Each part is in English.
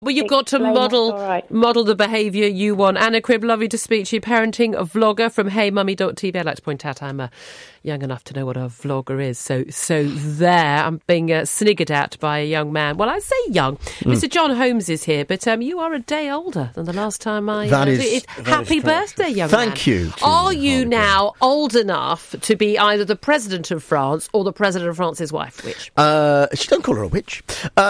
Well, you've got to model the behaviour you want. Anna Cribb, lovely to speak to you. Parenting vlogger from HeyMummy.tv. I'd like to point out I'm young enough to know what a vlogger is. So there, I'm being sniggered at by a young man. Well, I say young. Mr. John Holmes is here, but you are a day older than the last time I... Happy birthday, young man. Thank you. Are you now old enough to be either the President of France or the President of France's wife? Which? She don't call her a witch.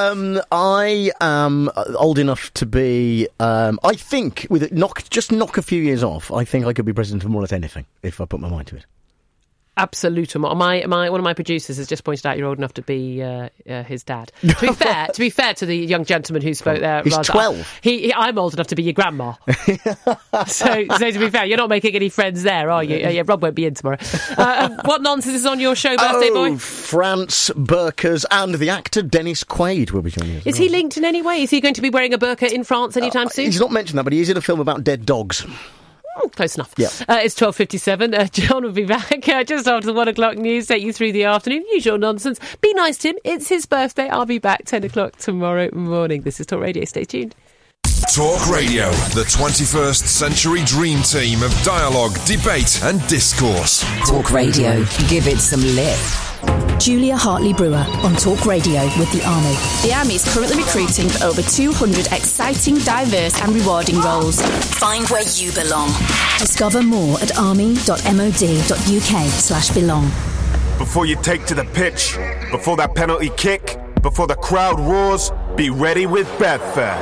I am old enough to be, I think, knock a few years off, I think I could be president of more or less anything, if I put my mind to it. Absolutum. One of my producers has just pointed out you're old enough to be his dad. To be fair to the young gentleman who spoke there, he's 12. I'm old enough to be your grandma. so to be fair, you're not making any friends there, are you? Yeah, Rob won't be in tomorrow. What nonsense is on your show, birthday boy? France, burqas, and the actor Dennis Quaid will be joining us. Is he linked in any way? Is he going to be wearing a burqa in France anytime soon? He's not mentioned that, but he is in a film about dead dogs. Oh, close enough. Yeah. It's 12:57. John will be back just after the 1 o'clock news, take you through the afternoon. Usual nonsense. Be nice to him. It's his birthday. I'll be back 10 o'clock tomorrow morning. This is Talk Radio. Stay tuned. Talk Radio, the 21st century dream team of dialogue, debate and discourse. Talk Radio. Give it some lip. Julia Hartley-Brewer on Talk Radio with the Army. The Army is currently recruiting for over 200 exciting, diverse and rewarding roles. Find where you belong. Discover more at army.mod.uk/belong. Before you take to the pitch, before that penalty kick, before the crowd roars, be ready with Betfair.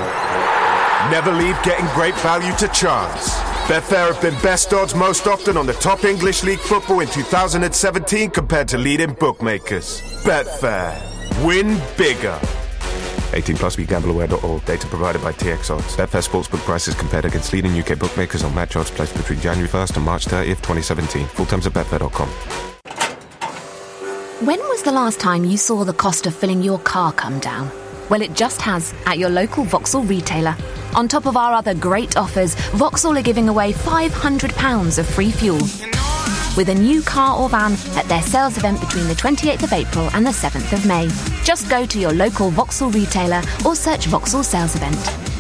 Never leave getting great value to chance. Betfair have been best odds most often on the top English League football in 2017 compared to leading bookmakers. Betfair. Win bigger. 18 plus, begambleaware.org. Data provided by TX Odds. Betfair sportsbook prices compared against leading UK bookmakers on match odds placed between January 1st and March 30th, 2017. Full terms at betfair.com. When was the last time you saw the cost of filling your car come down? Well, it just has at your local Vauxhall retailer. On top of our other great offers, Vauxhall are giving away £500 of free fuel with a new car or van at their sales event between the 28th of April and the 7th of May. Just go to your local Vauxhall retailer or search Vauxhall sales event.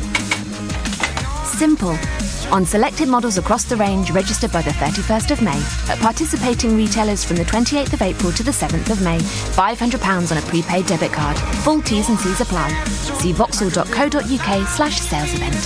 Simple. On selected models across the range, registered by the 31st of May. At participating retailers from the 28th of April to the 7th of May. £500 on a prepaid debit card. Full T's and C's apply. See vauxhall.co.uk/sales event.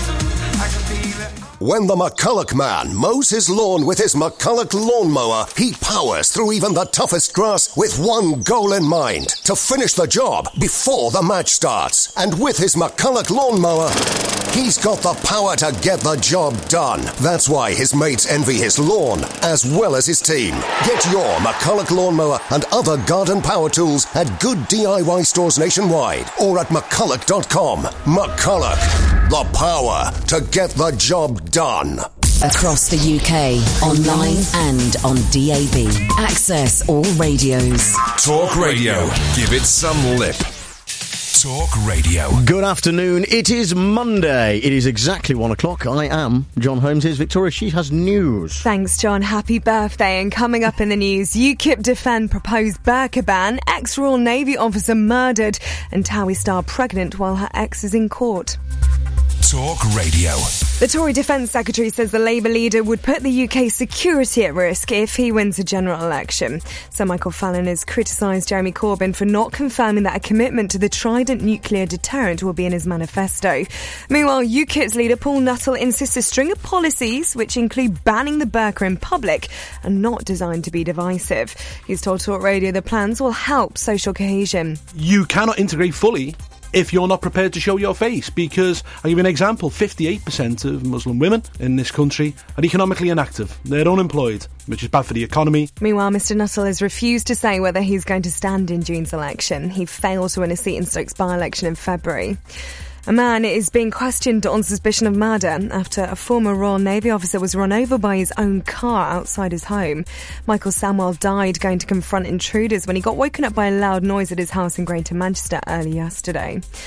When the McCulloch man mows his lawn with his McCulloch lawnmower, he powers through even the toughest grass with one goal in mind, to finish the job before the match starts. And with his McCulloch lawnmower, he's got the power to get the job done. That's why his mates envy his lawn, as well as his team. Get your McCulloch lawnmower and other garden power tools at good DIY stores nationwide or at McCulloch.com. McCulloch, the power to get the job done. Across the UK, online and on DAB. Access all radios. Talk Radio. Give it some lip. Talk Radio. Good afternoon. It is Monday. It is exactly 1 o'clock. I am John Holmes. Here's Victoria. She has news. Thanks, John. Happy birthday. And coming up in the news, UKIP defend proposed burqa ban, ex-Royal Navy officer murdered, and Towie star pregnant while her ex is in court. Talk Radio. The Tory Defence Secretary says the Labour leader would put the UK's security at risk if he wins a general election. Sir Michael Fallon has criticised Jeremy Corbyn for not confirming that a commitment to the Trident nuclear deterrent will be in his manifesto. Meanwhile, UKIP's leader Paul Nuttall insists a string of policies, which include banning the burqa in public, are not designed to be divisive. He's told Talk Radio the plans will help social cohesion. You cannot integrate fully if you're not prepared to show your face, because, I'll give you an example, 58% of Muslim women in this country are economically inactive. They're unemployed, which is bad for the economy. Meanwhile, Mr Nuttall has refused to say whether he's going to stand in June's election. He failed to win a seat in Stoke's by-election in February. A man is being questioned on suspicion of murder after a former Royal Navy officer was run over by his own car outside his home. Michael Samwell died going to confront intruders when he got woken up by a loud noise at his house in Greater Manchester early yesterday.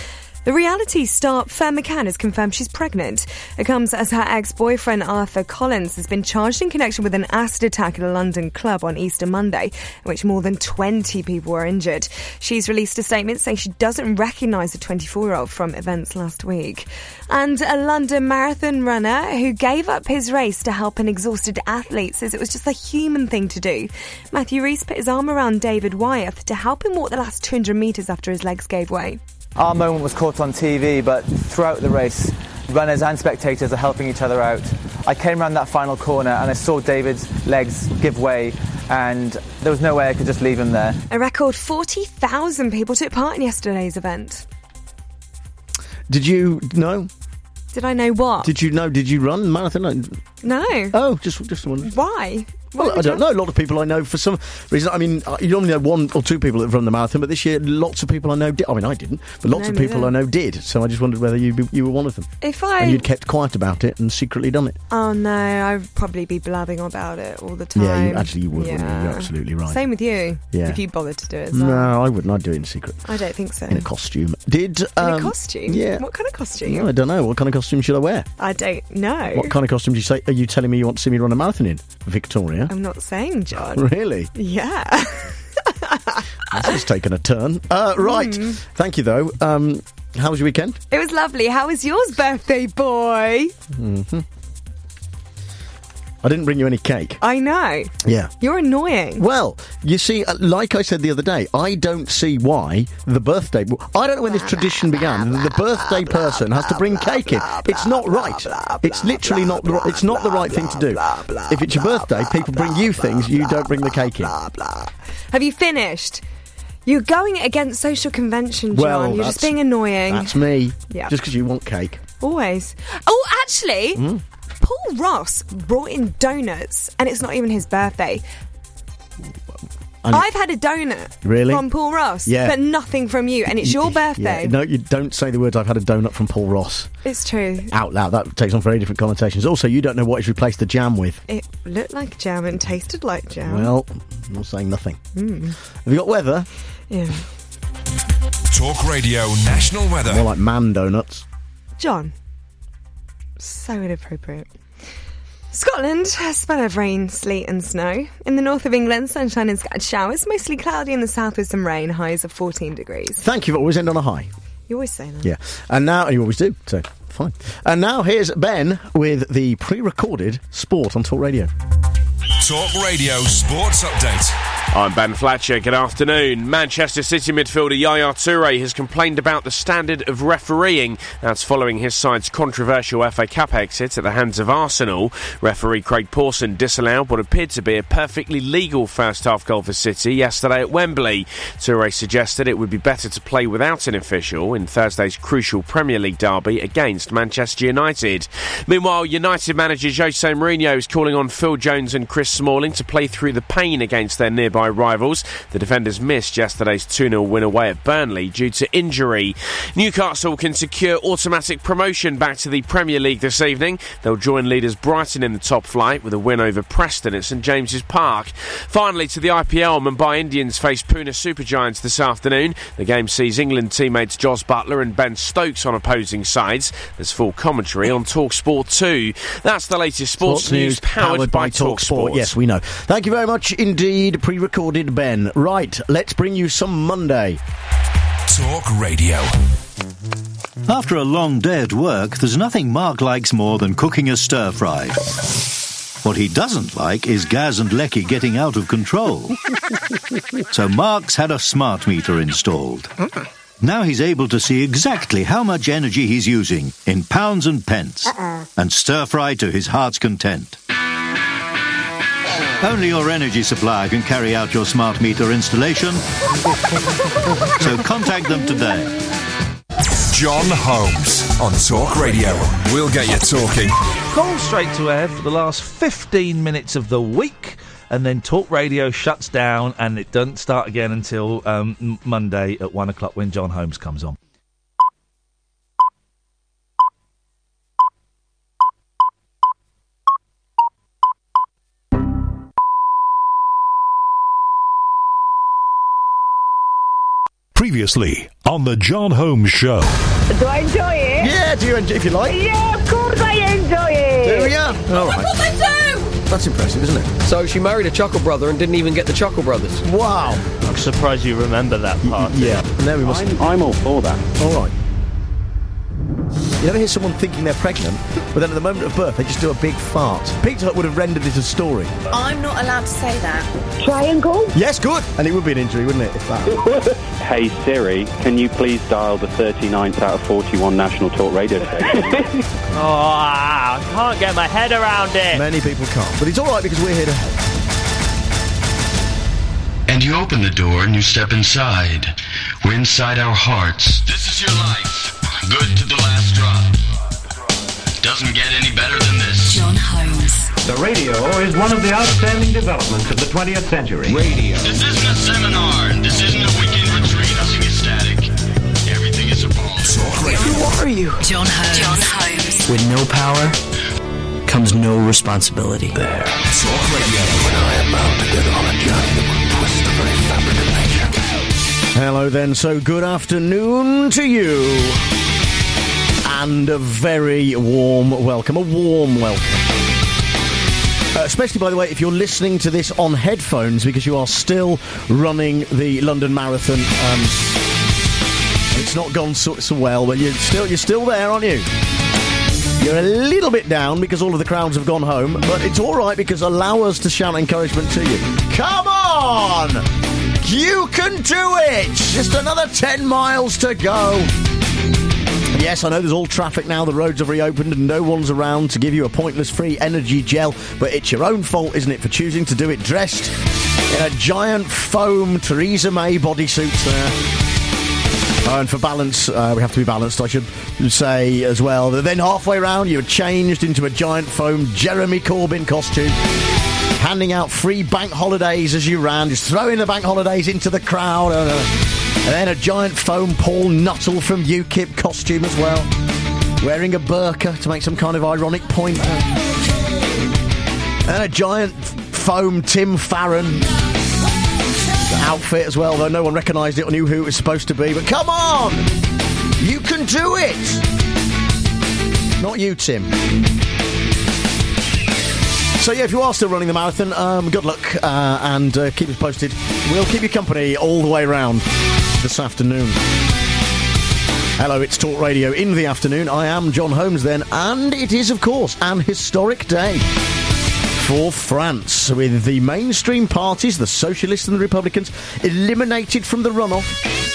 The reality star Fern McCann has confirmed she's pregnant. It comes as her ex-boyfriend Arthur Collins has been charged in connection with an acid attack at a London club on Easter Monday, in which more than 20 people were injured. She's released a statement saying she doesn't recognise the 24-year-old from events last week. And a London marathon runner who gave up his race to help an exhausted athlete says it was just a human thing to do. Matthew Rees put his arm around David Wyeth to help him walk the last 200 metres after his legs gave way. Our moment was caught on TV, but throughout the race, runners and spectators are helping each other out. I came around that final corner and I saw David's legs give way, and there was no way I could just leave him there. A record 40,000 people took part in yesterday's event. Did you know? Did I know what? Did you know? Did you run marathon? No. Oh, just wondering. Why? Well, I don't know. A lot of people I know for some reason. I mean, you only know one or two people that have run the marathon, but this year lots of people I know did. I mean, I didn't, but lots of people I know did. So I just wondered whether you were one of them. And you'd kept quiet about it and secretly done it. Oh no, I'd probably be blabbing about it all the time. Yeah, you would. Yeah. Wouldn't you? You're absolutely right. Same with you. Yeah. If you bothered to do it as well. No, I wouldn't. I'd do it in secret. I don't think so. In a costume. In a costume? Yeah. What kind of costume? No, I don't know. What kind of costume should I wear? I don't know. What kind of costume are you telling me you want to see me run a marathon in? Victoria? I'm not saying, John. Really? Yeah. That's just taken a turn. Right. Thank you, though. How was your weekend? It was lovely. How was yours, birthday boy? Mm-hmm. I didn't bring you any cake. I know. Yeah. You're annoying. Well, you see, like I said the other day, I don't see why the birthday... I don't know when this tradition began. The birthday person has to bring cake in. It's not right. It's literally not... It's not the right thing to do. If it's your birthday, people bring you things, you don't bring the cake in. Have you finished? You're going against social convention, John. Well, you're just being annoying. That's me. Yeah. Just because you want cake. Always. Oh, actually... Paul Ross brought in donuts, and it's not even his birthday. I've had a donut from Paul Ross, but nothing from you, and it's your birthday. Yeah. No, you don't say the words, I've had a donut from Paul Ross. It's true. Out loud, that takes on very different connotations. Also, you don't know what he's replaced the jam with. It looked like jam and tasted like jam. Well, I'm not saying nothing. Have you got weather? Yeah. Talk Radio National Weather. More like man donuts. John. So inappropriate. Scotland has a spell of rain, sleet and snow. In the north of England, sunshine and scattered showers. Mostly cloudy in the south with some rain. Highs of 14 degrees. Thank you for always end on a high. You always say that. Yeah. And now, you always do, so fine. And now here's Ben with the pre-recorded sport on Talk Radio. Talk Radio Sports Update. I'm Ben Fletcher. Good afternoon. Manchester City midfielder Yaya Toure has complained about the standard of refereeing. That's following his side's controversial FA Cup exit at the hands of Arsenal. Referee Craig Pawson disallowed what appeared to be a perfectly legal first-half goal for City yesterday at Wembley. Toure suggested it would be better to play without an official in Thursday's crucial Premier League derby against Manchester United. Meanwhile, United manager Jose Mourinho is calling on Phil Jones and Chris Smalling to play through the pain against their nearby rivals. The defenders missed yesterday's 2-0 win away at Burnley due to injury. Newcastle can secure automatic promotion back to the Premier League this evening. They'll join leaders Brighton in the top flight with a win over Preston at St James's Park. Finally, to the IPL, Mumbai Indians face Pune Supergiants this afternoon. The game sees England teammates Jos Buttler and Ben Stokes on opposing sides. There's full commentary on TalkSport 2. That's the latest sports news powered by TalkSport. Yes, we know. Thank you very much indeed, pre-recorded Ben. Right, let's bring you some Monday. Talk Radio. After a long day at work, there's nothing Mark likes more than cooking a stir-fry. What he doesn't like is Gaz and Lecky getting out of control. So Mark's had a smart meter installed. Now he's able to see exactly how much energy he's using in pounds and pence and stir-fry to his heart's content. Only your energy supplier can carry out your smart meter installation. So contact them today. John Holmes on Talk Radio. We'll get you talking. Call straight to air for the last 15 minutes of the week, and then Talk Radio shuts down and it doesn't start again until Monday at 1 o'clock when John Holmes comes on. Previously on the John Holmes Show. Do I enjoy it? Yeah, do you enjoy, if you like? Yeah, of course I enjoy it. Do you? All right. Of course I do. That's impressive, isn't it? So she married a Chuckle Brother and didn't even get the Chuckle Brothers. Wow. I'm surprised you remember that part. Yeah. There we must. I'm all for that. All right. You ever hear someone thinking they're pregnant, but then at the moment of birth they just do a big fart? Peter would have rendered it a story. I'm not allowed to say that. Triangle? Yes, good. And it would be an injury, wouldn't it? If that. Hey Siri, can you please dial the 39th out of 41 national talk radio station? I can't get my head around it. Many people can't, but it's all right because we're here to help. And you open the door and you step inside. We're inside our hearts. This is your life. Good to the last drop. Doesn't get any better than this. John Holmes. The radio is one of the outstanding developments of the 20th century. Radio. This isn't a seminar. This isn't a weekend retreat. Nothing is static. Everything is evolving. Who are you? John Holmes. John Holmes. With no power comes no responsibility. There. Talk Radio. When I am about to get on a journey that will twist the very fabric of nature. Hello then, so good afternoon to you. And a very warm welcome. A warm welcome. Especially, by the way, if you're listening to this on headphones because you are still running the London Marathon. It's not gone so well, but you're still there, aren't you? You're a little bit down because all of the crowds have gone home, but it's all right because allow us to shout encouragement to you. Come on! You can do it! Just another 10 miles to go. Yes, I know there's all traffic now, the roads have reopened and no one's around to give you a pointless free energy gel, but it's your own fault, isn't it, for choosing to do it dressed in a giant foam Theresa May bodysuit there. And for balance, we have to be balanced, I should say as well. Then halfway round, you're changed into a giant foam Jeremy Corbyn costume, handing out free bank holidays as you ran, just throwing the bank holidays into the crowd. And then a giant foam Paul Nuttall from UKIP costume as well, wearing a burqa to make some kind of ironic point. And a giant foam Tim Farron outfit as well, though no one recognised it or knew who it was supposed to be. But come on! You can do it! Not you, Tim. So yeah, if you are still running the marathon, good luck and keep us posted. We'll keep you company all the way round this afternoon. Hello, it's Talk Radio in the afternoon. I am John Holmes then, and it is, of course, an historic day for France, with the mainstream parties, the Socialists and the Republicans, eliminated from the runoff.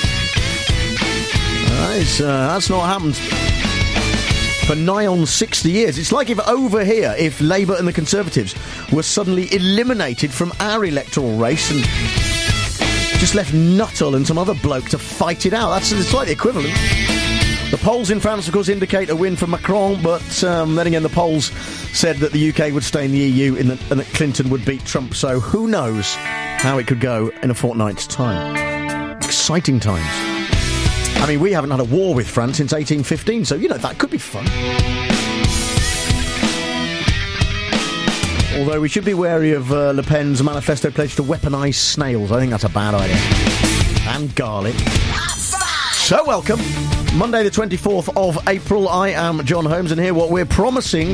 That's not happened for nigh on 60 years. It's like if over here, if Labour and the Conservatives were suddenly eliminated from our electoral race and just left Nuttall and some other bloke to fight it out. It's like the equivalent. The polls in France, of course, indicate a win for Macron, but then again, the polls said that the UK would stay in the EU and that Clinton would beat Trump, so who knows how it could go in a fortnight's time. Exciting times. I mean, we haven't had a war with France since 1815, so, that could be fun. Although we should be wary of Le Pen's manifesto pledge to weaponise snails. I think that's a bad idea. And garlic. So welcome. Monday the 24th of April. I am John Holmes, and hear what we're promising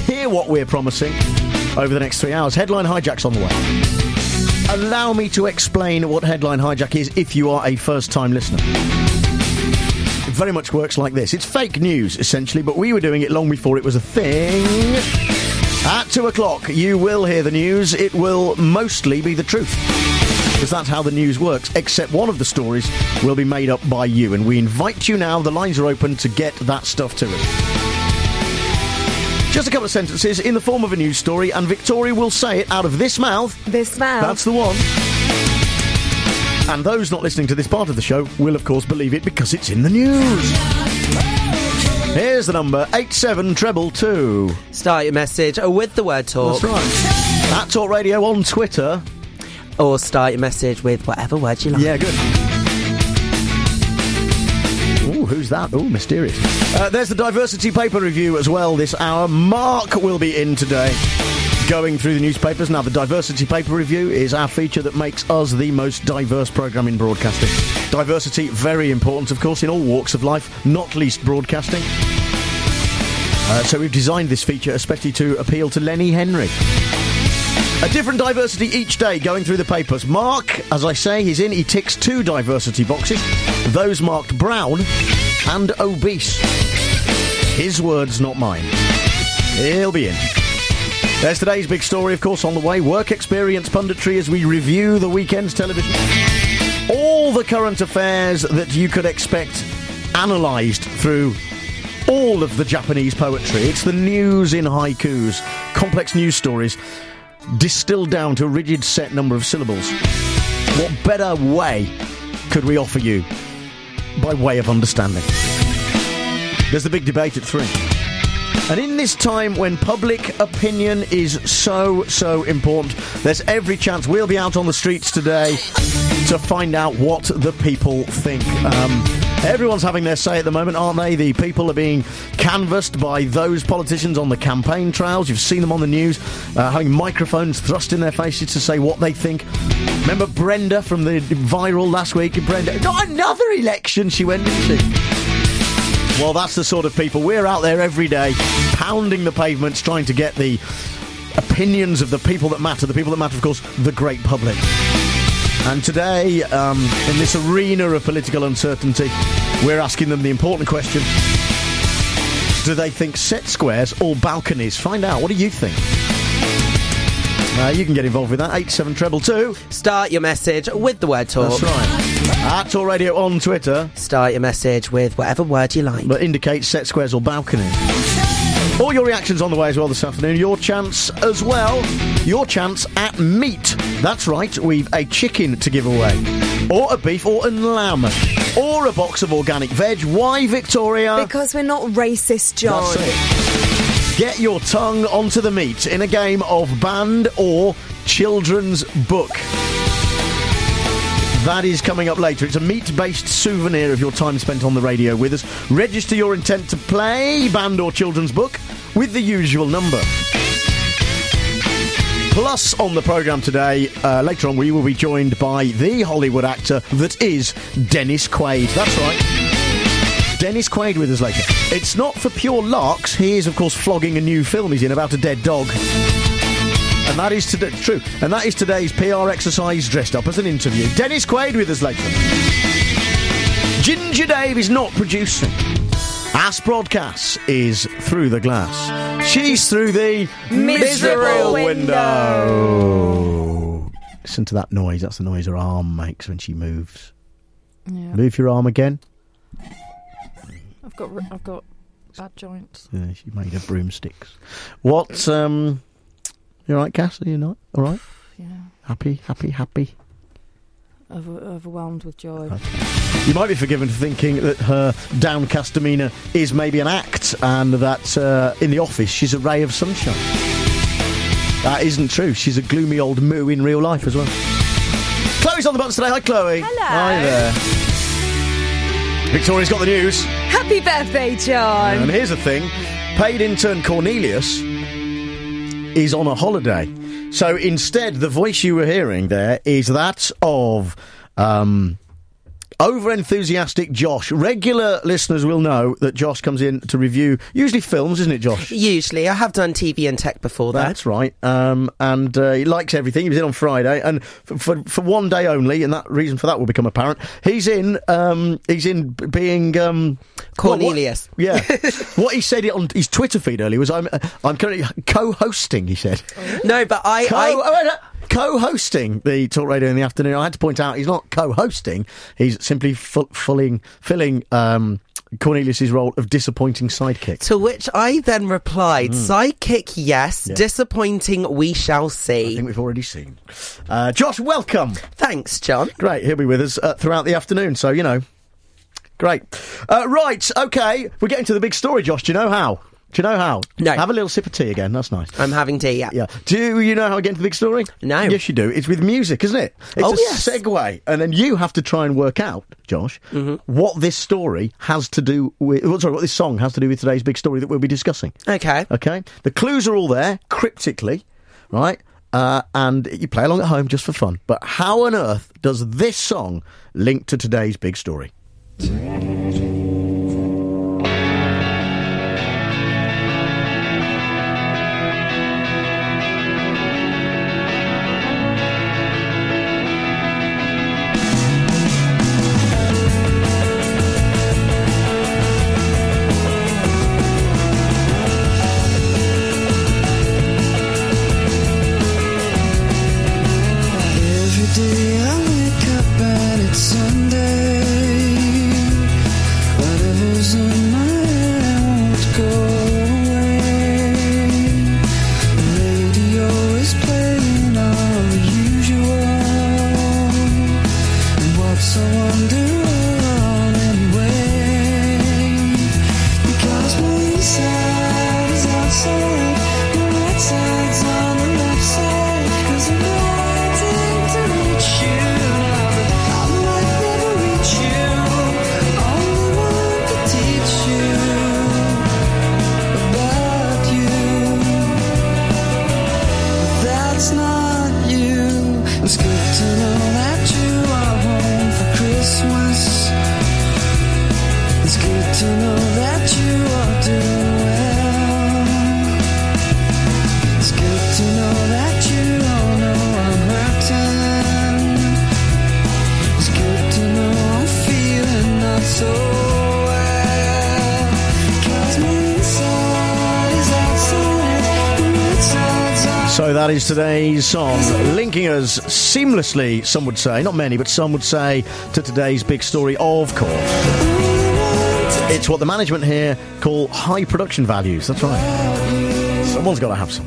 over the next 3 hours. Headline Hijack's on the way. Allow me to explain what Headline Hijack is if you are a first-time listener. It very much works like this. It's fake news, essentially, but we were doing it long before it was a thing. At 2 o'clock, you will hear the news. It will mostly be the truth, because that's how the news works, except one of the stories will be made up by you, and we invite you now, the lines are open, to get that stuff to us. Just a couple of sentences in the form of a news story, and Victoria will say it out of this mouth. This mouth. That's the one. And those not listening to this part of the show will, of course, believe it because it's in the news. Here's the number, 87222. Start your message with the word talk. That's right. At Talk Radio on Twitter. Or start your message with whatever word you like. Yeah, good. Ooh, who's that? Ooh, mysterious. There's the diversity paper review as well this hour. Mark will be in today. going through the newspapers. Now, the Diversity Paper Review is our feature that makes us the most diverse programme in broadcasting. Diversity, very important, of course, in all walks of life, not least broadcasting. So we've designed this feature especially to appeal to Lenny Henry. A different diversity each day going through the papers. Mark, as I say, he's in. He ticks 2 diversity boxes. Those marked brown and obese. His words, not mine. He'll be in. There's today's big story, of course, on the way. Work experience punditry as we review the weekend's television. All the current affairs that you could expect analysed through all of the Japanese poetry. It's the news in haikus. Complex news stories distilled down to a rigid set number of syllables. What better way could we offer you by way of understanding? There's the big debate at 3. And in this time when public opinion is so important, there's every chance we'll be out on the streets today to find out what the people think. Everyone's having their say at the moment, aren't they? The people are being canvassed by those politicians on the campaign trails. You've seen them on the news, having microphones thrust in their faces to say what they think. Remember Brenda from the viral last week? Brenda, not another election, she went, didn't she? Well, that's the sort of people. We're out there every day, pounding the pavements, trying to get the opinions of the people that matter. The people that matter, of course, the great public. And today, in this arena of political uncertainty, we're asking them the important question: do they think set squares or balconies? Find out. What do you think? You can get involved with that. 87222. Start your message with the word talk. That's right. At Talk Radio on Twitter. Start your message with whatever word you like. But indicate set squares or balconies. All your reactions on the way as well this afternoon. Your chance as well. Your chance at meat. That's right, we've a chicken to give away. Or a beef or a lamb. Or a box of organic veg. Why, Victoria? Because we're not racist, John. That's it. Get your tongue onto the meat in a game of band or children's book. That is coming up later. It's a meat-based souvenir of your time spent on the radio with us. Register your intent to play band or children's book with the usual number. Plus, on the programme today, later on, we will be joined by the Hollywood actor that is Dennis Quaid. That's right. Dennis Quaid with us later. It's not for pure larks. He is, of course, flogging a new film he's in about a dead dog. And that is true. And that is today's PR exercise dressed up as an interview. Dennis Quaid with us later. Ginger Dave is not producing. Ask Broadcasts is through the glass. She's through the miserable window. Listen to that noise. That's the noise her arm makes when she moves. Yeah. Move your arm again. I've got bad joints. Yeah, she made her broomsticks. What? You all right, Cass? Are you not all right? Yeah. Happy. Overwhelmed with joy. Okay. You might be forgiven for thinking that her downcast demeanour is maybe an act, and that in the office she's a ray of sunshine. That isn't true. She's a gloomy old moo in real life as well. Chloe's on the buttons today. Hi, Chloe. Hello. Hi there. Victoria's got the news. Happy birthday, John. And here's the thing. Paid intern Cornelius is on a holiday. So instead, the voice you were hearing there is that of over-enthusiastic Josh. Regular listeners will know that Josh comes in to review, usually films, isn't it, Josh? Usually. I have done TV and tech before that. That's right. And he likes everything. He was in on Friday, and for one day only, and that reason for that will become apparent. He's in being Cornelius. What he said on his Twitter feed earlier was, I'm currently co-hosting, he said. No, but co-hosting the Talk Radio in the afternoon. I had to point out he's not co-hosting. He's simply filling Cornelius's role of disappointing sidekick. To which I then replied, sidekick, yes. Disappointing, we shall see. I think we've already seen. Josh, welcome. Thanks, John. Great, he'll be with us throughout the afternoon, so, you know. Great. Right, OK, we're getting to the big story, Josh. Do you know how? No. Have a little sip of tea again, that's nice. I'm having tea, yeah. Do you know how we get into the big story? No. Yes, you do. It's with music, isn't it? It's a segue. And then you have to try and work out, Josh, what this story has to do with... what this song has to do with today's big story that we'll be discussing. OK. The clues are all there, cryptically. right? And you play along at home just for fun. But how on earth does this song link to today's big story? So that is today's song, linking us seamlessly, some would say, not many, but some would say, to today's big story, of course. It's what the management here call high production values, that's right. Someone's got to have some.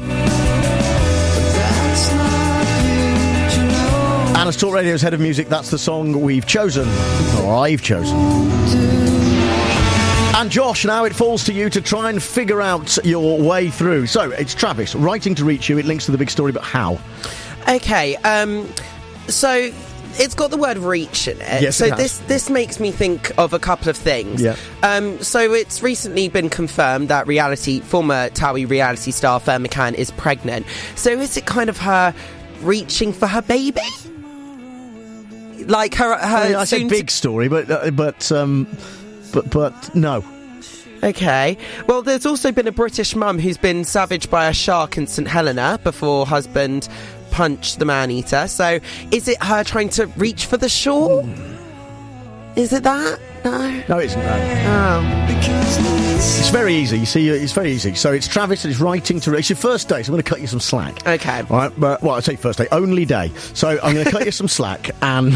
And as Talk Radio's head of music, that's the song we've chosen, or I've chosen. And Josh, now it falls to you to try and figure out your way through. So, it's Travis, writing to reach you. It links to the big story, but how? Okay, so it's got the word reach in it. Yes, so it has. this makes me think of a couple of things. Yeah. So it's recently been confirmed that former TOWIE reality star Fern McCann is pregnant. So is it kind of her reaching for her baby? Like her I say big story, but no. Okay. Well, there's also been a British mum who's been savaged by a shark in St Helena before husband punched the man-eater. So, is it her trying to reach for the shore? Is it that? No. No, it's not. Oh. It's very easy. You see, it's very easy. So it's Travis and it's writing to... It's your first day, so I'm going to cut you some slack. Okay. All right, but, well, I say first day, only day. So I'm going to cut you some slack, and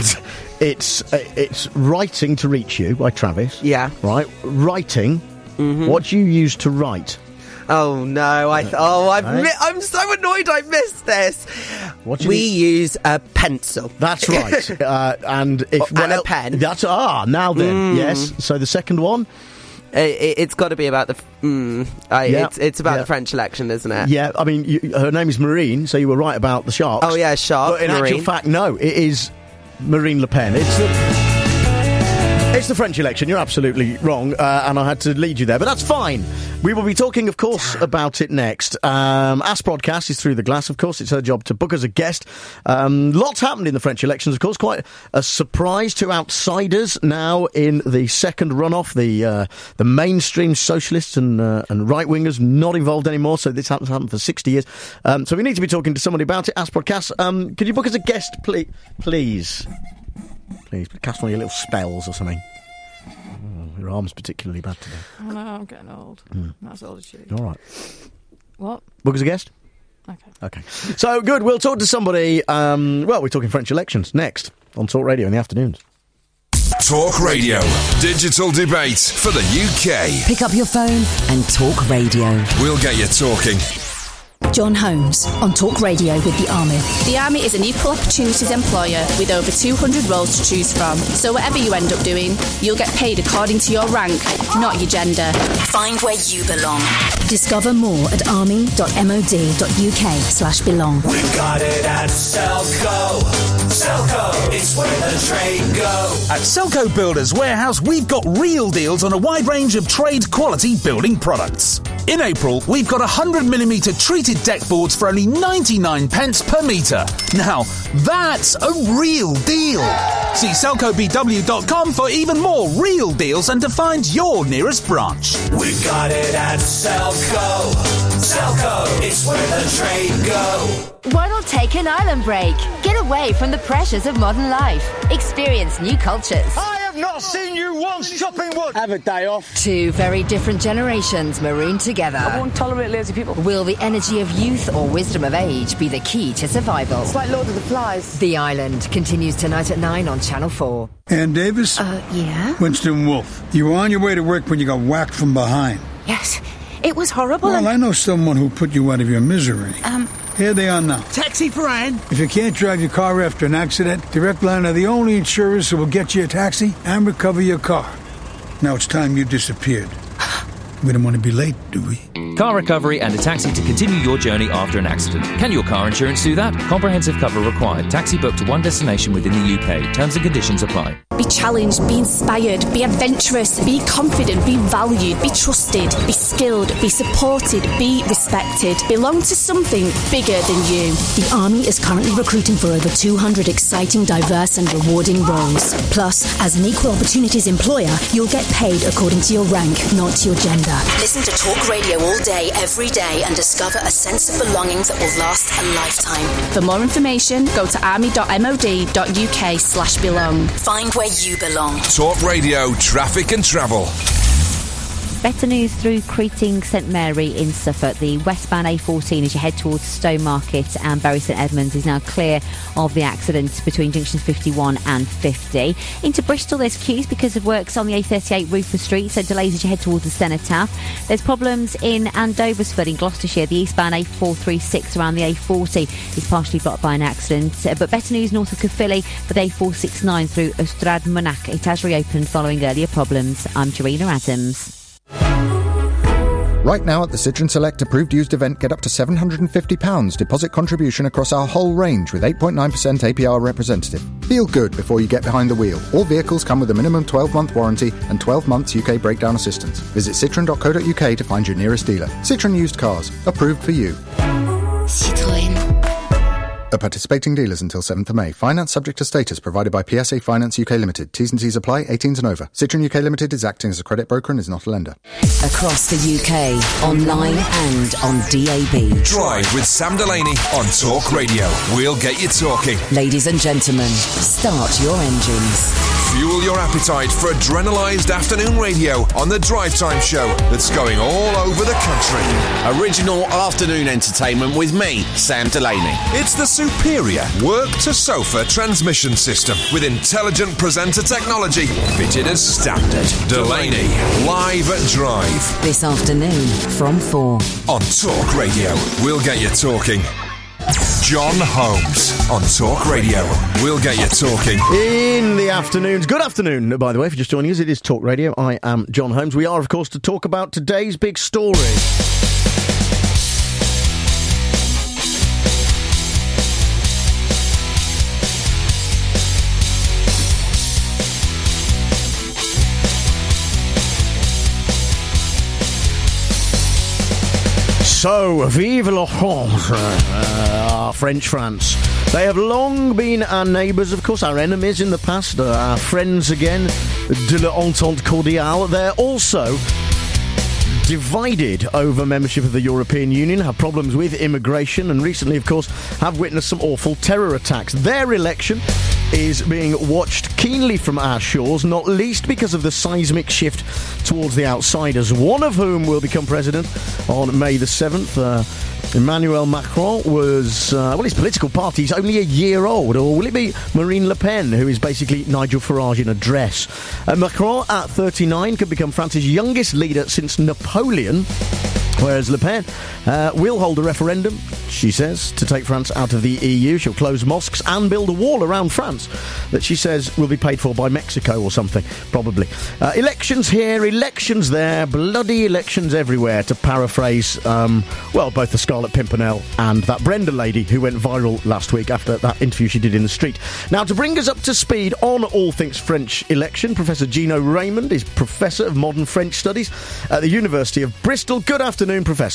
it's writing to reach you by Travis. Yeah. Right? Writing. Mm-hmm. What do you use to write? Oh no! I'm so annoyed I missed this. What do we use a pencil. That's right, and a pen. That's now then. Yes. So the second one, it's got to be about the. It's about the French election, isn't it? Yeah. I mean, her name is Marine, so you were right about the sharks. Oh yeah, shark. But in actual fact, no, it is Marine Le Pen. It's the French election. You're absolutely wrong, and I had to lead you there, but that's fine. We will be talking, of course, about it next. Ask Broadcast is through the glass, of course. It's her job to book as a guest. Lots happened in the French elections, of course. Quite a surprise to outsiders now in the second runoff. The mainstream socialists and right-wingers not involved anymore, so this hasn't happened for 60 years. So we need to be talking to somebody about it. Ask Broadcast. Could you book as a guest, please? Please, cast one of your little spells or something. Oh, your arm's particularly bad today. Oh no, I'm getting old. That's old as you. All right. What? Book as a guest? Okay. So, good. We'll talk to somebody. We're talking French elections next on Talk Radio in the afternoons. Talk Radio. Digital debate for the UK. Pick up your phone and Talk Radio. We'll get you talking. John Holmes on Talk Radio with the Army. The Army is an equal opportunities employer with over 200 roles to choose from. So whatever you end up doing, you'll get paid according to your rank, not your gender. Find where you belong. Discover more at army.mod.uk/belong. We've got it at Selco. Selco, it's where the trade go. At Selco Builders Warehouse, we've got real deals on a wide range of trade quality building products. In April, we've got 100mm treated painted deck boards for only 99 pence per metre. Now, that's a real deal. See selcobw.com for even more real deals and to find your nearest branch. We got it at Selco. Selco, it's where the trade go. Why not take an island break? Get away from the pressures of modern life. Experience new cultures. I have not seen you once chopping wood. Have a day off. Two very different generations marooned together. I won't tolerate lazy people. Will the energy of youth or wisdom of age be the key to survival? It's like Lord of the Flies. The Island continues tonight at 9 on Channel 4. Ann Davis? Yeah? Winston Wolfe. You were on your way to work when you got whacked from behind. Yes. It was horrible. Well, I know someone who put you out of your misery. Here they are now. Taxi for Anne. If you can't drive your car after an accident, Direct Line are the only insurers who will get you a taxi and recover your car. Now it's time you disappeared. We don't want to be late, do we? Car recovery and a taxi to continue your journey after an accident. Can your car insurance do that? Comprehensive cover required. Taxi booked to one destination within the UK. Terms and conditions apply. Be challenged, be inspired, be adventurous, be confident, be valued, be trusted, be skilled, be supported, be respected. Belong to something bigger than you. The Army is currently recruiting for over 200 exciting, diverse and rewarding roles. Plus, as an equal opportunities employer, you'll get paid according to your rank, not your gender. Listen to Talk Radio all day, every day, and discover a sense of belonging that will last a lifetime. For more information, go to army.mod.uk/belong. Find where you belong. Talk Radio, traffic and travel. Better news through Creating St Mary in Suffolk. The westbound A14 as you head towards Stowmarket and Bury St Edmunds is now clear of the accident between junctions 51 and 50. Into Bristol there's queues because of works on the A38 Rufus Street, so delays as you head towards the Cenotaph. There's problems in Andoversford in Gloucestershire. The eastbound A436 around the A40 is partially blocked by an accident. But better news north of Caerphilly for the A469 through Ystrad Monach. It has reopened following earlier problems. I'm Jarina Adams. Right now at the Citroën Select approved used event, get up to £750 deposit contribution across our whole range with 8.9% APR representative. Feel good before you get behind the wheel. All vehicles come with a minimum 12-month warranty and 12 months UK breakdown assistance. Visit citroen.co.uk to find your nearest dealer. Citroën Used Cars. Approved for you. Citroën. At participating dealers until 7th of May. Finance subject to status provided by PSA Finance UK Limited. T's and C's apply. 18s and over. Citroën UK Limited is acting as a credit broker and is not a lender. Across the UK, online and on DAB. Drive with Sam Delaney on Talk Radio. We'll get you talking. Ladies and gentlemen, start your engines. Fuel your appetite for adrenalised afternoon radio on the Drive Time Show that's going all over the country. Original afternoon entertainment with me, Sam Delaney. It's the superior work-to-sofa transmission system with intelligent presenter technology fitted as standard. Delaney, live at Drive. This afternoon from 4. On Talk Radio, we'll get you talking. John Holmes on Talk Radio. We'll get you talking. In the afternoons. Good afternoon, by the way, if you're just joining us. It is Talk Radio. I am John Holmes. We are, of course, to talk about today's big story. So, vive la France, French France. They have long been our neighbours, of course, our enemies in the past, our friends again, de l'entente cordiale. They're also divided over membership of the European Union, have problems with immigration, and recently, of course, have witnessed some awful terror attacks. Their election is being watched keenly from our shores, not least because of the seismic shift towards the outsiders, one of whom will become president on May the 7th. Emmanuel Macron was, his political party's only a year old, or will it be Marine Le Pen, who is basically Nigel Farage in a dress? Macron, at 39, could become France's youngest leader since Napoleon, whereas Le Pen will hold a referendum, she says, to take France out of the EU. She'll close mosques and build a wall around France that she says will be paid for by Mexico or something, probably. Elections here, elections there, bloody elections everywhere, to paraphrase, both the Scarlet Pimpernel and that Brenda lady who went viral last week after that interview she did in the street. Now, to bring us up to speed on all things French election, Professor Gino Raymond is Professor of Modern French Studies at the University of Bristol. Good afternoon, Professor.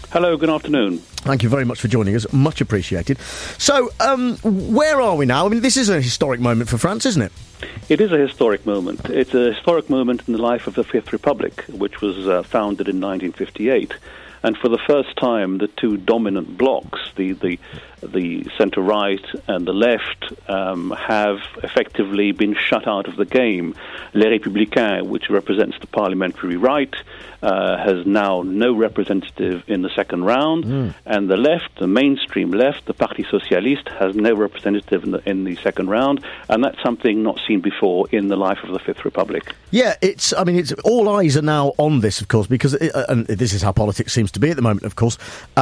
Hello, good afternoon. Thank you very much for joining us. Much appreciated. So, where are we now? I mean, this is a historic moment for France, isn't it? It is a historic moment. It's a historic moment in the life of the Fifth Republic, which was founded in 1958. And for the first time, the two dominant blocs, the centre-right and the left, have effectively been shut out of the game. Les Républicains, which represents the parliamentary right, has now no representative in the second round, and the left, the mainstream left, the Parti Socialiste, has no representative in the second round, and that's something not seen before in the life of the Fifth Republic. Yeah, it's all eyes are now on this, of course, because and this is how politics seems to be at the moment, of course.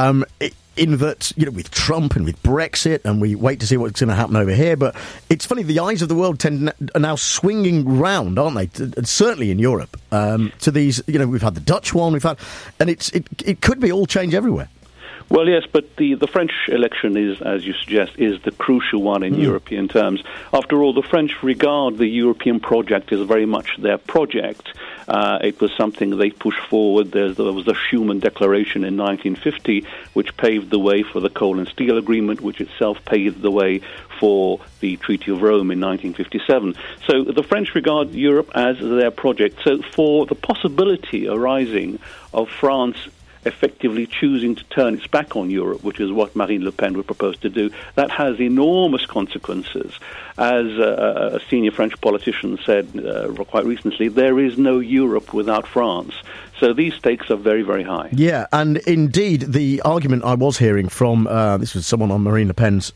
In that, with Trump and with Brexit, and we wait to see what's going to happen over here. But it's funny, the eyes of the world are now swinging round, aren't they? Certainly in Europe, to these. We've had the Dutch one, and it could be all change everywhere. Well, yes, but the French election is, as you suggest, is the crucial one in European terms. After all, the French regard the European project as very much their project. It was something they pushed forward. There was the Schuman Declaration in 1950, which paved the way for the Coal and Steel Agreement, which itself paved the way for the Treaty of Rome in 1957. So the French regard Europe as their project. So for the possibility arising of France effectively choosing to turn its back on Europe, which is what Marine Le Pen would propose to do, that has enormous consequences. As a senior French politician said quite recently, there is no Europe without France. So these stakes are very, very high. Yeah, and indeed, the argument I was hearing from, this was someone on Marine Le Pen's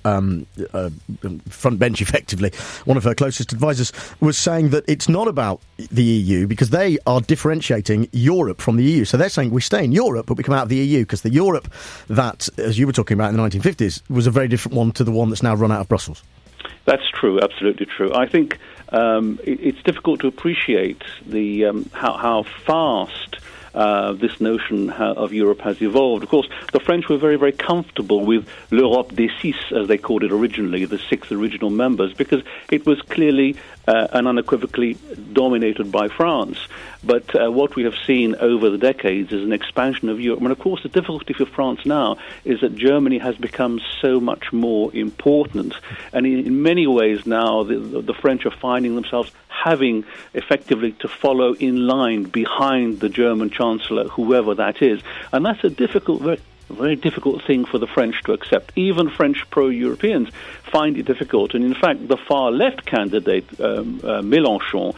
front bench, effectively, one of her closest advisors, was saying that it's not about the EU, because they are differentiating Europe from the EU. So they're saying we stay in Europe, but we come out of the EU, because the Europe that, as you were talking about in the 1950s, was a very different one to the one that's now run out of Brussels. That's true, absolutely true. I think it's difficult to appreciate the how fast this notion of Europe has evolved. Of course, the French were very, very comfortable with l'Europe des six, as they called it originally, the six original members, because it was clearly and unequivocally dominated by France. But what we have seen over the decades is an expansion of Europe. And of course, the difficulty for France now is that Germany has become so much more important. And in many ways now, the French are finding themselves having effectively to follow in line behind the German Chancellor, whoever that is. And that's a difficult, very difficult thing for the French to accept. Even French pro-Europeans find it difficult. And in fact, the far-left candidate, Mélenchon,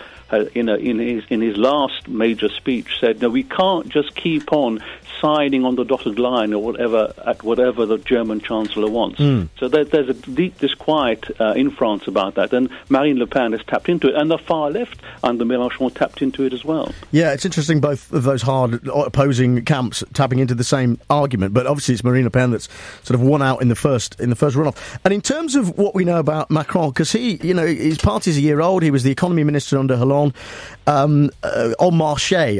in his last major speech said, no, we can't just keep on siding on the dotted line or whatever the German Chancellor wants. So there's a deep disquiet in France about that, and Marine Le Pen has tapped into it, and the far left under Mélenchon tapped into it as well. Yeah, it's interesting, both of those hard opposing camps tapping into the same argument, but obviously it's Marine Le Pen that's sort of won out in the first runoff. And in terms of what we know about Macron, because his party's a year old, he was the economy minister under Hollande. En Marché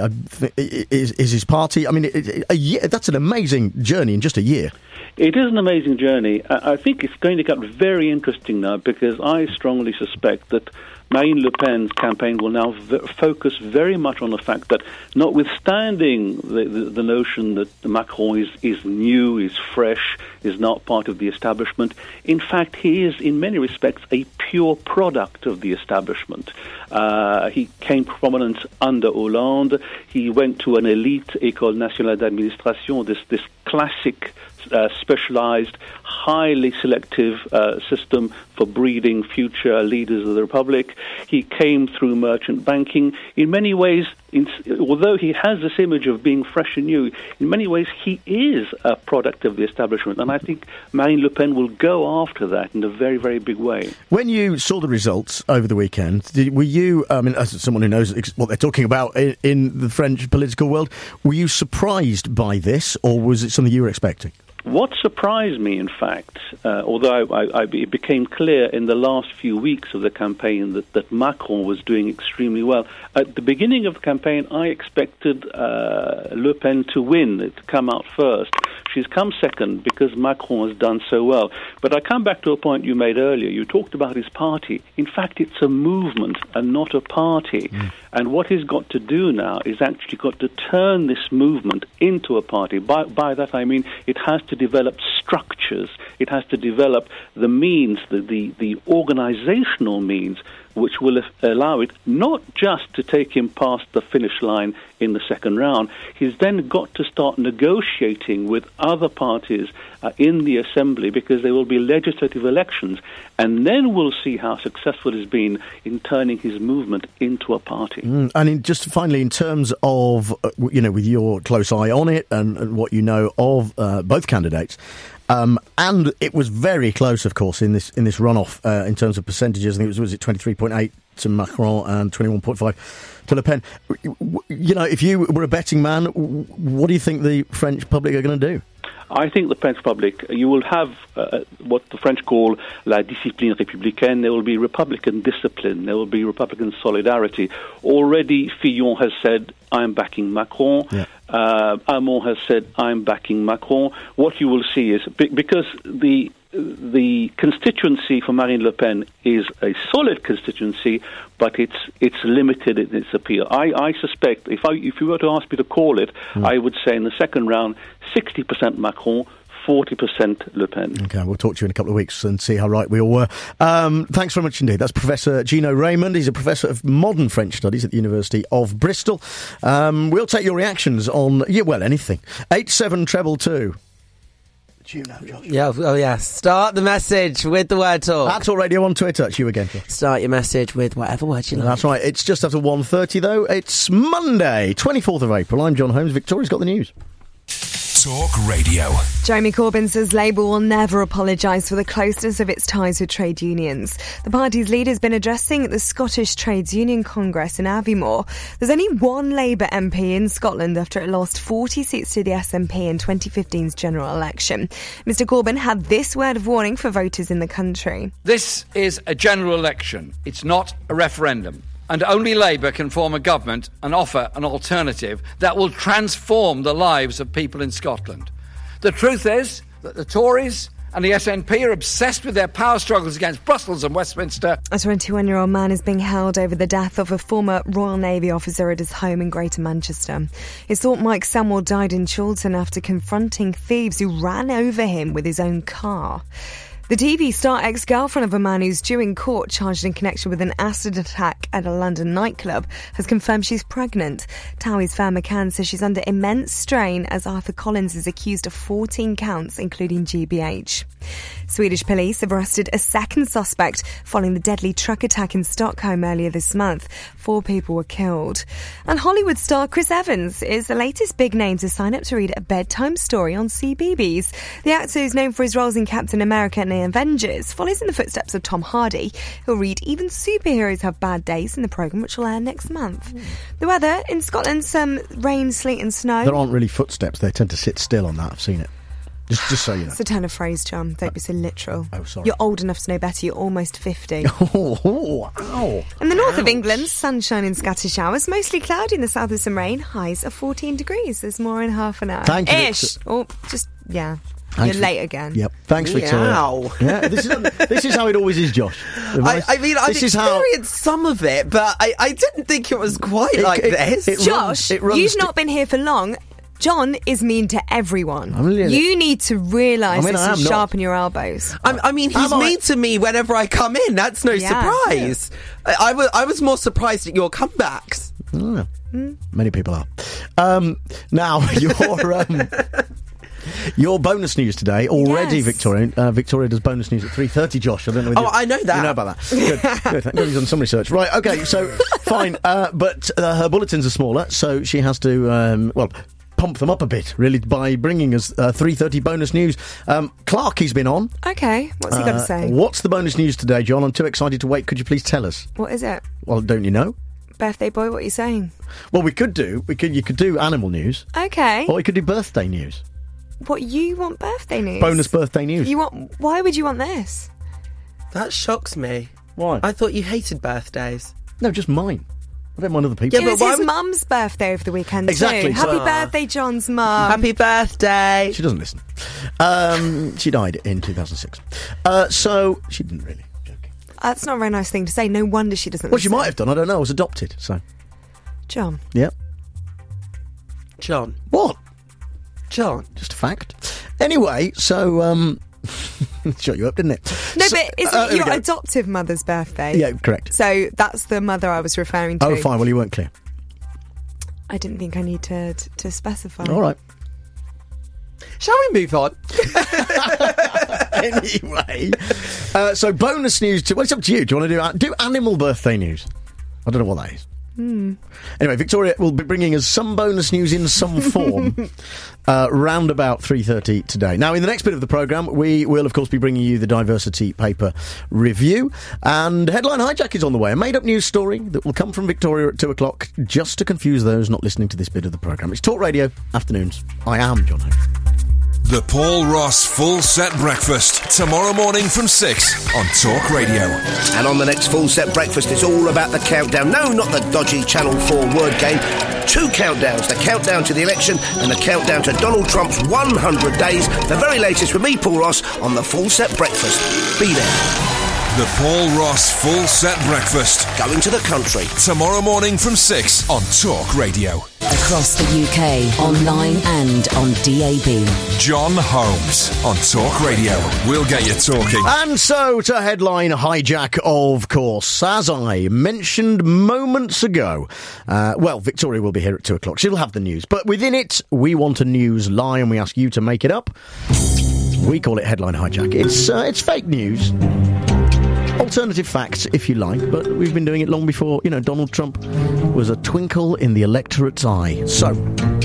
is his party. I mean, a year, that's an amazing journey in just a year. It is an amazing journey. I think it's going to get very interesting now, because I strongly suspect that Marine Le Pen's campaign will now focus very much on the fact that, notwithstanding the notion that Macron is new, is fresh, is not part of the establishment, in fact he is in many respects a pure product of the establishment. He came prominent under Hollande. He went to an elite École Nationale d'Administration, this classic specialized, highly selective system for breeding future leaders of the Republic. He came through merchant banking. In many ways, although he has this image of being fresh and new, in many ways he is a product of the establishment. And I think Marine Le Pen will go after that in a very, very big way. When you saw the results over the weekend, were you, as someone who knows what they're talking about in the French political world, were you surprised by this, or was it something you were expecting? What surprised me, in fact, although it became clear in the last few weeks of the campaign that Macron was doing extremely well. At the beginning of the campaign, I expected Le Pen to win, to come out first. she's come second because Macron has done so well. But I come back to a point you made earlier. You talked about his party. In fact, it's a movement and not a party. And what he's got to do now is actually got to turn this movement into a party. By that I mean it has to develop structures. It has to develop the means, the organizational means, which will allow it not just to take him past the finish line in the second round. He's then got to start negotiating with other parties in the assembly, because there will be legislative elections, and then we'll see how successful he's been in turning his movement into a party. And just finally, in terms of, with your close eye on it and what you know of both candidates, and it was very close, of course, in this runoff in terms of percentages. I think it was 23.8 to Macron and 21.5 to Le Pen. If you were a betting man, what do you think the French public are going to do? I think the French public, you will have what the French call la discipline républicaine. There will be Republican discipline. There will be Republican solidarity. Already, Fillon has said, I'm backing Macron. Yeah. Hamon has said, I'm backing Macron. What you will see is, because the constituency for Marine Le Pen is a solid constituency, but it's limited in its appeal. I suspect, if you were to ask me to call it, I would say in the second round, 60% Macron, 40% Le Pen. OK, we'll talk to you in a couple of weeks and see how right we all were. Thanks very much indeed. That's Professor Gino Raymond. He's a Professor of Modern French Studies at the University of Bristol. We'll take your reactions on, anything. 87222. Yeah, start the message with the word talk. That's all radio on Twitter. It's you again. Start your message with whatever word you like. That's right. It's just after 1:30 though. It's Monday, 24th of April. I'm John Holmes. Victoria's got the news. Talk Radio. Jeremy Corbyn says Labour will never apologise for the closeness of its ties with trade unions. The party's leader has been addressing the Scottish Trades Union Congress in Aviemore. There's only one Labour MP in Scotland after it lost 40 seats to the SNP in 2015's general election. Mr Corbyn had this word of warning for voters in the country. This is a general election. It's not a referendum. And only Labour can form a government and offer an alternative that will transform the lives of people in Scotland. The truth is that the Tories and the SNP are obsessed with their power struggles against Brussels and Westminster. A 21-year-old man is being held over the death of a former Royal Navy officer at his home in Greater Manchester. It's thought Mike Samuel died in Chorlton after confronting thieves who ran over him with his own car. The TV star ex-girlfriend of a man who's due in court charged in connection with an acid attack at a London nightclub has confirmed she's pregnant. Towie's Fan McCann says she's under immense strain as Arthur Collins is accused of 14 counts, including GBH. Swedish police have arrested a second suspect following the deadly truck attack in Stockholm earlier this month. 4 people were killed. And Hollywood star Chris Evans is the latest big name to sign up to read a bedtime story on CBeebies. The actor, who's known for his roles in Captain America and the Avengers, follows in the footsteps of Tom Hardy. He'll read Even Superheroes Have Bad Days in the programme, which will air next month. The weather in Scotland, some rain, sleet and snow. There aren't really footsteps. They tend to sit still on that. I've seen it. Just so you know. It's a turn of phrase, John. Don't be so literal. Oh, sorry. You're old enough to know better. You're almost 50. Ow. In the north of England, sunshine and scattered showers. Mostly cloudy in the south with some rain. Highs of 14 degrees. There's more in half an hour. Thank you. Ish. Yeah. Thanks, You're late again. Yep. Thanks, Victoria. Yeah, this is how it always is, Josh. I've experienced some of it, but I didn't think it was quite this. Josh, you've not been here for long. John is mean to everyone. You need to realise this and sharpen your elbows. He's mean to me whenever I come in. That's no surprise. Yeah. I was more surprised at your comebacks. Oh, many people are. Now, your bonus news today already, yes. Victoria does bonus news at 3:30. Josh, I don't know. I know that. You know about that. Good. Thank God he's done some research. Right. Okay. So fine. But her bulletins are smaller, so she has to pump them up a bit, really, by bringing us 3:30 bonus news. Clarky's been on. Okay, what's he got to say? What's the bonus news today, John? I'm too excited to wait. Could you please tell us? What is it? Well, don't you know? Birthday boy, what are you saying? Well, you could do animal news. Okay. Or we could do birthday news. What, you want birthday news? Bonus birthday news. Why would you want this? That shocks me. Why? I thought you hated birthdays. No, just mine. I don't mind other people. It was his mum's birthday over the weekend Exactly, too. so- Happy birthday, John's mum. Happy birthday. She doesn't listen. She died in 2006. So she didn't really. That's not a very nice thing to say. No wonder she doesn't Well, she listen. might have done. I don't know. I was adopted, so. John. Yep. John. What? John. Just a fact. Anyway, so, shut you up, didn't it? No, So- but isn't here we your go. adoptive mother's birthday? Yeah, correct. So that's the mother I was referring to. Oh, fine. Well, you weren't clear. I didn't think I needed to specify. All right. Shall we move on? Anyway, so bonus news. Well, it's up to you. Do you want to do animal birthday news? I don't know what that is. Anyway, Victoria will be bringing us some bonus news in some form round about 3:30 today. Now, in the next bit of the programme, we will, of course, be bringing you the diversity paper review. And Headline Hijack is on the way. A made-up news story that will come from Victoria at 2 o'clock, just to confuse those not listening to this bit of the programme. It's Talk Radio Afternoons. I am John Hope. The Paul Ross Full Set Breakfast, tomorrow morning from 6 on Talk Radio. And on the next Full Set Breakfast, it's all about the countdown. No, not the dodgy Channel 4 word game. 2 countdowns, the countdown to the election and the countdown to Donald Trump's 100 days. The very latest with me, Paul Ross, on the Full Set Breakfast. Be there. The Paul Ross Full Set Breakfast. Going to the country. Tomorrow morning from 6 on Talk Radio. Across the UK, online and on DAB. John Holmes on Talk Radio. We'll get you talking. And so to Headline Hijack, of course. As I mentioned moments ago, well, Victoria will be here at 2 o'clock. She'll have the news. But within it, we want a news lie and we ask you to make it up. We call it Headline Hijack. It's fake news. Alternative facts, if you like, but we've been doing it long before, Donald Trump was a twinkle in the electorate's eye. So,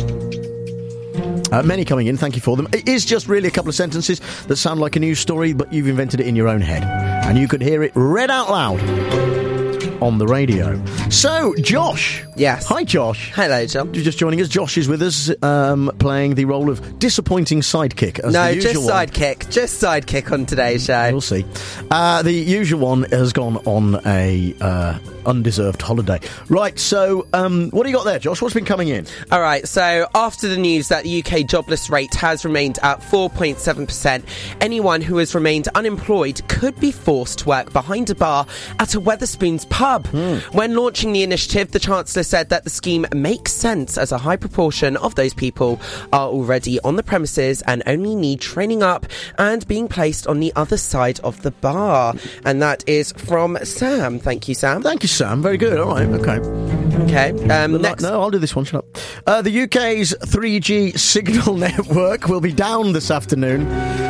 many coming in, thank you for them. It is just really a couple of sentences that sound like a news story, but you've invented it in your own head. And you could hear it read out loud on the radio. So, Josh. Yes. Hi, Josh. Hello, John. You're just joining us. Josh is with us, playing the role of disappointing sidekick. As No, the usual just one. sidekick. Just sidekick on today's show. We'll see. The usual one has gone on a undeserved holiday. Right, so what do you got there, Josh? What's been coming in? All right, so after the news that the UK jobless rate has remained at 4.7%, anyone who has remained unemployed could be forced to work behind a bar at a Wetherspoons pub. When launching the initiative, the Chancellor said that the scheme makes sense as a high proportion of those people are already on the premises and only need training up and being placed on the other side of the bar. And that is from Sam. Thank you, Sam. Thank you, Sam. Very good. All right, okay. Okay. Next. No, I'll do this one. Shut up. The UK's 3G signal network will be down this afternoon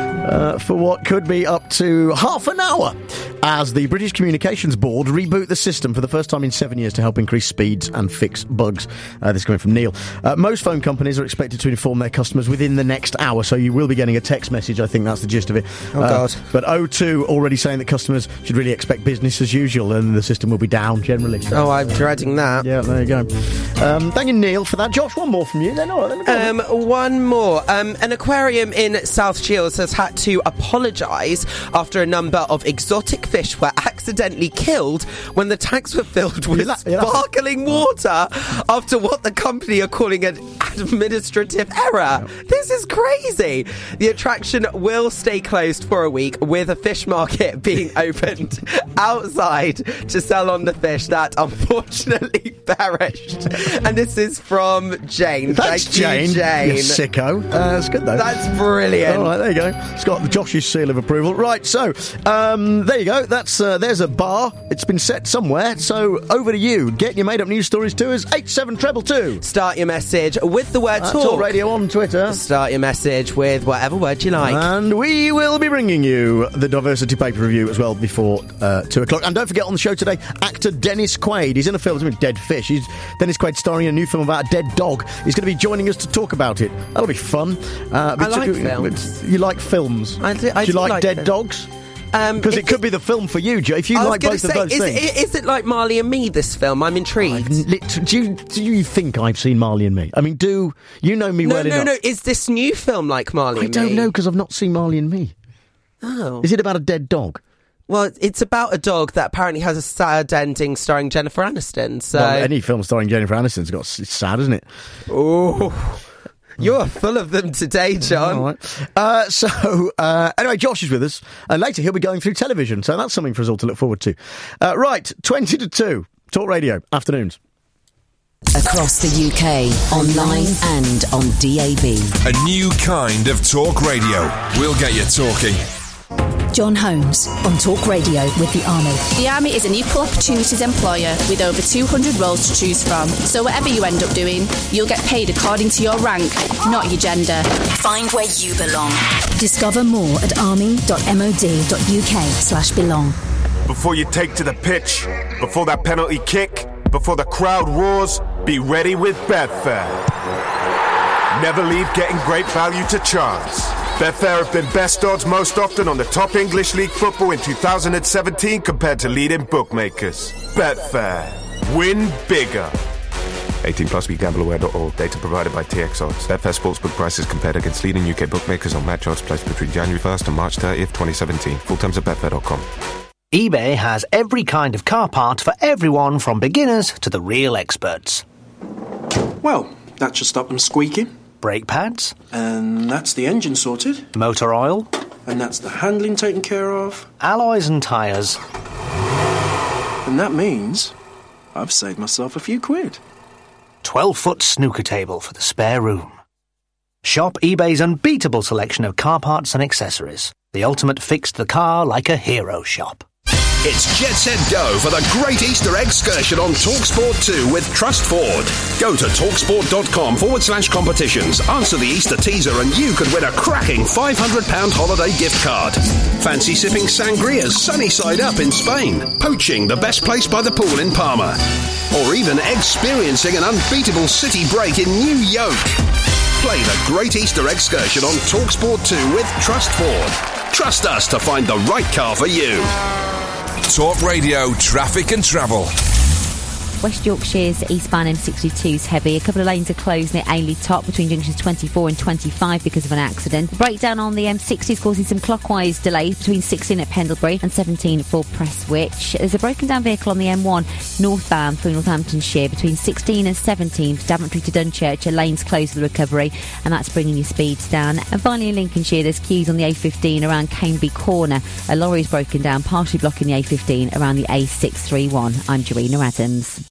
for what could be up to half an hour as the British Communications Board reboot the system for the first time in 7 years to help increase speeds and fix bugs. This is coming from Neil. Most phone companies are expected to inform their customers within the next hour, so you will be getting a text message. I think that's the gist of it. Oh, God. But O2 already saying that customers should really expect business as usual and the system will be down generally. So. Oh, I'm dreading that. Yeah, there you go. Thank you, Neil, for that. Josh, one more from you. Then, all right, one more. An aquarium in South Shields has had to apologise after a number of exotic fish were accidentally killed when the tanks were filled with sparkling water after what the company are calling an administrative error. This is crazy. The attraction will stay closed for a week, with a fish market being opened outside to sell on the fish that unfortunately perished. And this is from Jane. That's Thank you, Jane. You Jane. sicko. That's good, though. That's brilliant. All right, there you go. It's got Josh's seal of approval. Right, so, there you go. There's a bar. It's been set somewhere. So, over to you. Get your made-up news stories to us. 87222. Start your message with the word talk. Talk Radio on Twitter. Start your message with whatever word you like. And we will be bringing you the diversity paper review as well before 2 o'clock. And don't forget, on the show today, actor Dennis Quaid. He's in a film, Dead Fish. Dennis Quaid starring in a new film about a dead dog. He's going to be joining us to talk about it. That'll be fun. I like films. You like films? I do you like dead films. Dogs? Because it could be the film for you, Joe, if you like both of those things. Is it like Marley and Me, this film? I'm intrigued. Do you think I've seen Marley and Me? I mean, do you know me well enough? No. Is this new film like Marley and Me? I don't know, because I've not seen Marley and Me. Oh. Is it about a dead dog? Well, it's about a dog that apparently has a sad ending starring Jennifer Aniston. So Well, any film starring Jennifer Aniston's it's sad, isn't it? Oh, you're full of them today, John. All right. Anyway, Josh is with us. Later, he'll be going through television, so that's something for us all to look forward to. Right, 20 to 2, Talk Radio, afternoons. Across the UK, online and on DAB. A new kind of talk radio. We'll get you talking. John Holmes on Talk Radio with the Army. The Army is an equal opportunities employer with over 200 roles to choose from. So whatever you end up doing, you'll get paid according to your rank, not your gender. Find where you belong. Discover more at army.mod.uk/belong. Before you take to the pitch, before that penalty kick, before the crowd roars, be ready with Betfair. Never leave getting great value to chance. Betfair have been best odds most often on the top English League football in 2017 compared to leading bookmakers. Betfair. Win bigger. 18 plus BeGambleAware.org. Data provided by TX Odds. Betfair Sportsbook prices compared against leading UK bookmakers on match odds placed between January 1st and March 30th, 2017. Full terms at Betfair.com. eBay has every kind of car part for everyone from beginners to the real experts. Well, that should stop them squeaking. Brake pads. And that's the engine sorted. Motor oil. And that's the handling taken care of. Alloys and tyres. And that means I've saved myself a few quid. 12-foot snooker table for the spare room. Shop eBay's unbeatable selection of car parts and accessories. The ultimate fix the car like a hero shop. It's Jet Set Go for the Great Easter Excursion on TalkSport 2 with Trust Ford. Go to talksport.com/competitions, answer the Easter teaser and you could win a cracking £500 holiday gift card. Fancy sipping sangrias sunny side up in Spain, poaching the best place by the pool in Palma, or even experiencing an unbeatable city break in New York. Play the Great Easter Excursion on TalkSport 2 with Trust Ford. Trust us to find the right car for you. Talk Radio, traffic and travel. West Yorkshire's eastbound M62 is heavy. A couple of lanes are closed near Ainley Top between junctions 24 and 25 because of an accident. The breakdown on the M60 is causing some clockwise delays between 16 at Pendlebury and 17 for Prestwich. There's a broken down vehicle on the M1 northbound through Northamptonshire between 16 and 17 for Daventry to Dunchurch. A lane's closed for the recovery and that's bringing your speeds down. And finally in Lincolnshire there's queues on the A15 around Caneby Corner. A lorry's broken down, partially blocking the A15 around the A631. I'm Joanna Adams.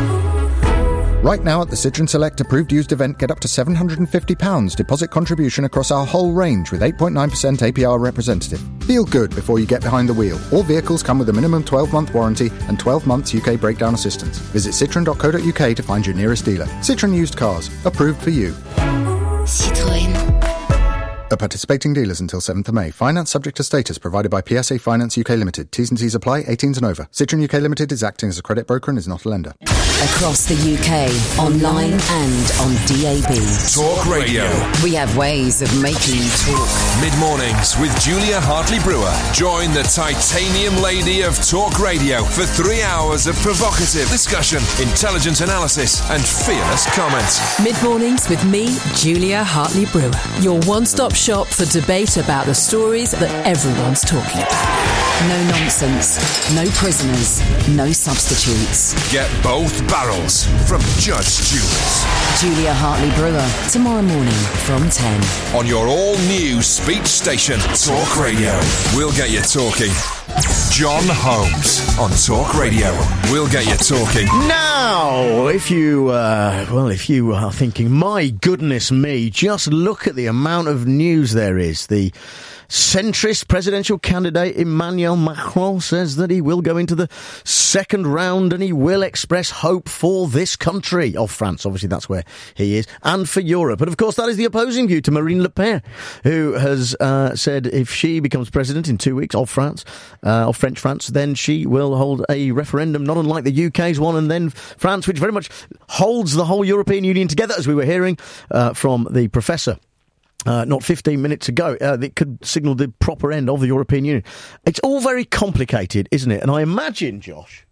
Right now at the Citroen Select approved used event, get up to £750 deposit contribution across our whole range with 8.9% APR representative. Feel good before you get behind the wheel. All vehicles come with a minimum 12-month warranty and 12 months UK breakdown assistance. Visit citroen.co.uk to find your nearest dealer. Citroen Used Cars. Approved for you. Citroën. At participating dealers until 7th of May. Finance subject to status provided by PSA Finance UK Limited. T's and C's apply. 18s and over. Citroen UK Limited is acting as a credit broker and is not a lender. Across the UK, online and on DAB. Talk Radio. We have ways of making you talk. Mid-mornings with Julia Hartley-Brewer. Join the titanium lady of Talk Radio for 3 hours of provocative discussion, intelligent analysis and fearless comment. Mid-mornings with me, Julia Hartley-Brewer. Your one-stop shop for debate about the stories that everyone's talking about. No nonsense, no prisoners, no substitutes. Get both barrels from Judge Jules. Julia Hartley-Brewer, tomorrow morning from 10. On your all-new speech station, Talk Radio. We'll get you talking. John Holmes on Talk Radio. We'll get you talking. Now, if you are thinking, my goodness me, just look at the amount of news there is. The centrist presidential candidate Emmanuel Macron says that he will go into the second round and he will express hope for this country, of France, obviously that's where he is, and for Europe. And of course that is the opposing view to Marine Le Pen, who has said if she becomes president in 2 weeks of France, of French France, then she will hold a referendum not unlike the UK's one, and then France, which very much holds the whole European Union together, as we were hearing from the professor. Not 15 minutes ago, that could signal the proper end of the European Union. It's all very complicated, isn't it? And I imagine, Josh,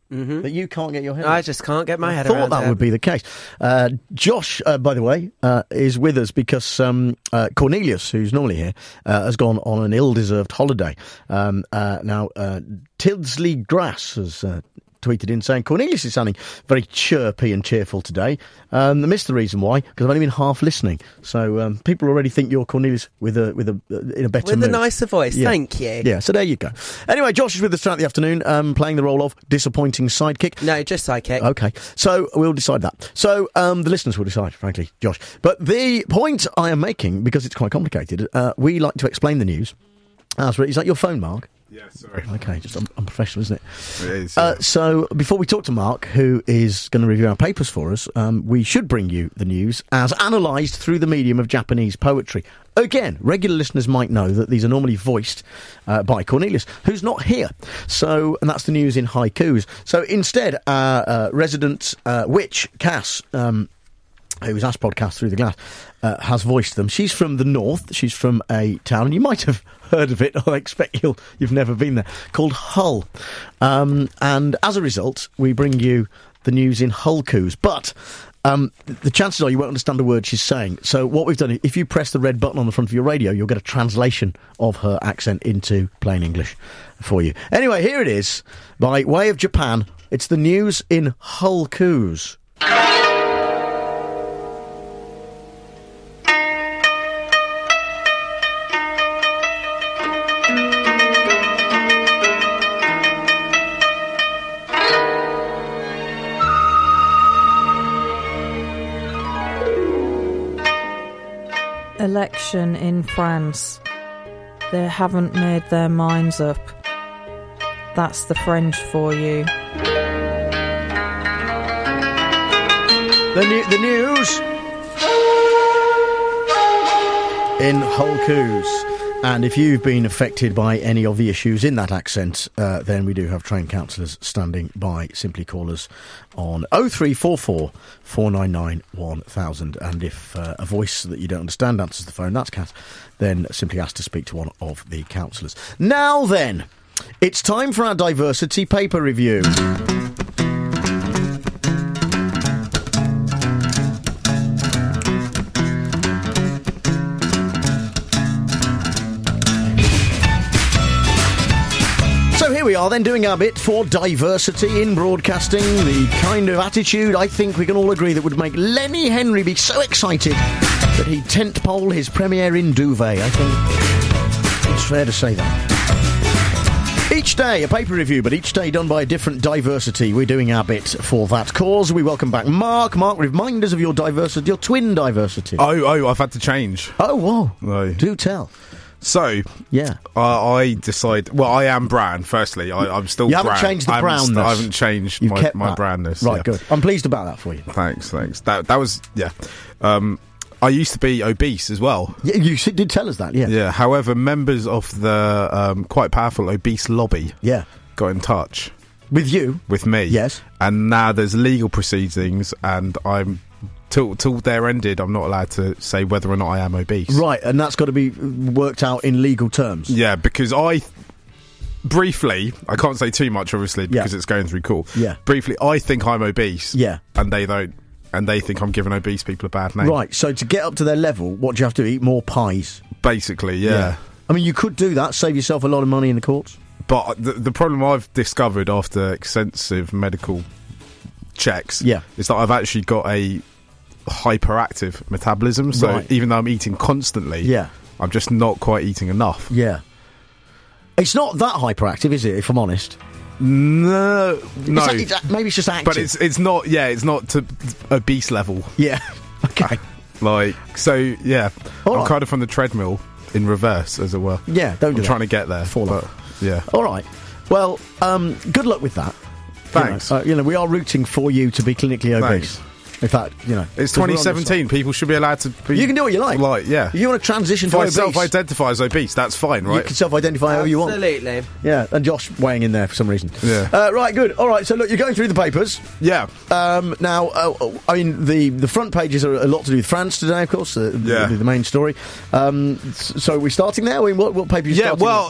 that you can't get your head. I just can't get my head I around thought that it. would be the case. Josh, by the way, is with us because Cornelius, who's normally here, has gone on an ill-deserved holiday. Now, Tildesley Grass has tweeted in saying Cornelius is sounding very chirpy and cheerful today. I missed the reason why, because I've only been half listening. So people already think you're Cornelius in a better mood. With a nicer voice, thank you. Yeah, so there you go. Anyway, Josh is with us throughout the afternoon, playing the role of disappointing sidekick. No, just sidekick. Okay, so we'll decide that. So the listeners will decide, frankly, Josh. But the point I am making, because it's quite complicated, we like to explain the news. Is that your phone, Mark? Yeah, sorry. Okay, just unprofessional, isn't it? It is. Yeah. So, before we talk to Mark, who is going to review our papers for us, we should bring you the news as analysed through the medium of Japanese poetry. Again, regular listeners might know that these are normally voiced by Cornelius, who's not here. So, and that's the news in haikus. So, instead, resident witch, Cass, who's Ask Podcast Through the Glass, has voiced them. She's from the north. She's from a town, and you might have heard of it. I expect you've never been there, called Hull. And as a result, we bring you the news in Hullcoos. But the chances are you won't understand a word she's saying. So what we've done, if you press the red button on the front of your radio, you'll get a translation of her accent into plain English for you. Anyway, here it is, by way of Japan. It's the news in Hullcoos. Election in France. They haven't made their minds up. That's the French for you. The news in Hullcoos. And if you've been affected by any of the issues in that accent, then we do have trained counsellors standing by. Simply call us on 0344 499 1000. And if a voice that you don't understand answers the phone, that's Kat, then simply ask to speak to one of the counsellors. Now then, it's time for our diversity paper review. We are then doing our bit for diversity in broadcasting, the kind of attitude I think we can all agree that would make Lenny Henry be so excited that he'd tent pole his premiere in Duvet. I think it's fair to say that. Each day a paper review, but each day done by a different diversity. We're doing our bit for that cause. We welcome back Mark. Mark, remind us of your diversity, your twin diversity. Oh, I've had to change. Oh, whoa. No. Do tell. So, yeah, I decide. Well, I am brown. Firstly, I'm still. You brown. haven't changed the brownness. I haven't changed my brownness. Right, yeah. good. I'm pleased about that for you. Thanks. That was I used to be obese as well. Yeah, you did tell us that. Yeah. Yeah. However, members of the quite powerful obese lobby, got in touch with you, with me. Yes. And now there's legal proceedings, and I'm. Till they're ended, I'm not allowed to say whether or not I am obese. Right, and that's got to be worked out in legal terms. Yeah, because briefly, I can't say too much, obviously, because it's going through court. Yeah. Briefly, I think I'm obese. Yeah. And they don't, and they think I'm giving obese people a bad name. Right, so to get up to their level, what do you have to do? Eat more pies? Basically, yeah. I mean, you could do that, save yourself a lot of money in the courts. But the problem I've discovered after extensive medical checks is that I've actually got a hyperactive metabolism, so even though I'm eating constantly, I'm just not quite eating enough. Yeah, it's not that hyperactive, is it? If I'm honest, no. Maybe it's just active, but it's not. Yeah, it's not to obese level. Yeah, okay. I'm kind of on the treadmill in reverse, as it were. Yeah, I'm trying to get there. Yeah. All right. Well, good luck with that. Thanks. We are rooting for you to be clinically obese. Thanks. In fact, it's 2017. People should be allowed to be. You can do what you like. Yeah. If you want to transition to if I obese, self-identify as obese, that's fine, right? You can self-identify however you want. Absolutely. Yeah, and Josh weighing in there for some reason. Yeah. Right, good. All right, so look, you're going through the papers. Yeah. Now, I mean, the front pages are a lot to do with France today, of course. The main story. So we're starting there. I mean, what paper are you starting with?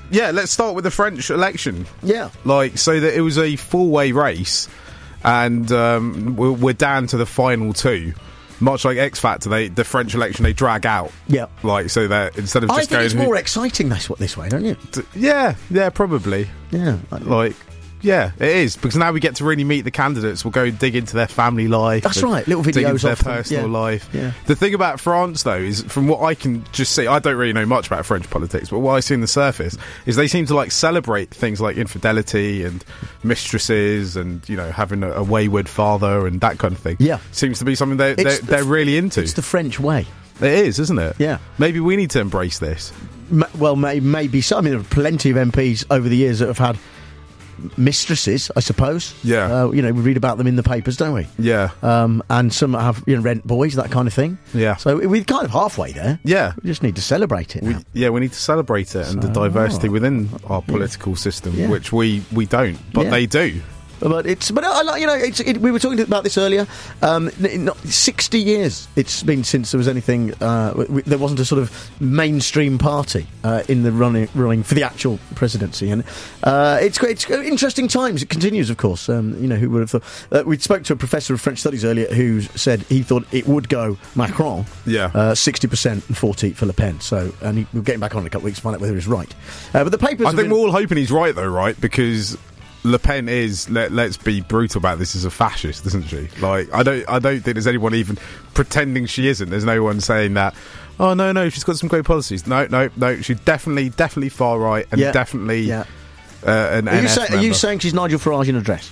Yeah, let's start with the French election. Yeah. So that it was a four-way race, and we're down to the final two. Much like X Factor, the French election, they drag out. Yeah. So that instead of just going... I think it's more exciting this way, don't you? Yeah, probably. Yeah. Yeah, it is, because now we get to really meet the candidates. We'll go dig into their family life. That's right, little videos dig into their of them. personal life. Yeah. The thing about France, though, is from what I can just see, I don't really know much about French politics, but what I see on the surface is they seem to celebrate things like infidelity and mistresses and having a wayward father and that kind of thing. Yeah, seems to be something they're really into. It's the French way. It is, isn't it? Yeah. Maybe we need to embrace this. Well, maybe so. I mean, there are plenty of MPs over the years that have had mistresses, I suppose. Yeah. We read about them in the papers, don't we? Yeah. And some have rent boys, that kind of thing. Yeah. So we're kind of halfway there. Yeah. We just need to celebrate it now. We need to celebrate it and the diversity within our political system, which we don't, but they do. But I like, we were talking about this earlier. 60 years it's been since there was anything. There wasn't a sort of mainstream party in the running for the actual presidency, and it's interesting times. It continues, of course. Who would have thought? We spoke to a professor of French studies earlier who said he thought it would go Macron. Yeah, 60% and 40% for Le Pen. So, and we're getting back on in a couple of weeks to find out whether he's right. But the papers. I think we're all hoping he's right, though, right? Because Le Pen is, let's be brutal about this, is a fascist, isn't she? I don't think there's anyone even pretending she isn't. There's no one saying that, oh, no, she's got some great policies. No, she's definitely far right and definitely an NF Are you saying she's Nigel Farage in a dress?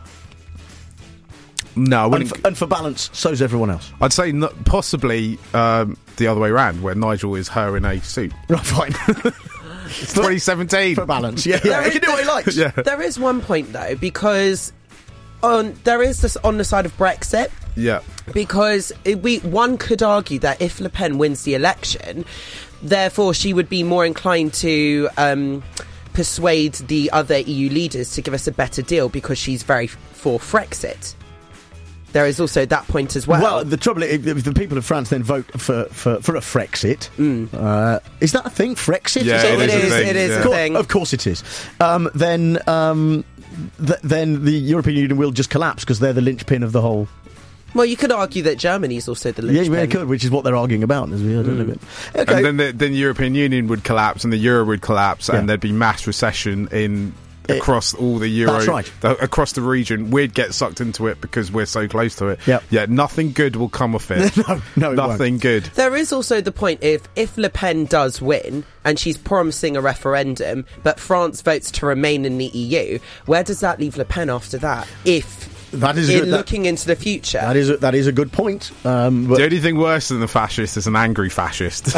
No, I wouldn't. And for balance, so's everyone else. I'd say possibly the other way around, where Nigel is her in a suit. Right, fine. It's 2017 for balance. Yeah, he can do what he likes. Yeah. There is one point though, because there is this on the side of Brexit. Yeah, because one could argue that if Le Pen wins the election, therefore she would be more inclined to persuade the other EU leaders to give us a better deal because she's very for Frexit. There is also that point as well. Well, the trouble is, if the people of France then vote for a Frexit, is that a thing? Frexit? Yeah, it is a thing. Of course it is. Then the European Union will just collapse because they're the linchpin of the whole. Well, you could argue that Germany's also the linchpin. Yeah, you could, which is what they're arguing about. As we heard a little bit. Okay. And then the European Union would collapse and the euro would collapse and there'd be mass recession across all the euro, that's right. Across the region. We'd get sucked into it because we're so close to it. Yep. Yeah, nothing good will come of it. no, nothing good. There is also the point if Le Pen does win and she's promising a referendum, but France votes to remain in the EU, where does that leave Le Pen after that? Looking into the future, that is a good point. The only thing worse than the fascist is an angry fascist.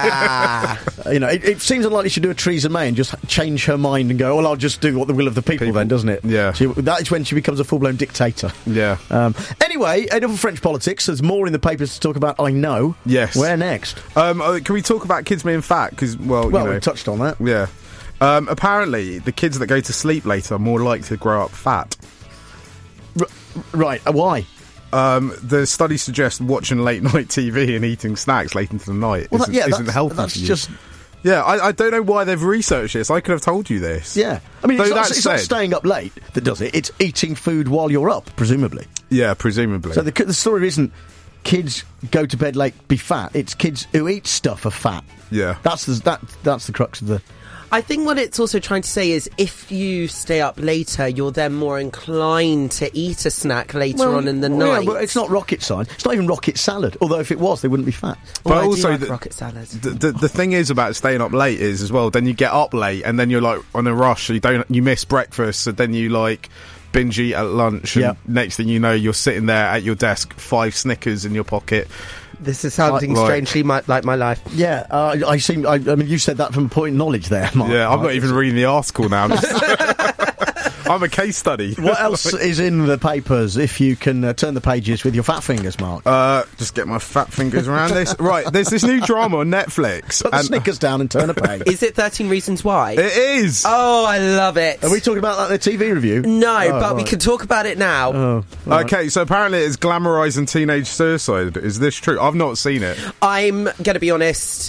It seems unlikely she'd do a Theresa May and just change her mind and go, well, I'll just do what the will of the people. Then, doesn't it? Yeah. That is when she becomes a full-blown dictator. Yeah. Anyway, enough of French politics. There's more in the papers to talk about. I know. Yes. Where next? Can we talk about kids being fat? Because we touched on that. Yeah. Apparently, the kids that go to sleep later are more likely to grow up fat. Right, why? The study suggests watching late night TV and eating snacks late into the night isn't healthy for you. Yeah, I don't know why they've researched this. I could have told you this. Yeah. I mean, it's not staying up late that does it. It's eating food while you're up, presumably. Yeah, presumably. So the story isn't kids go to bed late, be fat. It's kids who eat stuff are fat. Yeah. That's the crux of the... I think what it's also trying to say is if you stay up later, you're then more inclined to eat a snack later on in the night. Yeah, but it's not rocket science. It's not even rocket salad. Although if it was, they wouldn't be fat. But I also, do like rocket salad. The thing is about staying up late is as well. Then you get up late, and then you're like on a rush. So you miss breakfast. So then you binge eat at lunch. And next thing you know, you're sitting there at your desk, 5 Snickers in your pocket. This is sounding strangely like my life. Yeah, I mean, you said that from a point of knowledge there, Mark. Yeah, I'm not even reading the article now. I'm a case study. What else is in the papers if you can turn the pages with your fat fingers, Mark? Just get my fat fingers around this. Right, there's this new drama on Netflix. Put the Snickers down and turn a page. Is it 13 Reasons Why? It is! Oh, I love it. Are we talking about that in the TV review? No, but we can talk about it now. Oh, right. Okay, so apparently it's glamorising teenage suicide. Is this true? I've not seen it. I'm going to be honest...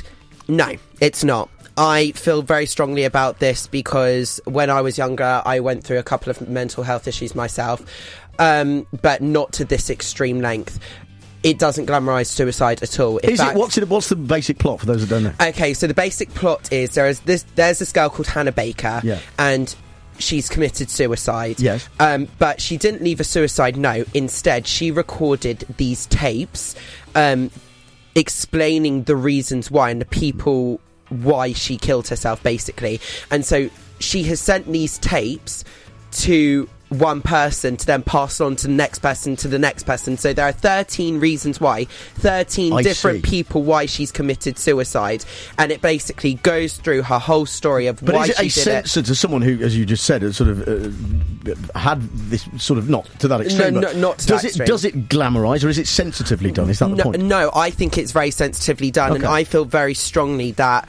No, it's not. I feel very strongly about this because when I was younger, I went through a couple of mental health issues myself, but not to this extreme length. It doesn't glamorise suicide at all. What's the basic plot for those that don't know? Okay, so the basic plot is there's this girl called Hannah Baker, and she's committed suicide. Yes. But she didn't leave a suicide note. Instead, she recorded these tapes explaining the reasons why and the people why she killed herself, basically. And so she has sent these tapes to one person to then pass on to the next person to the next person. So there are 13 reasons why, 13 different people why she's committed suicide, and it basically goes through her whole story of why she did it. But is it a censor to someone who, as you just said, has sort of had this sort of, not to that extreme, not to that extreme. Does it glamorise, or is it sensitively done? Is that the point? No, I think it's very sensitively done, and I feel very strongly that,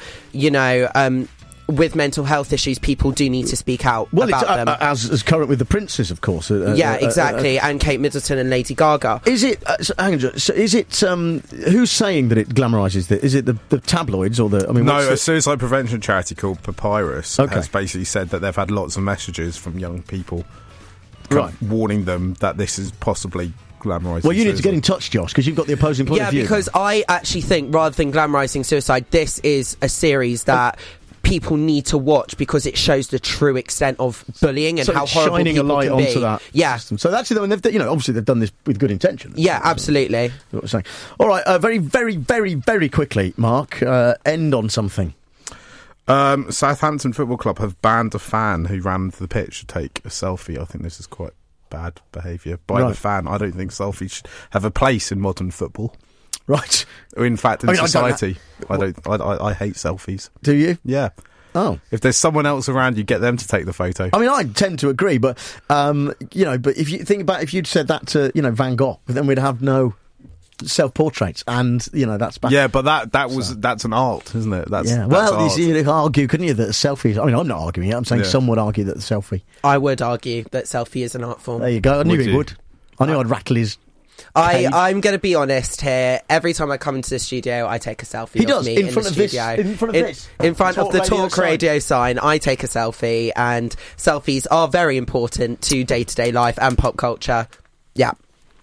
with mental health issues, people do need to speak out about them. As current with the Princes, of course. Yeah, exactly, and Kate Middleton and Lady Gaga. Is it? Hang on, so is it? Who's saying that it glamorises this? Is it the tabloids or the? I mean, no, a suicide prevention charity called Papyrus has basically said that they've had lots of messages from young people, warning them that this is possibly glamorising. Well, you need to get in touch, Josh, because you've got the opposing point of view. Yeah, because I actually think rather than glamorising suicide, this is a series that people need to watch because it shows the true extent of bullying and how horrible shining people a light can be. onto that system. So that's obviously they've done this with good intention. Yeah, absolutely. What we're saying. All right, very, very, very, very quickly, Mark, end on something. Southampton Football Club have banned a fan who ran to the pitch to take a selfie. I think this is quite bad behaviour by the fan. I don't think selfies should have a place in modern football. Right. In fact, in society, I hate selfies. Do you? Yeah. Oh. If there's someone else around, you get them to take the photo. I mean, I tend to agree, but but if you think about if you'd said that to Van Gogh, then we'd have no self-portraits, and that's bad. Yeah, but that's an art, isn't it? That's you could argue, couldn't you, that the selfie? I mean, I'm not arguing it. I'm saying some would argue that the selfie. I would argue that selfie is an art form. There you go. I knew he would. I knew I'd rattle his. I'm going to be honest here. Every time I come into the studio, I take a selfie. He does, me in front of this. In front of this. In front of the Talk Radio sign, I take a selfie, and selfies are very important to day-to-day life and pop culture. Yeah.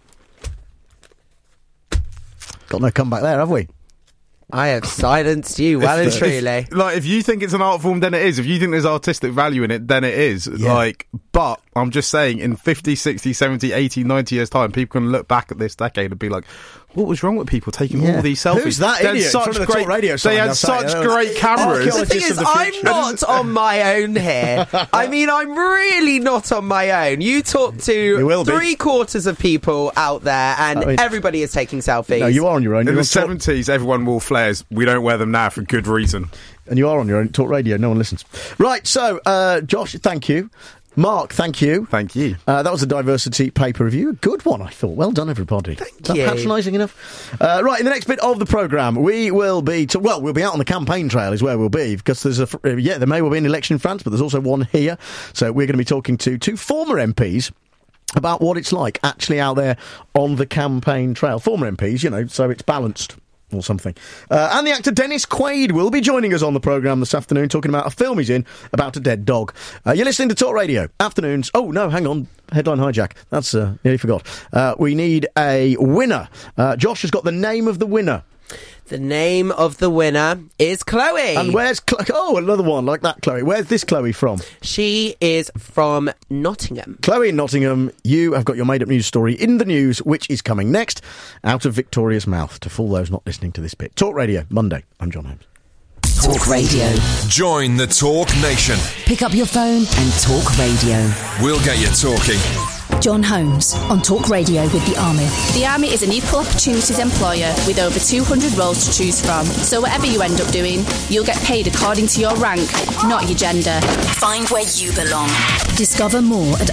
Got no comeback there, have we? I have silenced you well and truly. If you think it's an art form, then it is. If you think there's artistic value in it, then it is. Yeah. But I'm just saying, in 50, 60, 70, 80, 90 years' time, people can look back at this decade and be like, what was wrong with people taking all these selfies? Who's that idiot? They had such great cameras. The thing is, I'm not on my own here. I mean, I'm really not on my own. You talk to 3/4 of people out there, and everybody is taking selfies. No, you are on your own. In the 70s, everyone wore flares. We don't wear them now for good reason. And you are on your own. Talk Radio, no one listens. Right, so, Josh, thank you. Mark, thank you. Thank you. That was a diversity paper review. A good one, I thought. Well done, everybody. Thank you. Patronising enough? Right, in the next bit of the programme, we will be... we'll be out on the campaign trail is where we'll be, because there's there may well be an election in France, but there's also one here. So we're going to be talking to two former MPs about what it's like actually out there on the campaign trail. Former MPs, so it's balanced. Or something. And the actor Dennis Quaid will be joining us on the programme this afternoon, talking about a film he's in about a dead dog. You're listening to Talk Radio. Afternoons. Oh, no, hang on. Headline hijack. That's, nearly forgot. We need a winner. Josh has got the name of the winner. The name of the winner is Chloe. And where's another one like that, Chloe. Where's this Chloe from? She is from Nottingham. Chloe in Nottingham, you have got your made-up news story in the news, which is coming next, out of Victoria's mouth, to fool those not listening to this bit. Talk Radio, Monday. I'm John Holmes. Talk Radio. Join the Talk Nation. Pick up your phone and talk radio. We'll get you talking. John Holmes on Talk Radio with the Army. The Army is an equal opportunities employer with over 200 roles to choose from. So whatever you end up doing, you'll get paid according to your rank, not your gender. Find where you belong. Discover more at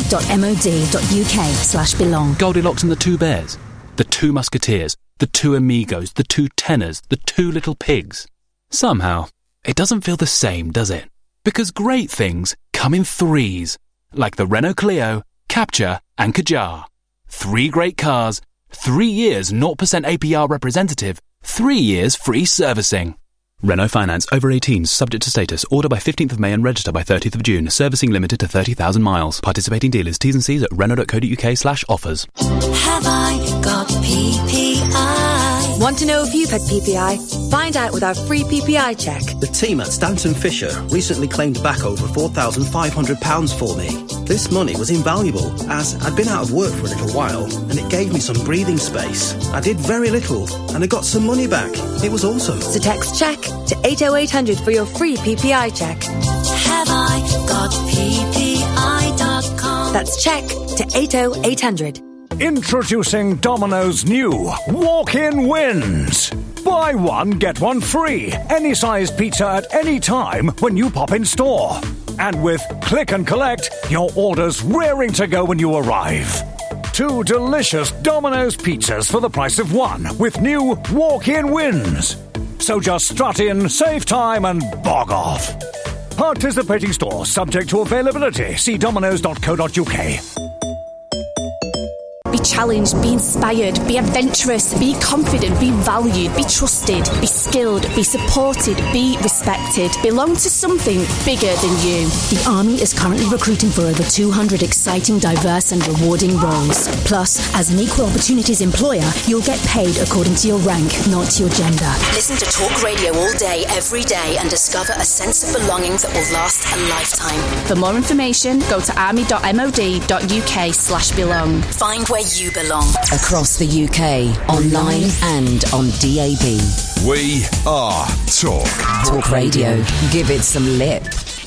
army.mod.uk/belong. Goldilocks and the Two Bears, the Two Musketeers, the Two Amigos, the Two Tenors, the Two Little Pigs. Somehow, it doesn't feel the same, does it? Because great things come in threes, like the Renault Clio, Capture and Kadjar. 3 great cars, 3 years 0% APR representative, 3 years free servicing. Renault Finance. Over 18s. Subject to status. Order by 15th of May and register by 30th of June. Servicing limited to 30,000 miles. Participating dealers. T's and C's at Renault.co.uk/offers. Have I got PPI? Want to know if you've had PPI? Find out with our free PPI check. The team at Stanton Fisher recently claimed back over £4,500 for me. This money was invaluable, as I'd been out of work for a little while, and it gave me some breathing space. I did very little, and I got some money back. It was awesome. So text check to 80800 for your free PPI check. Have I got PPI.com? That's check to 80800. Introducing Domino's new Walk-In Wins. Buy one, get one free. Any size pizza at any time when you pop in store. And with Click and Collect, your order's raring to go when you arrive. 2 delicious Domino's pizzas for the price of one with new Walk-In Wins. So just strut in, save time and bog off. Participating stores subject to availability. See dominos.co.uk. Be challenged, be inspired, be adventurous, be confident, be valued, be trusted, be skilled, be supported, be respected. Belong to something bigger than you. The Army is currently recruiting for over 200 exciting, diverse and rewarding roles. Plus, as an equal opportunities employer, you'll get paid according to your rank, not your gender. Listen to Talk Radio all day, every day and discover a sense of belonging that will last a lifetime. For more information, go to army.mod.uk/belong. Find where you belong. Across the UK, online and on DAB. We are Talk. Talk Radio. Give it some lip.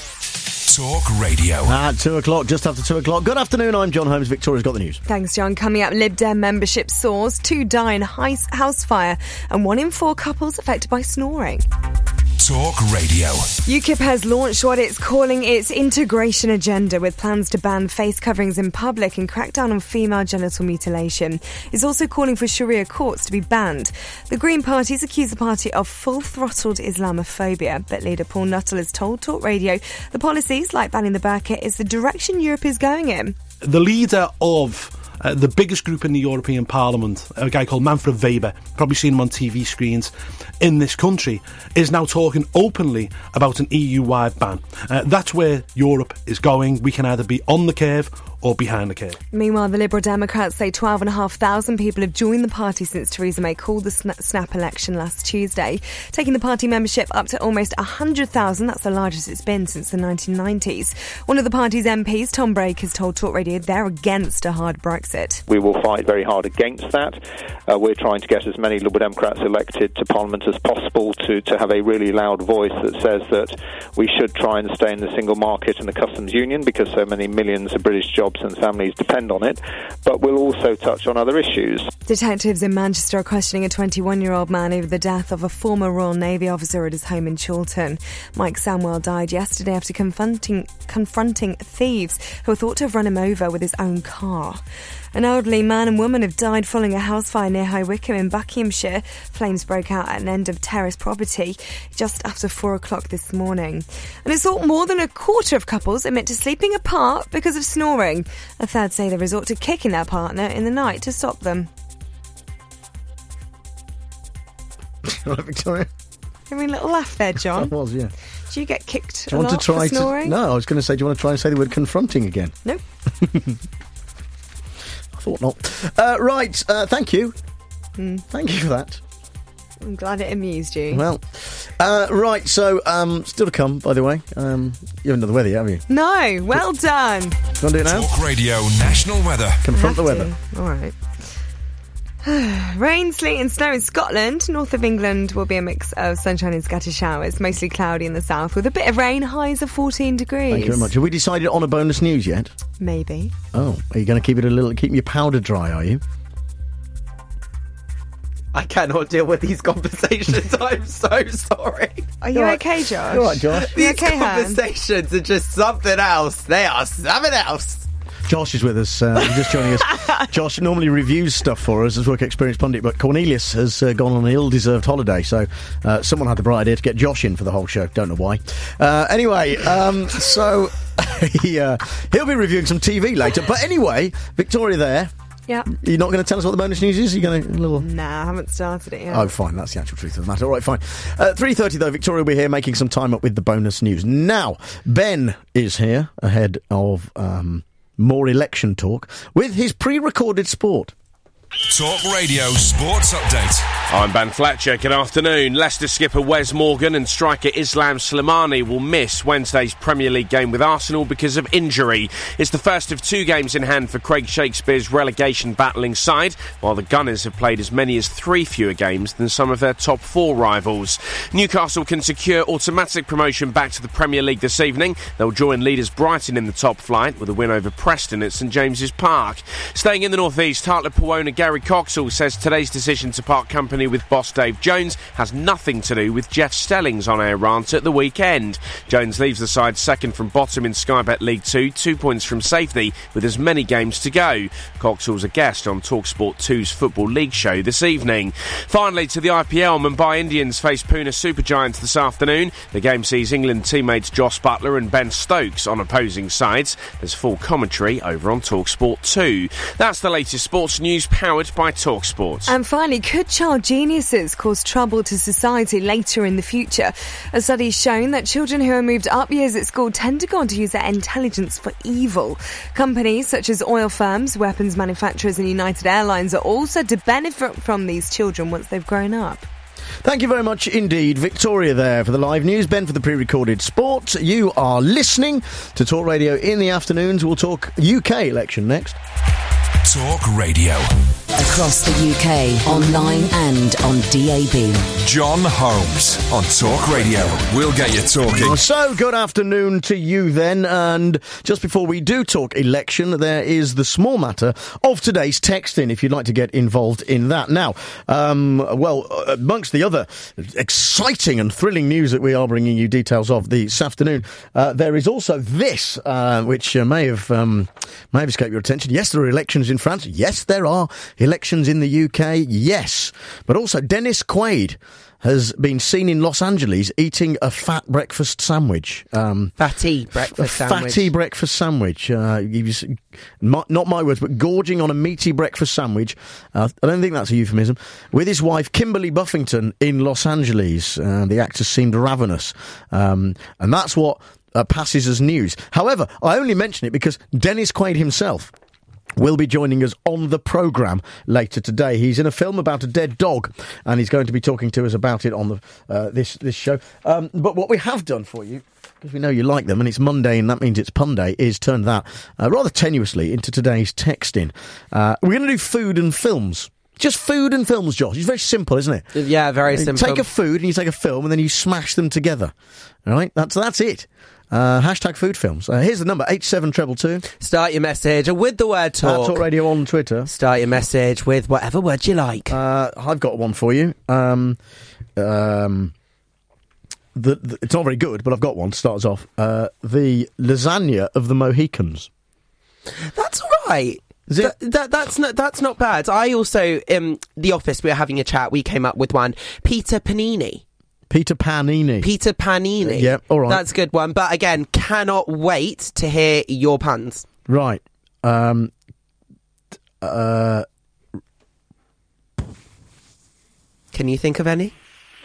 Talk Radio. At 2 o'clock, just after 2 o'clock. Good afternoon, I'm John Holmes. Victoria's got the news. Thanks, John. Coming up, Lib Dem membership soars, 2 die in house fire, and 1 in 4 couples affected by snoring. Talk Radio. UKIP has launched what it's calling its integration agenda, with plans to ban face coverings in public and crack down on female genital mutilation. It's also calling for Sharia courts to be banned. The Green Party's accused the party of full-throttled Islamophobia, but leader Paul Nuttall has told Talk Radio the policies, like banning the burqa, is the direction Europe is going in. The leader of the biggest group in the European Parliament, a guy called Manfred Weber, probably seen him on TV screens in this country, is now talking openly about an EU-wide ban. That's where Europe is going. We can either be on the curve or behind the curve. Meanwhile, the Liberal Democrats say 12,500 people have joined the party since Theresa May called the snap election last Tuesday, taking the party membership up to almost 100,000. That's the largest it's been since the 1990s. One of the party's MPs, Tom Brake, has told Talk Radio they're against a hard Brexit. We will fight very hard against that. We're trying to get as many Liberal Democrats elected to Parliament as possible to have a really loud voice that says that we should try and stay in the single market and the customs union, because so many millions of British jobs and families depend on it. But we'll also touch on other issues. Detectives in Manchester are questioning a 21-year-old man over the death of a former Royal Navy officer at his home in Chiltern. Mike Samwell died yesterday after confronting thieves who are thought to have run him over with his own car. An elderly man and woman have died following a house fire near High Wycombe in Buckinghamshire. Flames broke out at an end of terrace property just after 4 o'clock this morning. And it's thought more than a quarter of couples admit to sleeping apart because of snoring. A third say they resort to kicking their partner in the night to stop them. Right, Victoria? Having a little laugh there, John. I was, yeah. Do you get kicked Do you a want lot to try for snoring? No, I was going to say, do you want to try and say the word confronting again? Nope. I thought not. Right, thank you. Thank you for that. I'm glad it amused you. Well, right, so still to come, by the way. You haven't done the weather yet, have you? No, well done. You want to do it now? Talk Radio National Weather. Confront the weather. All right. Rain, sleet and snow in Scotland. North of England will be a mix of sunshine and scattered showers. Mostly cloudy in the south with a bit of rain. Highs of 14 degrees. Thank you very much. Have we decided on a bonus news yet? Maybe. Oh, are you going to keep your powder dry, are you? I cannot deal with these conversations. I'm so sorry. Are you okay, Josh? You all right, Josh? These okay, conversations are just something else. They are something else. Josh is with us, just joining us. Josh normally reviews stuff for us as work experience pundit, but Cornelius has gone on an ill-deserved holiday, so someone had the bright idea to get Josh in for the whole show. Don't know why. Anyway, so he'll be reviewing some TV later. But anyway, Victoria there Yeah. You're not going to tell us what the bonus news is? You're going to Nah, I haven't started it yet. Oh, fine. That's the actual truth of the matter. All right, fine. 3:30 though. Victoria will be here making some time up with the bonus news. Now, Ben is here ahead of more election talk with his pre-recorded sport. Talk Radio Sports Update. I'm Ben Fletcher. Good afternoon. Leicester skipper Wes Morgan and striker Islam Slimani will miss Wednesday's Premier League game with Arsenal because of injury. It's the first of 2 games in hand for Craig Shakespeare's relegation-battling side, while the Gunners have played as many as 3 fewer games than some of their top 4 rivals. Newcastle can secure automatic promotion back to the Premier League this evening. They'll join leaders Brighton in the top flight with a win over Preston at St James's Park. Staying in the North East, Hartlepool owner Gary Coxall says today's decision to part company with boss Dave Jones has nothing to do with Jeff Stelling's on-air rant at the weekend. Jones leaves the side second from bottom in Sky Bet League 2, 2 points from safety with as many games to go. Coxall's a guest on TalkSport 2's Football League show this evening. Finally, to the IPL, Mumbai Indians face Pune Supergiants this afternoon. The game sees England teammates Joss Butler and Ben Stokes on opposing sides. There's full commentary over on TalkSport 2. That's the latest sports news powered by TalkSport. And finally, could child geniuses cause trouble to society later in the future? A study's shown that children who are moved up years at school tend to go on to use their intelligence for evil. Companies such as oil firms, weapons manufacturers and United Airlines are also to benefit from these children once they've grown up. Thank you very much indeed. Victoria there for the live news, Ben for the pre-recorded sport. You are listening to Talk Radio in the afternoons. We'll talk UK election next. Talk Radio. Across the UK, online and on DAB. John Holmes on Talk Radio. We'll get you talking. So, good afternoon to you then. And just before we do talk election, there is the small matter of today's texting, if you'd like to get involved in that. Now, amongst the other exciting and thrilling news that we are bringing you details of this afternoon, there is also this, which may have escaped your attention. Yes, there are elections in France. Yes, there are elections in the UK. Yes. But also Dennis Quaid has been seen in Los Angeles eating a fat breakfast sandwich. Fatty breakfast sandwich. Fatty breakfast sandwich. He was, not my words, but gorging on a meaty breakfast sandwich. I don't think that's a euphemism. With his wife, Kimberly Buffington, in Los Angeles. The actor seemed ravenous. And that's what passes as news. However, I only mention it because Dennis Quaid himself will be joining us on the programme later today. He's in a film about a dead dog, and he's going to be talking to us about it on the this show. But what we have done for you, because we know you like them, and it's Monday, and that means it's Pun Day, is turn that rather tenuously into today's texting. We're going to do food and films. Just food and films, Josh. It's very simple, isn't it? Yeah, very simple. You take a food and you take a film, and then you smash them together. All right? That's it. Hashtag food films. Here's the number, 87222. Start your message with the word talk. Talk Radio on Twitter. Start your message with whatever word you like. I've got one for you. It's not very good, but I've got one to start us off. The lasagna of the Mohicans. That's all right. That's not bad. I also, in the office, we were having a chat. We came up with one. Peter Panini. Peter Panini. Yeah, all right. That's a good one. But again, cannot wait to hear your puns. Right. Can you think of any?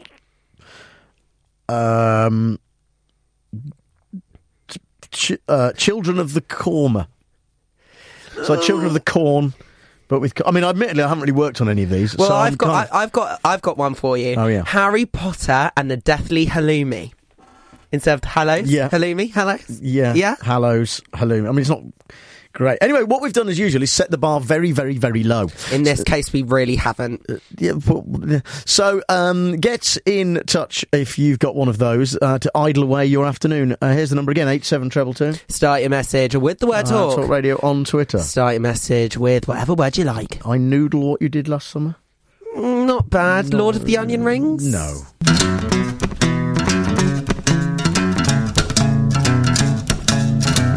Children of the Corn. So Children of the Corn. But admittedly, I haven't really worked on any of these. Well, so I've got one for you. Oh yeah, Harry Potter and the Deathly Halloumi. Instead of Hallows, yeah, Halloumi, Hallows, yeah, Hallows, Halloumi. It's not great. Anyway, what we've done as usual is set the bar very, very, very low. In this case, we really haven't. So get in touch if you've got one of those to idle away your afternoon. Here's the number again, 87222. Start your message with the word talk. Talk Radio on Twitter. Start your message with whatever word you like. I noodle what you did last summer. Not bad. Lord of the Onion Rings? No.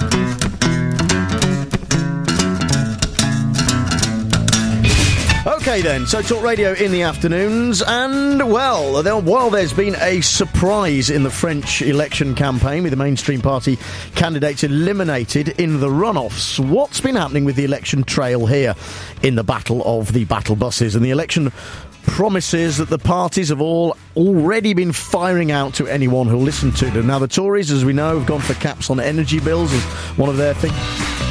OK, OK then, so Talk Radio in the afternoons, and well, while there's been a surprise in the French election campaign with the mainstream party candidates eliminated in the runoffs, what's been happening with the election trail here in the battle of the battle buses? And the election promises that the parties have all already been firing out to anyone who'll listen to them. Now, the Tories, as we know, have gone for caps on energy bills as one of their things.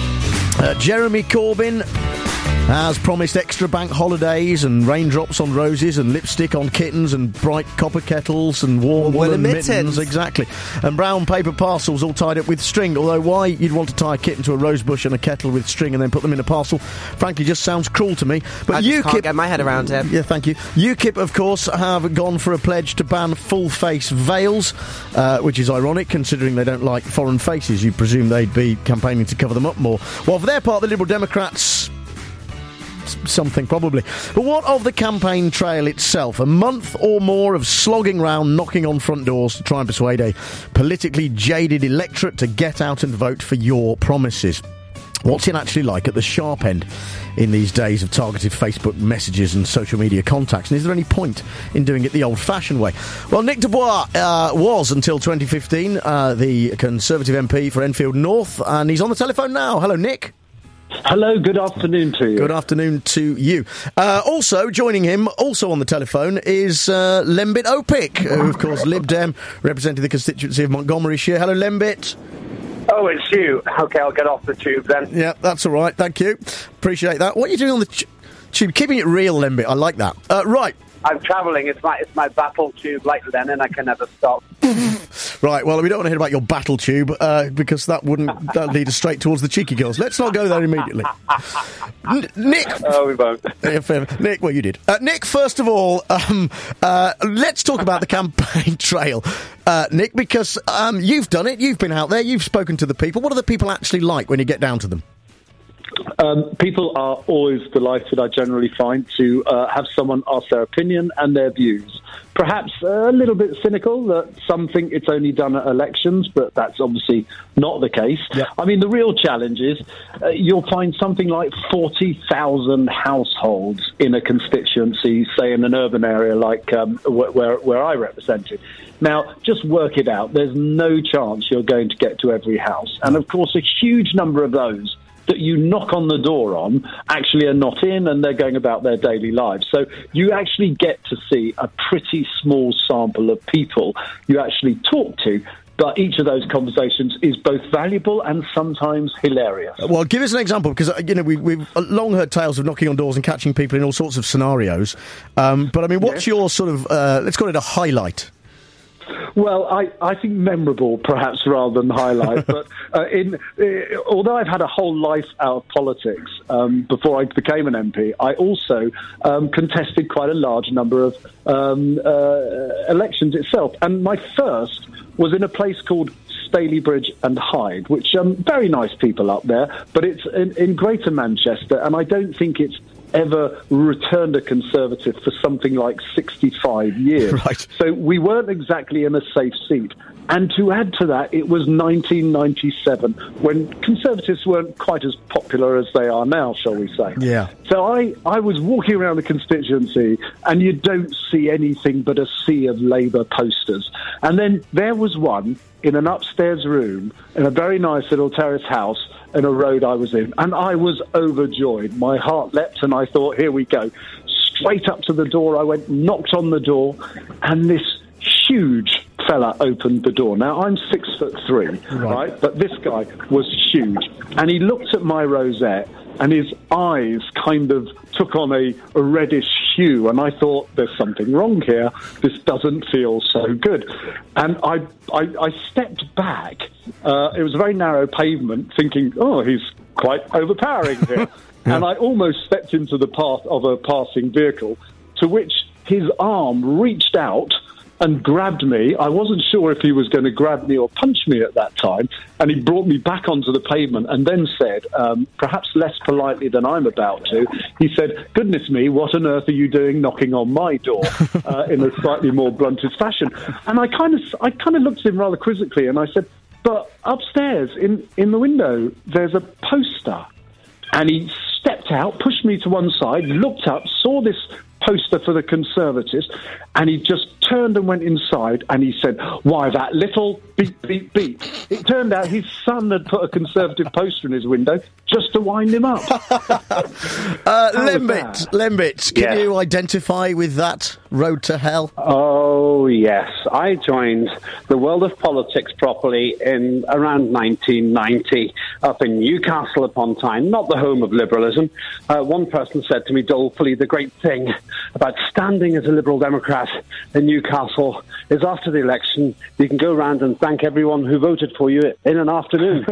Jeremy Corbyn has promised extra bank holidays and raindrops on roses and lipstick on kittens and bright copper kettles and warm woolen mittens. Exactly. And brown paper parcels all tied up with string, although why you'd want to tie a kitten to a rose bush and a kettle with string and then put them in a parcel, frankly, just sounds cruel to me. But I just can't get my head around it. Yeah, thank you. UKIP, of course, have gone for a pledge to ban full-face veils, which is ironic, considering they don't like foreign faces. You presume they'd be campaigning to cover them up more. Well, for their part, the Liberal Democrats... something probably. But what of the campaign trail itself? A month or more of slogging round, knocking on front doors to try and persuade a politically jaded electorate to get out and vote for your promises. What's it actually like at the sharp end in these days of targeted Facebook messages and social media contacts? And is there any point in doing it the old-fashioned way? Well, Nick Dubois was, until 2015, the Conservative MP for Enfield North, and he's on the telephone now. Hello, Nick. Hello, good afternoon to you. Good afternoon to you. Also, joining him, also on the telephone, is Lembit Opik, who, of course, Lib Dem, representing the constituency of Montgomeryshire. Hello, Lembit. Oh, it's you. OK, I'll get off the tube then. Yeah, that's all right. Thank you. Appreciate that. What are you doing on the tube? Keeping it real, Lembit. I like that. Right. I'm travelling. It's my battle tube like Lenin. I can never stop. Right, well, we don't want to hear about your battle tube because that'd lead us straight towards the cheeky girls. Let's not go there immediately. Nick. Oh, we won't. Nick, well, you did. Nick, first of all, let's talk about the campaign trail, Nick, because you've done it. You've been out there. You've spoken to the people. What do the people actually like when you get down to them? People are always delighted, I generally find, to have someone ask their opinion and their views. Perhaps a little bit cynical that some think it's only done at elections, but that's obviously not the case. Yeah. I mean, the real challenge is you'll find something like 40,000 households in a constituency, say in an urban area like where I represented. Now, just work it out. There's no chance you're going to get to every house. And, of course, a huge number of those that you knock on the door on actually are not in, and they're going about their daily lives. So you actually get to see a pretty small sample of people you actually talk to. But each of those conversations is both valuable and sometimes hilarious. Well, give us an example, because we've long heard tales of knocking on doors and catching people in all sorts of scenarios. But I mean, what's your sort of let's call it a highlight? Well, I think memorable, perhaps, rather than highlight. But although I've had a whole life out of politics before I became an MP, I also contested quite a large number of elections itself. And my first was in a place called Stalybridge and Hyde, which very nice people up there, but it's in Greater Manchester, and I don't think it's ever returned a Conservative for something like 65 years. Right. So we weren't exactly in a safe seat. And to add to that, it was 1997, when Conservatives weren't quite as popular as they are now, shall we say. Yeah. So I was walking around the constituency, and you don't see anything but a sea of Labour posters. And then there was one in an upstairs room in a very nice little terrace house in a road I was in, and I was overjoyed. My heart leapt, and I thought, here we go. Straight up to the door I went, knocked on the door, and this huge fella opened the door. Now, I'm 6'3", right? But this guy was huge, and he looked at my rosette, and his eyes kind of took on a reddish hue, and I thought, there's something wrong here. This doesn't feel so good. And I stepped back. It was a very narrow pavement, thinking, oh, he's quite overpowering here. Yeah. And I almost stepped into the path of a passing vehicle, to which his arm reached out and grabbed me. I wasn't sure if he was going to grab me or punch me at that time, and he brought me back onto the pavement and then said, perhaps less politely than I'm about to, he said, goodness me, what on earth are you doing knocking on my door, in a slightly more blunted fashion. And I kind of looked at him rather quizzically, and I said, but upstairs in the window there's a poster. And he stepped out, pushed me to one side, looked up, saw this poster for the Conservatives, and he just turned and went inside, and he said, "Why, that little beep, beep, beep." It turned out his son had put a Conservative poster in his window just to wind him up. Lembit, can you identify with that road to hell? Oh, yes. I joined the world of politics properly in around 1990 up in Newcastle upon Tyne, not the home of liberalism. One person said to me dolefully, the great thing about standing as a Liberal Democrat in Newcastle is after the election you can go around and thank everyone who voted for you in an afternoon.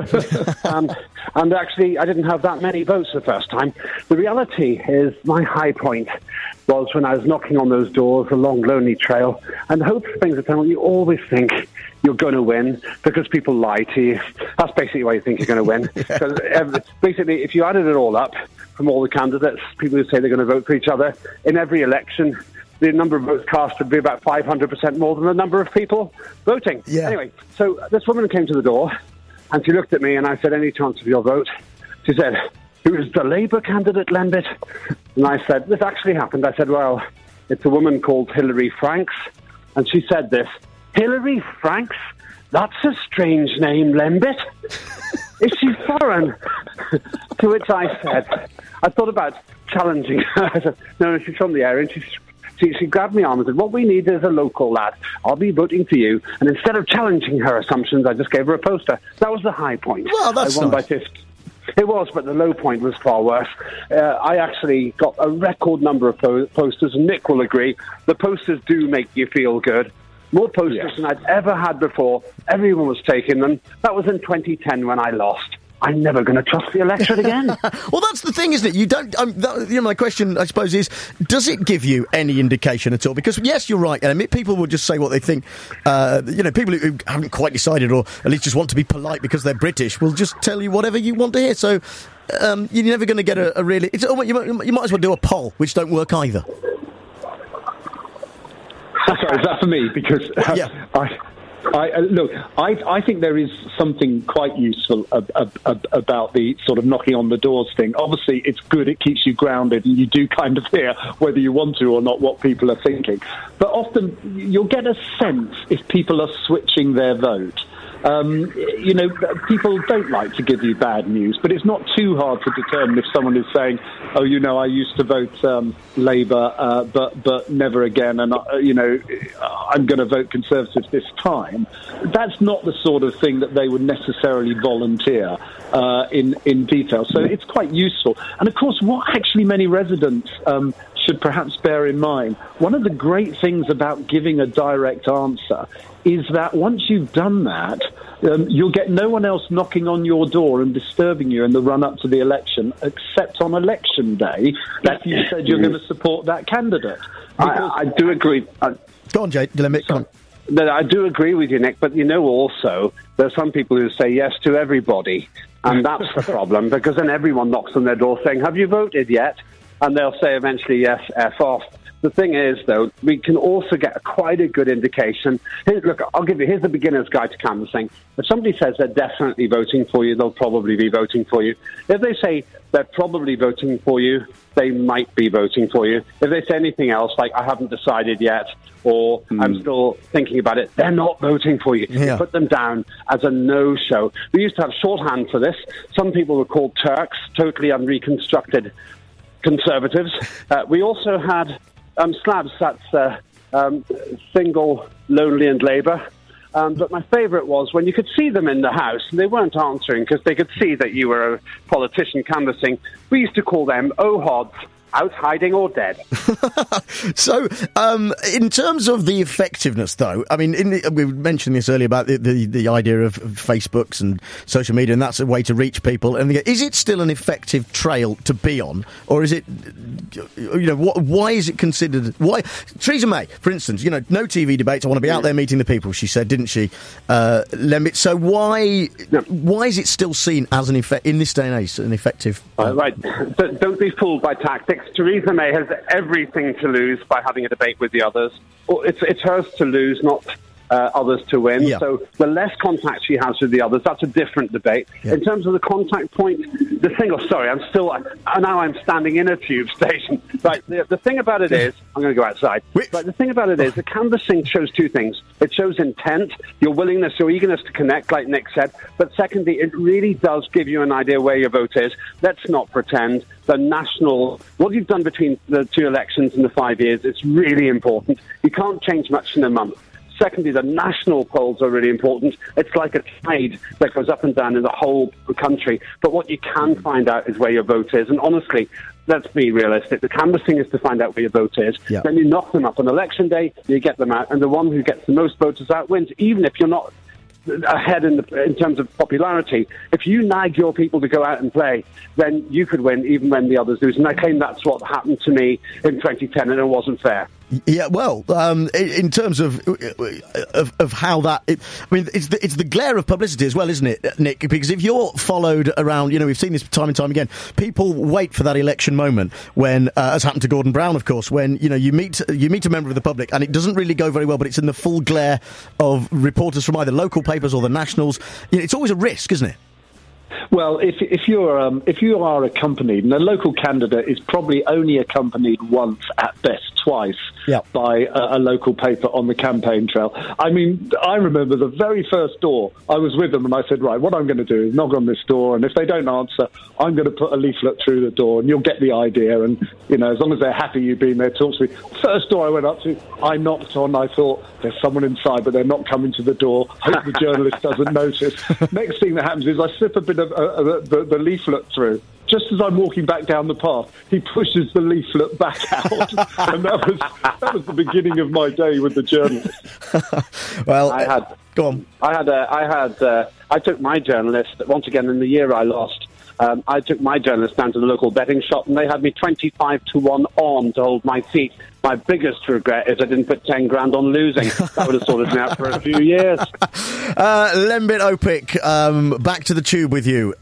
And actually I didn't have that many votes the first time. The reality is my high point was when I was knocking on those doors, a long, lonely trail, and hope springs eternal. You always think you're going to win because people lie to you. That's basically why you think you're going to win. Because basically, if you added it all up from all the candidates, people who say they're going to vote for each other, in every election, the number of votes cast would be about 500% more than the number of people voting. Yeah. Anyway, so this woman came to the door, and she looked at me, and I said, "Any chance of your vote?" She said, "Who is the Labour candidate, Lembit?" And I said, "This actually happened." I said, "Well, it's a woman called Hilary Franks." And she said this, "Hilary Franks? That's a strange name, Lembit. Is she foreign?" To which I said, I thought about challenging her. I said, "No, she's from the area." And she grabbed my arm and said, "What we need is a local lad. I'll be voting for you." And instead of challenging her assumptions, I just gave her a poster. That was the high point. Well, that's I won nice. by 50. It was, but the low point was far worse. I actually got a record number of posters, and Nick will agree. The posters do make you feel good. More posters than I'd ever had before. Everyone was taking them. That was in 2010 when I lost. I'm never going to trust the electorate again. Well, that's the thing, isn't it? You don't. My question, I suppose, is: does it give you any indication at all? Because yes, you're right. I mean, people will just say what they think. People who haven't quite decided, or at least just want to be polite because they're British, will just tell you whatever you want to hear. So you're never going to get a really. You might as well do a poll, which don't work either. Sorry, is that for me? Because I think there is something quite useful about the sort of knocking on the doors thing. Obviously, it's good, it keeps you grounded, and you do kind of hear, whether you want to or not, what people are thinking. But often, you'll get a sense if people are switching their vote. People don't like to give you bad news, but it's not too hard to determine if someone is saying, "Oh, I used to vote Labour, but never again, and I'm going to vote Conservative this time." That's not the sort of thing that they would necessarily volunteer in detail. So it's quite useful. And of course, what actually many residents should perhaps bear in mind, one of the great things about giving a direct answer is that once you've done that, you'll get no one else knocking on your door and disturbing you in the run-up to the election, except on election day, if you said you're going to support that candidate. I do agree. Go on, Jay. Go on. I do agree with you, Nick, but also there are some people who say yes to everybody, and that's the problem, because then everyone knocks on their door saying, "Have you voted yet?" And they'll say eventually, "Yes, F off." The thing is, though, we can also get quite a good indication. Here's the beginner's guide to canvassing. If somebody says they're definitely voting for you, they'll probably be voting for you. If they say they're probably voting for you, they might be voting for you. If they say anything else, like "I haven't decided yet," or "I'm still thinking about it," they're not voting for you. Yeah. You put them down as a no-show. We used to have shorthand for this. Some people were called Turks, totally unreconstructed Conservatives. We also had slabs, that's single, lonely and Labour. But my favourite was when you could see them in the house and they weren't answering because they could see that you were a politician canvassing. We used to call them OHODs, out hiding or dead. So, in terms of the effectiveness, though, I mean, we mentioned this earlier about the idea of Facebooks and social media, and that's a way to reach people. And is it still an effective trail to be on, or is it, why is it considered? Why Theresa May, for instance, no TV debates. I want to be out there meeting the people. She said, didn't she, Lembit? So why is it still seen as in this day and age an effective? Right, don't be fooled by tactics. Theresa May has everything to lose by having a debate with the others. It's hers to lose, not others to win. Yeah. So the less contact she has with the others, that's a different debate. Yeah. In terms of the contact point, now I'm standing in a tube station. Right, the thing about it is, I'm going to go outside. But the thing about it is, the canvassing shows two things. It shows intent, your willingness, your eagerness to connect, like Nick said. But secondly, it really does give you an idea where your vote is. Let's not pretend what you've done between the two elections in the 5 years is really important. You can't change much in a month. Secondly, the national polls are really important. It's like a tide that goes up and down in the whole country. But what you can find out is where your vote is. And honestly, let's be realistic. The canvassing is to find out where your vote is. Yeah. Then you knock them up on election day, you get them out, and the one who gets the most voters out wins, even if you're not ahead in terms of popularity. If you nag your people to go out and play, then you could win even when the others lose. And I claim that's what happened to me in 2010, and it wasn't fair. Yeah, well, in terms of how that, it's the glare of publicity as well, isn't it, Nick? Because if you're followed around, we've seen this time and time again. People wait for that election moment when, as happened to Gordon Brown, of course, when you meet a member of the public and it doesn't really go very well, but it's in the full glare of reporters from either local papers or the nationals. It's always a risk, isn't it? Well, if you are accompanied, and a local candidate is probably only accompanied once, at best twice, by a local paper on the campaign trail. I mean, I remember the very first door, I was with them and I said, right, what I'm going to do is knock on this door, and if they don't answer, I'm going to put a leaflet through the door, and you'll get the idea, and, as long as they're happy you've been there, talk to me. First door I went up to, I knocked on, I thought, there's someone inside, but they're not coming to the door. Hope the journalist doesn't notice. Next thing that happens is I slip a bit of the leaflet through. Just as I'm walking back down the path, he pushes the leaflet back out, and that was the beginning of my day with the journalist. Well, go on. I took my journalist once again in the year I lost. I took my journalist down to the local betting shop, and they had me 25-1 on to hold my seat. My biggest regret is I didn't put 10 grand on losing. That would have sorted me out for a few years. Lembit Opik, back to the tube with you.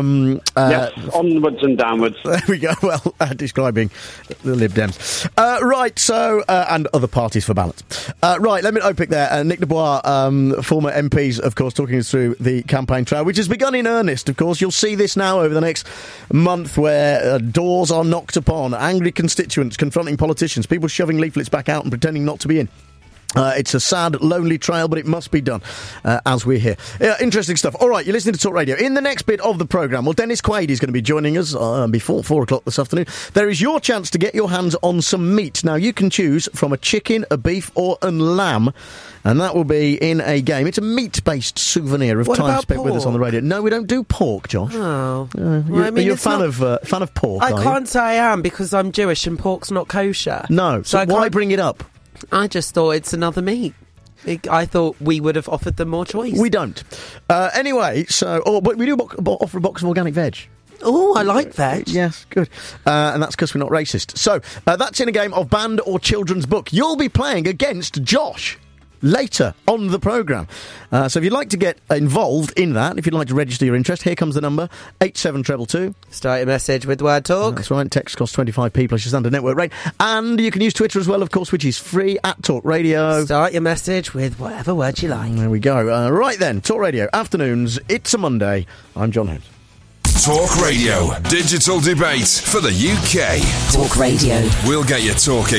Yes, onwards and downwards. There we go. Well, describing the Lib Dems. Right, so, and other parties for balance. Right, Lembit Opik there. Nick Dubois, former MPs, of course, talking us through the campaign trail, which has begun in earnest, of course. You'll see this now over the next month where doors are knocked upon, angry constituents confronting politicians, people shoving leaflets back out and pretending not to be in. It's a sad, lonely trail, but it must be done, as we're here. Interesting stuff. All right, you're listening to Talk Radio. In the next bit of the programme, well, Dennis Quaid is going to be joining us before 4 o'clock this afternoon. There is your chance to get your hands on some meat. Now, you can choose from a chicken, a beef or a lamb, and that will be in a game. It's a meat-based souvenir of time spent with us on the radio. No, we don't do pork, Josh. Oh. Are you a fan of pork? I can't say I am, because I'm Jewish and pork's not kosher. No, so why bring it up? I just thought it's another meat. I thought we would have offered them more choice. We don't. Anyway, but we do offer a box of organic veg. Oh, I like veg. Yes, good. And that's because we're not racist. So, that's in a game of band or children's book. You'll be playing against Josh later on the programme. So if you'd like to get involved in that, if you'd like to register your interest, here comes the number, 87222. Start your message with word talk. That's right, text costs 25p plus your standard network rate. And you can use Twitter as well, of course, which is free, at Talk Radio. Start your message with whatever word you like. There we go. Right then, Talk Radio, afternoons, it's a Monday. I'm John Holmes. Talk Radio, digital debate for the UK. Talk Radio. We'll get you talking.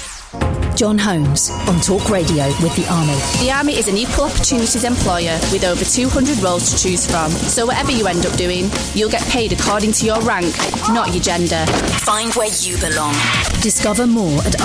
John Holmes on Talk Radio with the Army. The Army is an equal opportunities employer with over 200 roles to choose from. So whatever you end up doing, you'll get paid according to your rank, not your gender. Find where you belong. Discover more at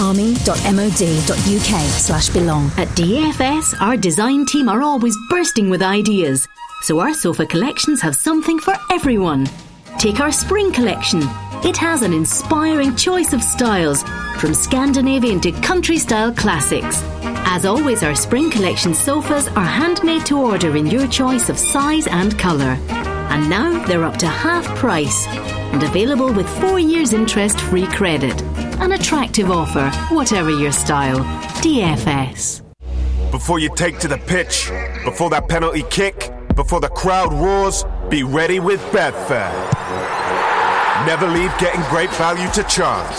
army.mod.uk/belong. At DFS, our design team are always bursting with ideas. So our sofa collections have something for everyone. Take our spring collection. It has an inspiring choice of styles, from Scandinavian to country-style classics. As always, our spring collection sofas are handmade to order in your choice of size and colour. And now they're up to half price and available with 4 years interest-free credit. An attractive offer, whatever your style. DFS. Before you take to the pitch, before that penalty kick, before the crowd roars, be ready with Betfair. Never leave getting great value to chance.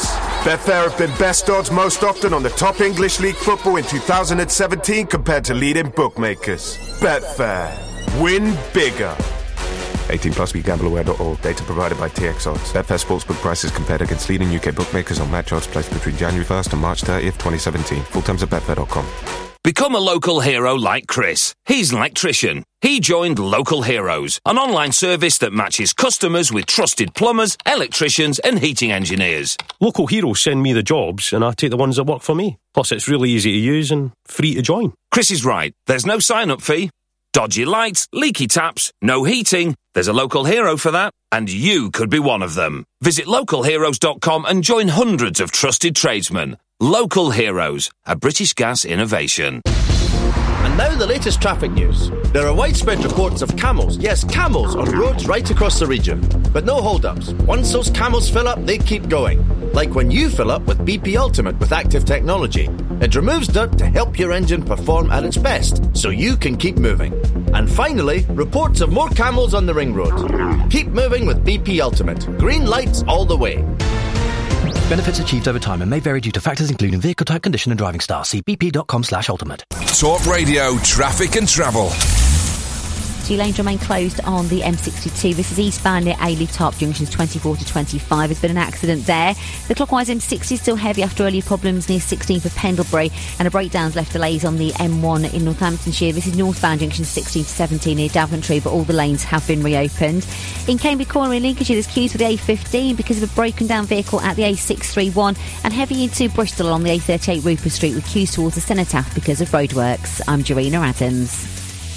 Betfair have been best odds most often on the top English League football in 2017 compared to leading bookmakers. Betfair. Win bigger. 18 plus BeGambleAware.org. Data provided by TX Odds. Betfair Sportsbook prices compared against leading UK bookmakers on match odds placed between January 1st and March 30th, 2017. Full terms at betfair.com. Become a local hero like Chris. He's an electrician. He joined Local Heroes, an online service that matches customers with trusted plumbers, electricians and heating engineers. Local Heroes send me the jobs and I take the ones that work for me. Plus it's really easy to use and free to join. Chris is right. There's no sign-up fee. Dodgy lights, leaky taps, no heating. There's a local hero for that, and you could be one of them. Visit localheroes.com and join hundreds of trusted tradesmen. Local Heroes, a British Gas innovation. And now the latest traffic news. There are widespread reports of camels, yes, camels, on roads right across the region. But no hold-ups. Once those camels fill up, they keep going. Like when you fill up with BP Ultimate with active technology. It removes dirt to help your engine perform at its best, so you can keep moving. And finally, reports of more camels on the ring road. Keep moving with BP Ultimate. Green lights all the way. Benefits achieved over time and may vary due to factors including vehicle type, condition and driving style. See bp.com/ultimate. Talk Radio Traffic and Travel. Two lanes remain closed on the M62. This is eastbound near Ailey Top, junctions 24 to 25. There's been an accident there. The clockwise M60 is still heavy after earlier problems near 16 for Pendlebury, and a breakdown's left delays on the M1 in Northamptonshire. This is northbound junctions 16 to 17 near Daventry, but all the lanes have been reopened. In Cambridge Corner in Lincolnshire, there's queues for the A15 because of a broken down vehicle at the A631, and heavy into Bristol along the A38 Rupert Street with queues towards the Cenotaph because of roadworks. I'm Jarina Adams.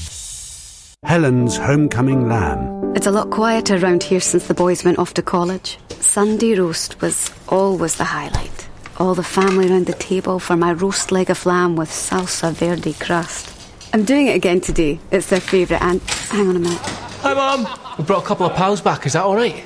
Helen's homecoming lamb. It's a lot quieter around here since the boys went off to college. Sunday roast was always the highlight. All the family around the table for my roast leg of lamb with salsa verde crust. I'm doing it again today. It's their favourite and... Hang on a minute. Hi, Mum. We brought a couple of pals back. Is that all right?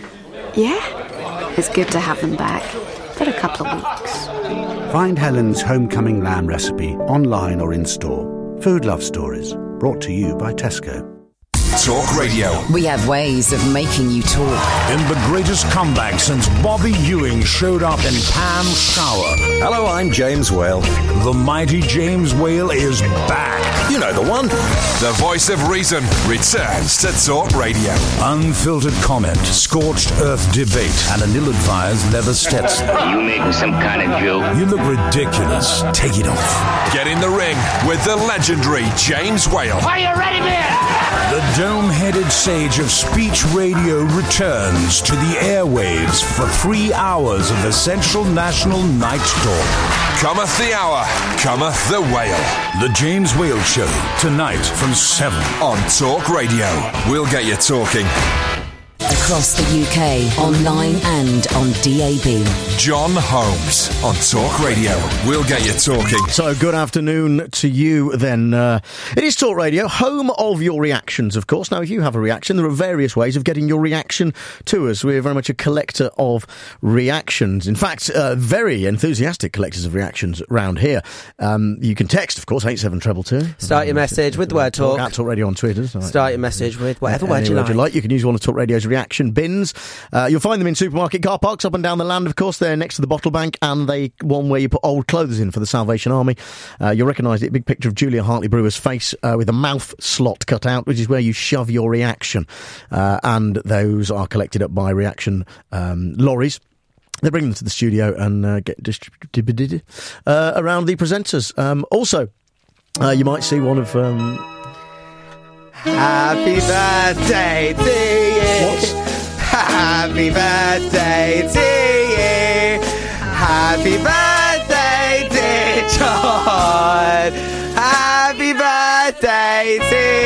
Yeah. It's good to have them back. For a couple of weeks. Find Helen's homecoming lamb recipe online or in store. Food Love Stories. Brought to you by Tesco. Talk Radio. We have ways of making you talk. In the greatest comeback since Bobby Ewing showed up in Pam Shower. Hello, I'm James Whale. The mighty James Whale is back. You know the one. The voice of reason returns to Talk Radio. Unfiltered comment, scorched earth debate, and an ill-advised leather Stetson. You making some kind of joke? You look ridiculous. Take it off. Get in the ring with the legendary James Whale. Are you ready, man? The dome-headed sage of speech radio returns to the airwaves for 3 hours of essential national night talk. Cometh the hour, cometh the Whale. The James Whale Show, tonight from 7 on Talk Radio. We'll get you talking. Across the UK, online and on DAB. John Holmes on Talk Radio. We'll get you talking. So, good afternoon to you then. It is Talk Radio, home of your reactions, of course. Now, if you have a reaction, there are various ways of getting your reaction to us. We're very much a collector of reactions. In fact, very enthusiastic collectors of reactions around here. You can text, of course, 87222. Start your message with word talk. At Talk Radio on Twitter. Start your message with whatever word you like. You can use one of Talk Radio's reaction bins. You'll find them in supermarket car parks up and down the land, of course. They're next to the bottle bank, and one where you put old clothes in for the Salvation Army. You'll recognise it, a big picture of Julia Hartley Brewer's face with a mouth slot cut out, which is where you shove your reaction. And those are collected up by reaction lorries. They bring them to the studio and get distributed around the presenters. Also, you might see one of... Happy birthday to you. What? Happy birthday to you. Happy birthday, dear John. Happy birthday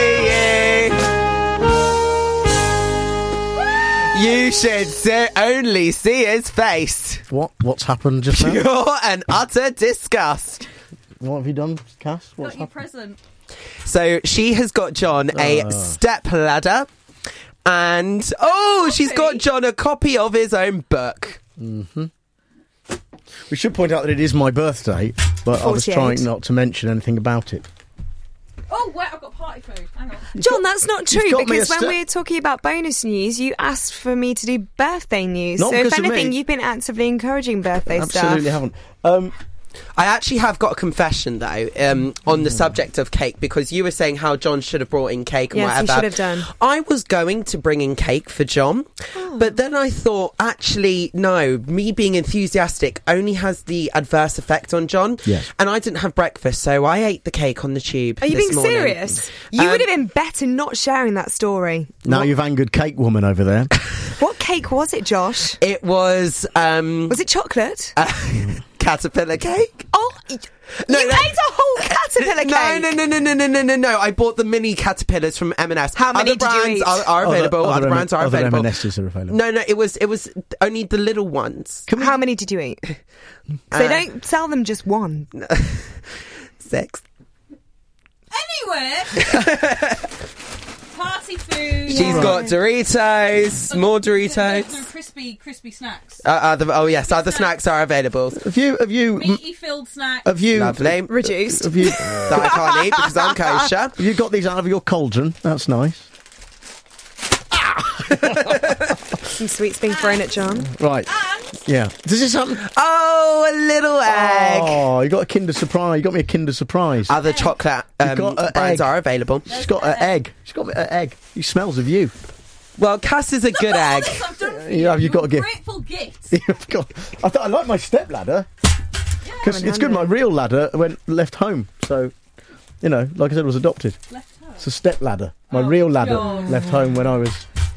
to you. You should only see his face. What's happened just now? Pure and utter disgust. What have you done, Cass? Got your present. So she has got John a step ladder, and she's got John a copy of his own book. Mm-hmm. We should point out that it is my birthday, but 48. I was trying not to mention anything about it. Oh, wait, I've got party food. Hang on. John, that's not true, got me because a when we were talking about bonus news, you asked for me to do birthday news. Not so if because of anything, me. you've been actively encouraging birthday stuff. Absolutely haven't. I actually have got a confession, though, on the subject of cake, because you were saying how John should have brought in cake and Yes, he whatever. should have done. I was going to bring in cake for John, but then I thought, actually, no, me being enthusiastic only has the adverse effect on John. Yes. And I didn't have breakfast, so I ate the cake on the tube. Are you this being morning. serious? You would have been better not sharing that story. Now you've angered Cake Woman over there. What cake was it, Josh? It was... was it chocolate? Caterpillar cake. Oh, No, you ate a whole caterpillar cake? No. I bought the mini caterpillars from M&S. How many did you eat? Are available. Other brands are available. M&S's are available. No, it was only the little ones. How many did you eat? They don't sell them just one. 6. Anyway, party food. She's got Doritos, more Doritos. Some crispy snacks. Other snacks are available. Have you Meaty filled snacks. Have you lovely reduced? Have you that I can't eat because I'm kosher. Have you got these out of your cauldron? That's nice. Some sweets being thrown at John. Right. Yeah. Does this happen? Oh, a little egg. Oh, you got a Kinder Surprise. You got me a Kinder Surprise. Other chocolate brands are available. She's got an egg. She's got an egg. He smells of you. Well, Cass is a good egg. Yeah, you've got a gift. Grateful gift. I like my step ladder. Because it's good. My real ladder left home. So, like I said, was adopted. Left home? It's a step ladder. My real ladder left home when I was...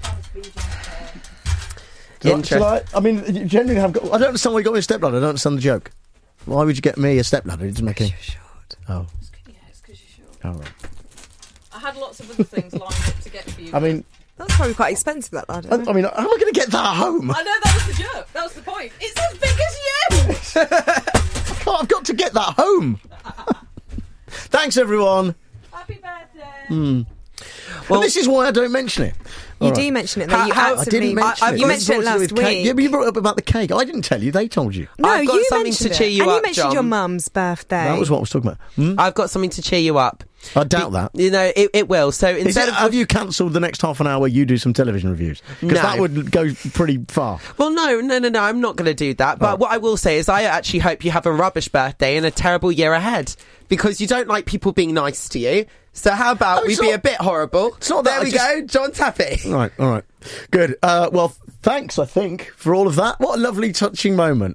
Interesting. I mean, you generally have got... I don't understand why you got me a step ladder. I don't understand the joke. Why would you get me a step ladder? It doesn't make any... You're short. Oh. It's because you're short. Oh, right. I had lots of other things lined up to get for you. I mean... That's probably quite expensive, that ladder. I mean, how am I going to get that home? I know, that was the joke. That was the point. It's as big as you! I've got to get that home. Thanks, everyone. Happy birthday. Well, this is why I don't mention it. You do mention it, though. I didn't mention it. You mentioned it last week. Yeah, but you brought up about the cake. I didn't tell you. They told you. No, I've got you something mentioned to cheer you and up, you mentioned John. your mum's birthday. That was what I was talking about. I've got something to cheer you up. I doubt that. It will. So instead of... Have you cancelled the next half an hour where you do some television reviews? Because that would go pretty far. Well, no, I'm not going to do that. But what I will say is I actually hope you have a rubbish birthday and a terrible year ahead. Because you don't like people being nice to you. So how about we be a bit horrible? It's not there that we go. John's happy. All right. Good. Well, thanks, I think, for all of that. What a lovely, touching moment.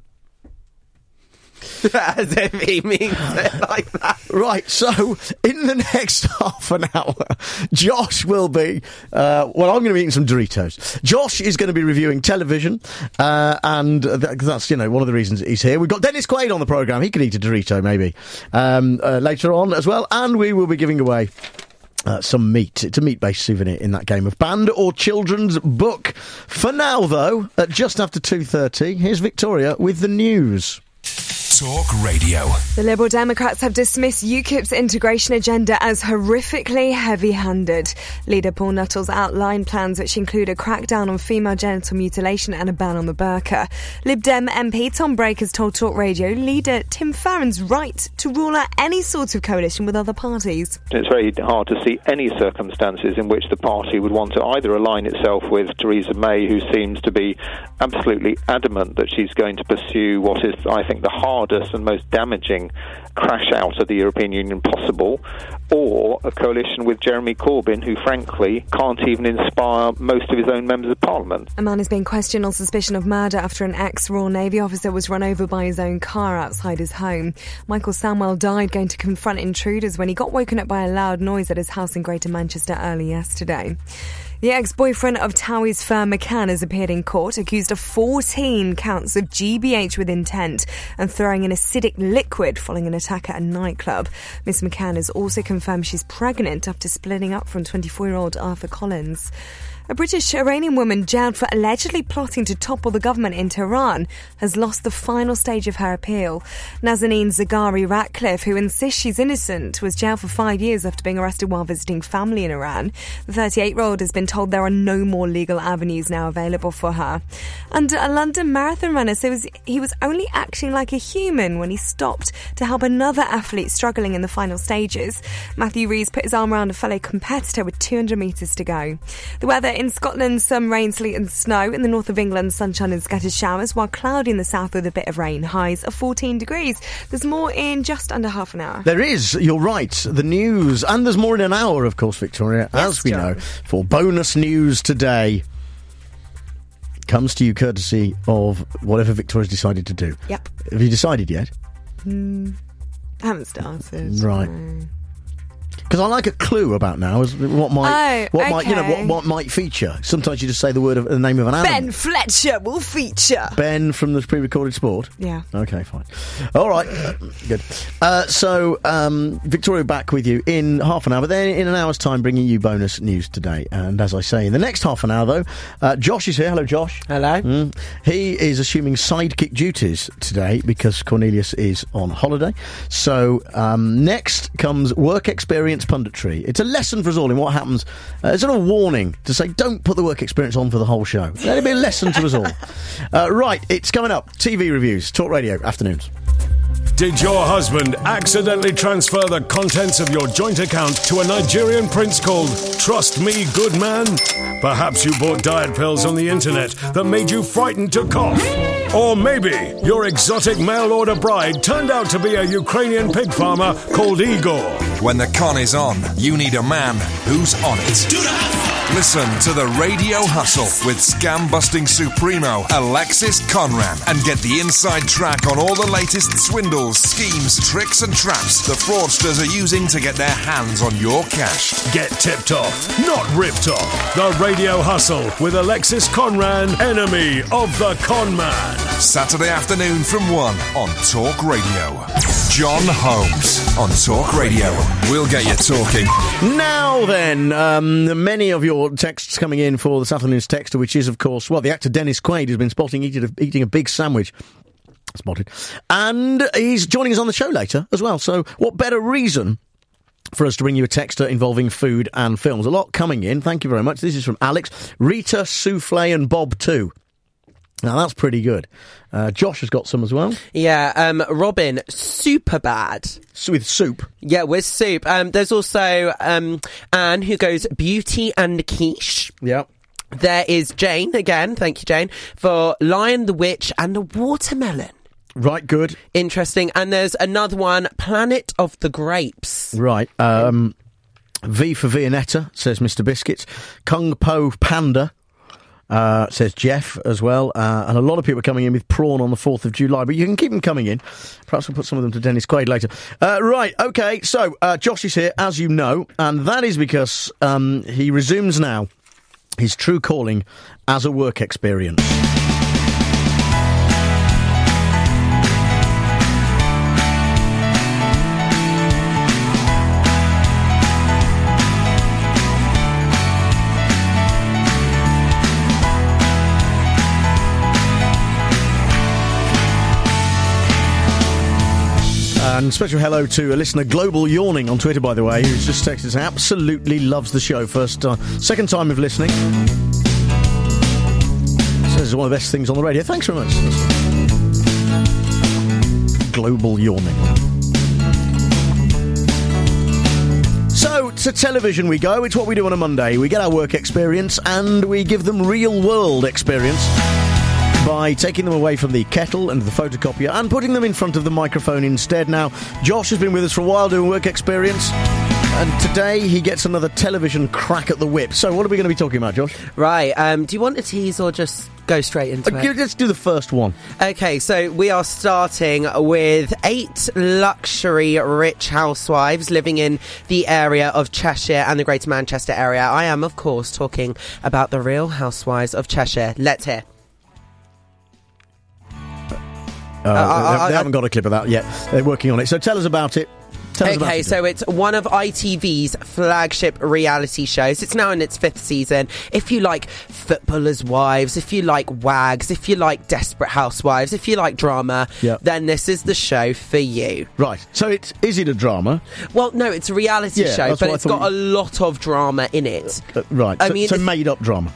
As if he means it like that. Right, so in the next half an hour, Josh will be... I'm going to be eating some Doritos. Josh is going to be reviewing television, and that's, one of the reasons he's here. We've got Dennis Quaid on the programme. He could eat a Dorito, maybe, later on as well. And we will be giving away... some meat. It's a meat-based souvenir in that game of Band or Children's Book. For now, though, at just after 2:30, here's Victoria with the news. Talk Radio. The Liberal Democrats have dismissed UKIP's integration agenda as horrifically heavy-handed. Leader Paul Nuttall's outlined plans which include a crackdown on female genital mutilation and a ban on the burqa. Lib Dem MP Tom Brake has told Talk Radio leader Tim Farron's right to rule out any sort of coalition with other parties. It's very hard to see any circumstances in which the party would want to either align itself with Theresa May, who seems to be absolutely adamant that she's going to pursue what is, I think, the hardest and most damaging crash out of the European Union possible, or a coalition with Jeremy Corbyn, who frankly can't even inspire most of his own members of Parliament. A man is being questioned on suspicion of murder after an ex-Royal Navy officer was run over by his own car outside his home. Michael Samwell died going to confront intruders when he got woken up by a loud noise at his house in Greater Manchester early yesterday. The ex-boyfriend of Towie's firm McCann has appeared in court, accused of 14 counts of GBH with intent and throwing an acidic liquid following an attack at a nightclub. Miss McCann has also confirmed she's pregnant after splitting up from 24-year-old Arthur Collins. A British Iranian woman jailed for allegedly plotting to topple the government in Tehran has lost the final stage of her appeal. Nazanin Zaghari Ratcliffe, who insists she's innocent, was jailed for 5 years after being arrested while visiting family in Iran. The 38-year-old has been told there are no more legal avenues now available for her. And a London marathon runner says he was only acting like a human when he stopped to help another athlete struggling in the final stages. Matthew Rees put his arm around a fellow competitor with 200 metres to go. The weather in Scotland, some rain, sleet and snow. In the north of England, sunshine and scattered showers, while cloudy in the south with a bit of rain. Highs of 14 degrees. There's more in just under half an hour. There is, you're right, the news. And there's more in an hour, of course, Victoria, as we know, for bonus news today. Comes to you courtesy of whatever Victoria's decided to do. Yep. Have you decided yet? I haven't started. Right. Because I like a clue about now as what might what might feature. Sometimes you just say the name of an animal. Ben Fletcher will feature. Ben from the pre-recorded sport. Yeah. Okay, fine. All right, good. So Victoria back with you in half an hour, but then in an hour's time, bringing you bonus news today. And as I say, in the next half an hour, though, Josh is here. Hello, Josh. Hello. He is assuming sidekick duties today because Cornelius is on holiday. So next comes work experience punditry. It's a lesson for us all in what happens. It's a warning to say don't put the work experience on for the whole show. Let it be a lesson to us all. Right, it's coming up. TV reviews, Talk Radio, afternoons. Did your husband accidentally transfer the contents of your joint account to a Nigerian prince called Trust Me Good Man? Perhaps you bought diet pills on the internet that made you frightened to cough. Or maybe your exotic mail-order bride turned out to be a Ukrainian pig farmer called Igor. When the con is on, you need a man who's on it. Listen to the Radio Hustle with scam-busting supremo Alexis Conran and get the inside track on all the latest swindles, schemes, tricks and traps the fraudsters are using to get their hands on your cash. Get tipped off, not ripped off. The Radio Hustle with Alexis Conran, enemy of the con man. Saturday afternoon from 1 on Talk Radio. John Holmes on Talk Radio. We'll get you talking. Now then, many of your texts coming in for this afternoon's texter, which is, of course, the actor Dennis Quaid has been spotting eating a big sandwich. Spotted. And he's joining us on the show later as well. So what better reason for us to bring you a texter involving food and films? A lot coming in. Thank you very much. This is from Alex. Rita, Souffle and Bob too. Now, that's pretty good. Josh has got some as well. Yeah, Robin, super bad. With soup? Yeah, with soup. There's also Anne, who goes beauty and quiche. Yeah. There is Jane, again, thank you, Jane, for Lion the Witch and a watermelon. Right, good. Interesting. And there's another one, Planet of the Grapes. Right. V for Viennetta, says Mr. Biscuits. Kung Po Panda. Says Jeff as well, and a lot of people are coming in with prawn on the 4th of July, but you can keep them coming in. Perhaps we'll put some of them to Dennis Quaid later. Right, okay, so Josh is here, as you know, and that is because he resumes now his true calling as a work experience. And special hello to a listener, Global Yawning, on Twitter, by the way, who's just texted us, absolutely loves the show. Second time of listening. Says it's one of the best things on the radio. Thanks very much. Global Yawning. So, to television we go. It's what we do on a Monday. We get our work experience and we give them real-world experience by taking them away from the kettle and the photocopier and putting them in front of the microphone instead. Now, Josh has been with us for a while doing work experience, and today he gets another television crack at the whip. So what are we going to be talking about, Josh? Right, do you want a tease or just go straight into it? Let's do the first one. Okay, so we are starting with 8 luxury rich housewives living in the area of Cheshire and the Greater Manchester area. I am, of course, talking about the Real Housewives of Cheshire. Let's hear. They haven't got a clip of that yet. They're working on it. So tell us about it. Tell us about Okay, it. so it's one of ITV's flagship reality shows. It's now in its 5th season. If you like Footballers' Wives, if you like Wags, if you like Desperate Housewives, if you like drama, Yep. then this is the show for you. Right. So is it a drama? Well, no, it's a reality Yeah, show, that's but what I it's thought got a lot of drama in it. Right. I So, mean, so it's- made-up drama.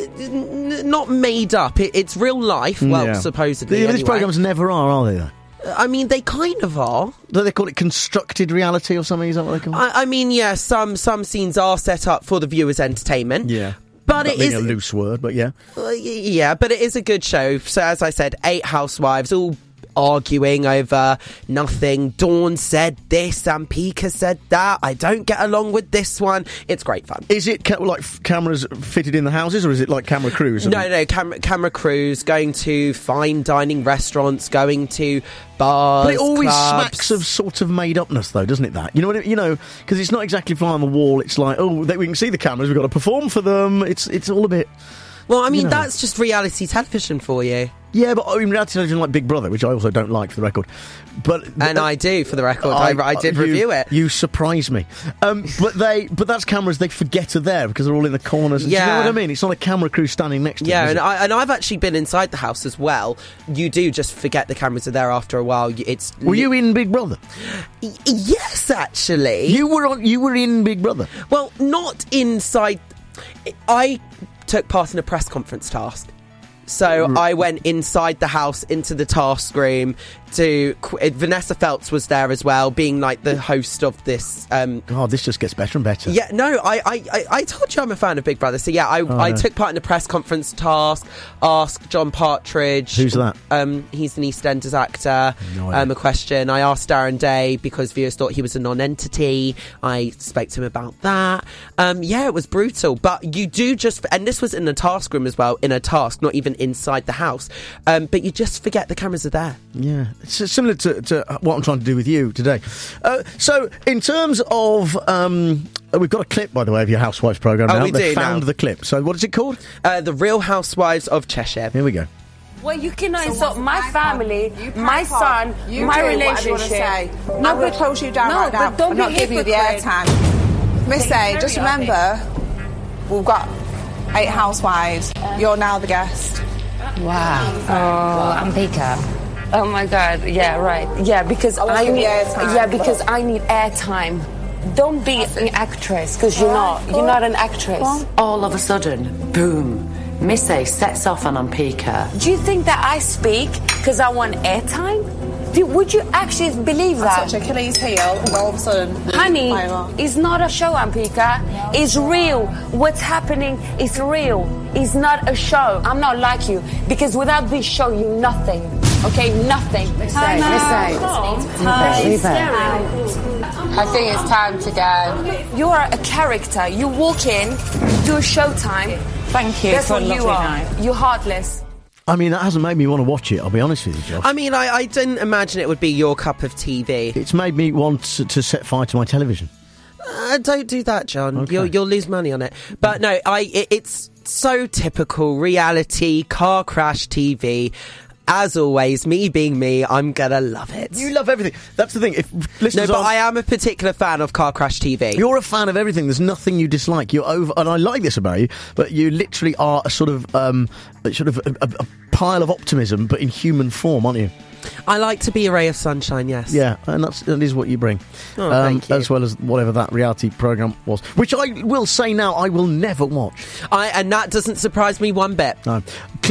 Not made up. It's real life. Well, Yeah. supposedly. These anyway. programmes never are they? Though? I mean, they kind of are. Do they call it constructed reality or something? Is that what they call it? I mean, yeah, some scenes are set up for the viewer's entertainment. Yeah. But That it being is a loose word, but yeah. Yeah, but it is a good show. So, as I said, 8 housewives, all arguing over nothing. Dawn said this and Pika said that. I don't get along with this one. It's great fun. Is it like cameras fitted in the houses, or is it like camera crews? No, camera crews going to fine dining restaurants, going to bars. But it always clubs. smacks of sort of made-upness, though, doesn't it? That you know what I mean? You know, because it's not exactly fly on the wall. It's like, oh, we can see the cameras. We've got to perform for them. It's all a bit. Well, I mean, you know. that's just reality television for you. Yeah, but I mean, reality television like Big Brother, which I also don't like, for the record. But I do, for the record. I did review it. You surprise me. But that's cameras they forget are there because they're all in the corners. Yeah. Do you know what I mean? It's not a camera crew standing next to them. Yeah, is and it? I've actually been inside the house as well. You do just forget the cameras are there after a while. Were you in Big Brother? Yes, actually. You were in Big Brother. Well, not inside. I took part in a press conference task. So I went inside the house into the task room to... Vanessa Feltz was there as well, being like the host of this... God, this just gets better and better. Yeah, no, I told you I'm a fan of Big Brother. So yeah, I took part in a press conference task, asked John Partridge... Who's that? He's an EastEnders actor. No idea. A question. I asked Darren Day because viewers thought he was a non-entity. I spoke to him about that. Yeah, it was brutal. But you do just... And this was in the task room as well, in a task, not even inside the house. But you just forget the cameras are there. Yeah, it's similar to what I'm trying to do with you today. So, in terms of... we've got a clip, by the way, of your Housewives programme now. We They do found now. the clip. So, what is it called? The Real Housewives of Cheshire. Here we go. Well, you cannot insult my family, my son, my relationship. Nobody close you down right now. But don't I'm be not giving you the hypocrite. airtime. Miss A, just remember, we've got 8 housewives. You're now the guest. Wow. Oh, I'm Pika. Oh my God. Yeah, right. Yeah, because I give need. you airtime. Yeah, because I need airtime. Don't be an actress, because you're not. You're not an actress. All of a sudden, boom, Miss A sets off on Pika. Do you think that I speak because I want airtime? Would you actually believe that? Touch Achilles' heel, and all of a sudden, Honey, it's not a show, Ampika. It's real. What's happening is real. It's not a show. I'm not like you, because without this show, you're nothing. Okay, nothing. I think it's time to go. You are a character. You walk in, do a showtime. Thank you. That's for what a you lovely are. night. You're heartless. I mean, that hasn't made me want to watch it, I'll be honest with you, Josh. I mean, I didn't imagine it would be your cup of TV. It's made me want to set fire to my television. Don't do that, John. Okay. You'll lose money on it. But no, it's so typical reality car crash TV. As always, me being me, I'm gonna love it. You love everything. That's the thing. If listeners No, but aren't- I am a particular fan of car crash TV. You're a fan of everything. There's nothing you dislike. You're over, and I like this about you. But you literally are a sort of a pile of optimism, but in human form, aren't you? I like to be a ray of sunshine. Yes. Yeah, and that is what you bring. Oh, thank you. As well as whatever that reality program was, which I will say now I will never watch. And that doesn't surprise me one bit. No.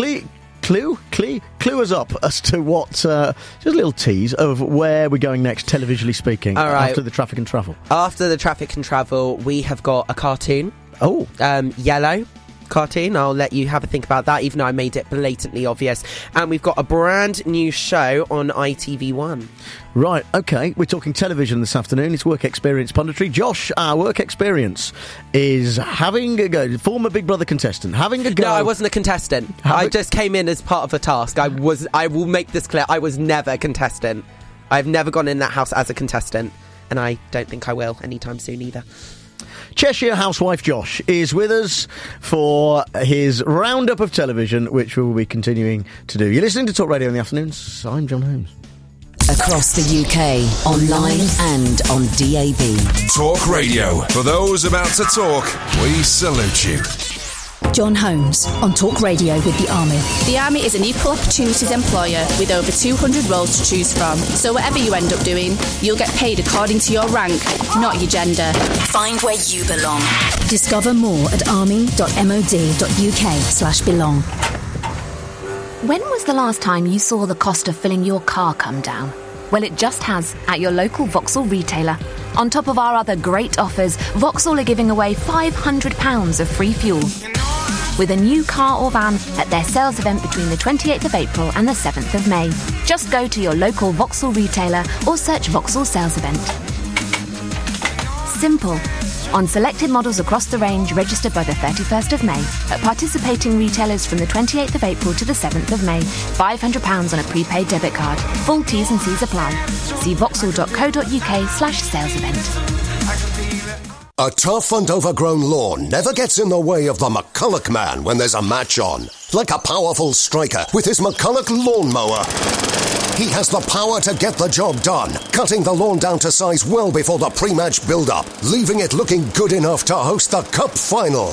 Clue us up as to what, just a little tease of where we're going next, televisionally speaking, All right. after the Traffic and Travel. After the Traffic and Travel, we have got a cartoon. Oh. Yellow cartoon. I'll let you have a think about that, even though I made it blatantly obvious. And we've got a brand new show on ITV1. Right, okay. We're talking television this afternoon. It's Work Experience Punditry. Josh, our Work Experience is having a go. Former Big Brother contestant, having a go. No, I wasn't a contestant. I just came in as part of a task. I will make this clear. I was never a contestant. I've never gone in that house as a contestant. And I don't think I will anytime soon either. Cheshire housewife Josh is with us for his roundup of television, which we will be continuing to do. You're listening to Talk Radio in the afternoons. I'm John Holmes. Across the UK, online and on DAB. Talk Radio. For those about to talk, we salute you. John Holmes on Talk Radio with the Army. The Army is an equal opportunities employer with over 200 roles to choose from. So whatever you end up doing, you'll get paid according to your rank, not your gender. Find where you belong. Discover more at army.mod.uk/belong. When was the last time you saw the cost of filling your car come down? Well, it just has at your local Vauxhall retailer. On top of our other great offers, Vauxhall are giving away £500 of free fuel with a new car or van at their sales event between the 28th of April and the 7th of May. Just go to your local Vauxhall retailer or search Vauxhall sales event. Simple. On selected models across the range, register by the 31st of May. At participating retailers from the 28th of April to the 7th of May. £500 on a prepaid debit card. Full T's and C's apply. See vauxhall.co.uk/sales event. A tough and overgrown lawn never gets in the way of the McCulloch man when there's a match on. Like a powerful striker with his McCulloch lawnmower. He has the power to get the job done, cutting the lawn down to size well before the pre-match build-up, leaving it looking good enough to host the Cup final.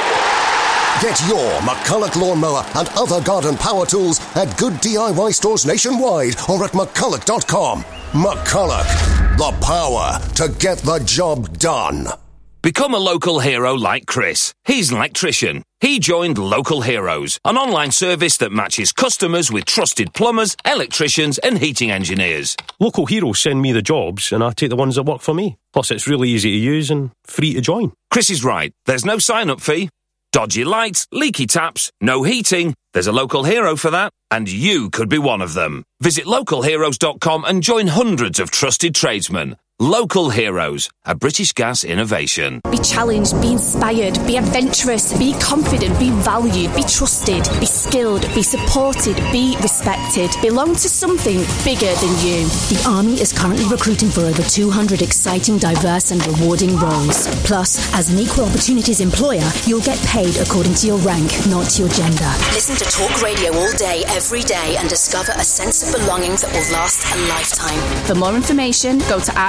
Get your McCulloch lawnmower and other garden power tools at good DIY stores nationwide or at McCulloch.com. McCulloch, the power to get the job done. Become a local hero like Chris. He's an electrician. He joined Local Heroes, an online service that matches customers with trusted plumbers, electricians and heating engineers. Local Heroes send me the jobs and I take the ones that work for me. Plus it's really easy to use and free to join. Chris is right. There's no sign-up fee. Dodgy lights, leaky taps, no heating. There's a local hero for that, and you could be one of them. Visit localheroes.com and join hundreds of trusted tradesmen. Local Heroes, a British Gas innovation. Be challenged, be inspired, be adventurous, be confident, be valued, be trusted, be skilled, be supported, be respected. Belong to something bigger than you. The Army is currently recruiting for over 200 exciting, diverse and rewarding roles. Plus, as an equal opportunities employer, you'll get paid according to your rank, not your gender. Listen to Talk Radio all day, every day and discover a sense of belonging that will last a lifetime. For more information, go to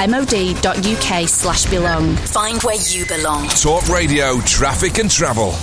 army.mod.uk/belong. Find where you belong. Talk Radio, traffic and travel.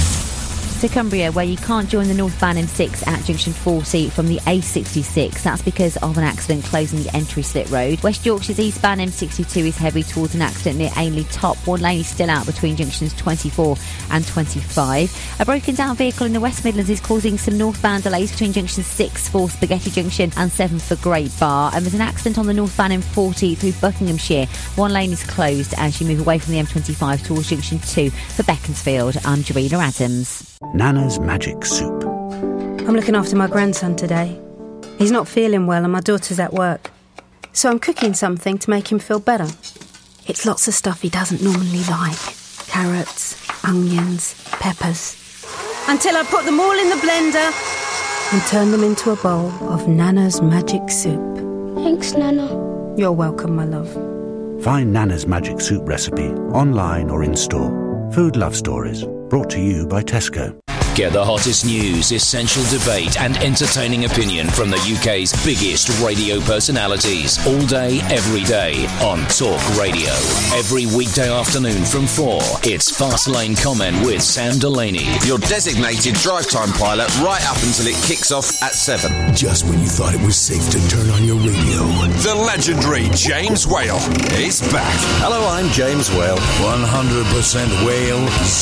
To Cumbria, where you can't join the northbound M6 at junction 40 from the A66. That's because of an accident closing the entry slip road. West Yorkshire's eastbound M62 is heavy towards an accident near Ainley Top. One lane is still out between junctions 24 and 25. A broken down vehicle in the West Midlands is causing some northbound delays between junctions 6 for Spaghetti Junction and 7 for Great Bar. And there's an accident on the northbound M40 through Buckinghamshire. One lane is closed as you move away from the M25 towards junction 2 for Beaconsfield. I'm Jarena Adams. Nana's Magic Soup. I'm looking after my grandson today. He's not feeling well and my daughter's at work. So I'm cooking something to make him feel better. It's lots of stuff he doesn't normally like. Carrots, onions, peppers. Until I put them all in the blender and turn them into a bowl of Nana's Magic Soup. Thanks, Nana. You're welcome, my love. Find Nana's Magic Soup recipe online or in store. Food Love Stories. Brought to you by Tesco. Get the hottest news, essential debate and entertaining opinion from the UK's biggest radio personalities. All day, every day on Talk Radio. Every weekday afternoon from 4, it's Fast Lane Comment with Sam Delaney. Your designated drive time pilot right up until it kicks off at 7. Just when you thought it was safe to turn on your radio. The legendary James Whale is back. Hello, I'm James Whale. 100% whale,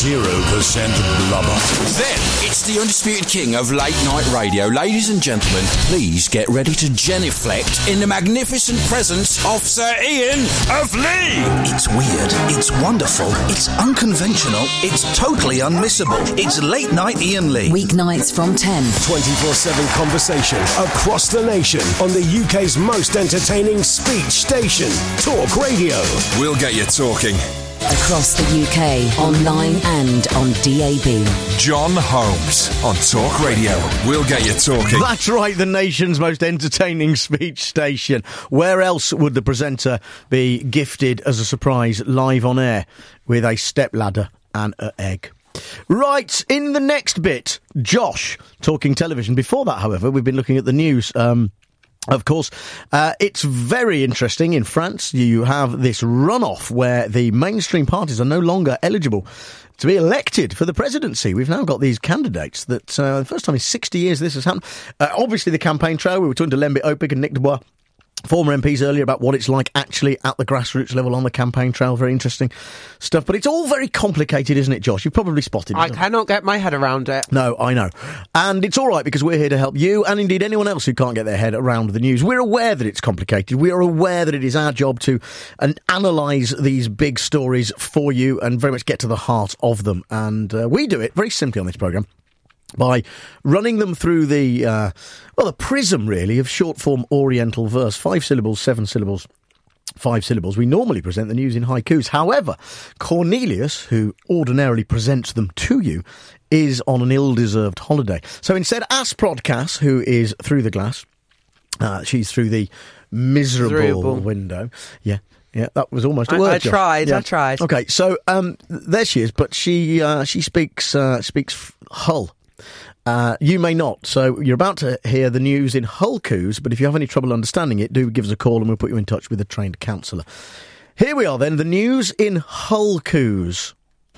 0% blubber. Then it's the undisputed king of late night radio. Ladies and gentlemen, please get ready to genuflect in the magnificent presence of Sir Ian of Lee. It's weird, it's wonderful, it's unconventional, it's totally unmissable. It's late night Ian Lee. Weeknights from 10. 24/7 conversation across the nation on the UK's most entertaining speech station, Talk Radio. We'll get you talking. Across the UK, online and on DAB. John Holmes on Talk Radio. We'll get you talking. That's right, the nation's most entertaining speech station. Where else would the presenter be gifted as a surprise live on air with a stepladder and an egg? Right, in the next bit, Josh talking television. Before that, however, we've been looking at the news. Of course, it's very interesting. In France, you have this runoff where the mainstream parties are no longer eligible to be elected for the presidency. We've now got these candidates that, the first time in 60 years this has happened. Obviously, the campaign trail, we were talking to Lembit Opik and Nick Dubois, former MPs, earlier about what it's like actually at the grassroots level on the campaign trail. Very interesting stuff. But it's all very complicated, isn't it, Josh? You've probably spotted it. I cannot get my head around it. No, I know. And it's all right because we're here to help you and indeed anyone else who can't get their head around the news. We're aware that it's complicated. We are aware that it is our job to analyse these big stories for you and very much get to the heart of them. And we do it very simply on this programme by running them through the prism, really, of short-form Oriental verse. 5 syllables, 7 syllables, 5 syllables. We normally present the news in haikus. However, Cornelius, who ordinarily presents them to you, is on an ill-deserved holiday. So instead, Asprodcast, who is through the glass, she's through the miserable window. Yeah, that was almost a word. I tried. Okay, so there she is, but she speaks Hull. You may not, so you're about to hear the news in Hullcoos, but if you have any trouble understanding it, do give us a call and we'll put you in touch with a trained counsellor. Here we are then, the news in Hullcoos.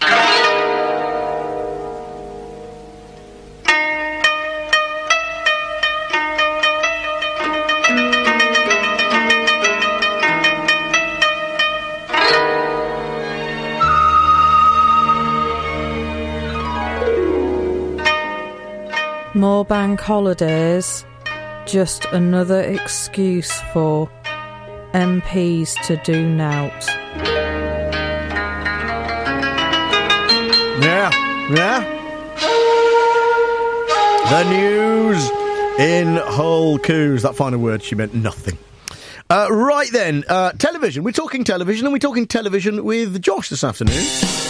More bank holidays, just another excuse for MPs to do nout. Yeah. The news in Hullcoos. That final word, she meant nothing. Right then, television. We're talking television, and we're talking television with Josh this afternoon.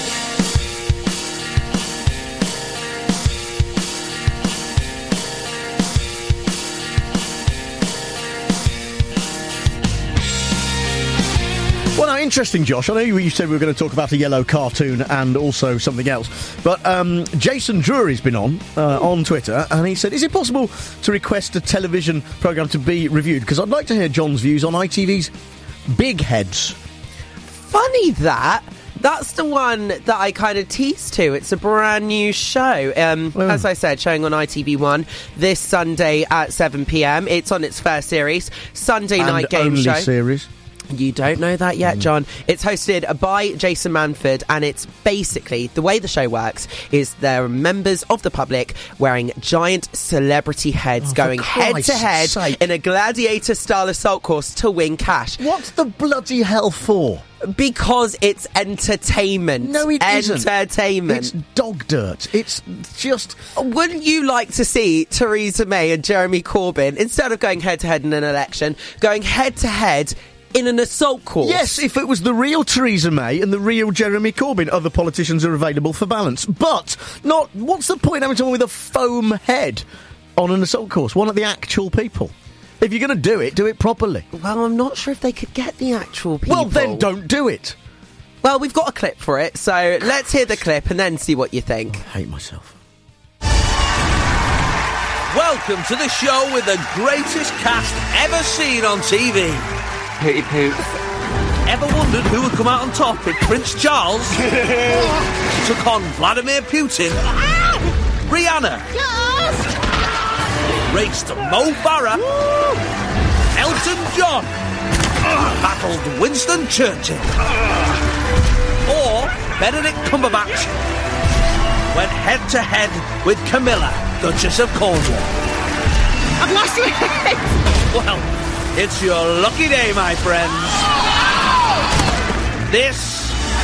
Well, now, interesting, Josh. I know you said we were going to talk about a yellow cartoon and also something else, but Jason Drury's been on Twitter, and he said, is it possible to request a television programme to be reviewed? Because I'd like to hear John's views on ITV's Big Heads. Funny that. That's the one that I kind of teased to. It's a brand new show. As I said, showing on ITV1 this Sunday at 7 p.m. It's on its first series, Sunday night game show. Series. You don't know that yet, John. It's hosted by Jason Manford, and it's basically, the way the show works is there are members of the public wearing giant celebrity heads going head-to-head in a gladiator-style assault course to win cash. What's the bloody hell for? Because it's entertainment. No, it isn't. Entertainment. It's dog dirt. It's just... Wouldn't you like to see Theresa May and Jeremy Corbyn, instead of going head-to-head in an election, going head-to-head in an assault course? Yes, if it was the real Theresa May and the real Jeremy Corbyn, other politicians are available for balance. But not. What's the point having someone with a foam head on an assault course? One of the actual people. If you're going to do it properly. Well, I'm not sure if they could get the actual people. Well, then don't do it. Well, we've got a clip for it, so let's hear the clip and then see what you think. I hate myself. Welcome to the show with the greatest cast ever seen on TV. Pooty poop. Ever wondered who would come out on top if Prince Charles took on Vladimir Putin? Rihanna. Yes. Raced Mo Farah. Elton John. Battled Winston Churchill. Or Benedict Cumberbatch went head-to-head with Camilla, Duchess of Cornwall. I've lost my head. Well, it's your lucky day, my friends. This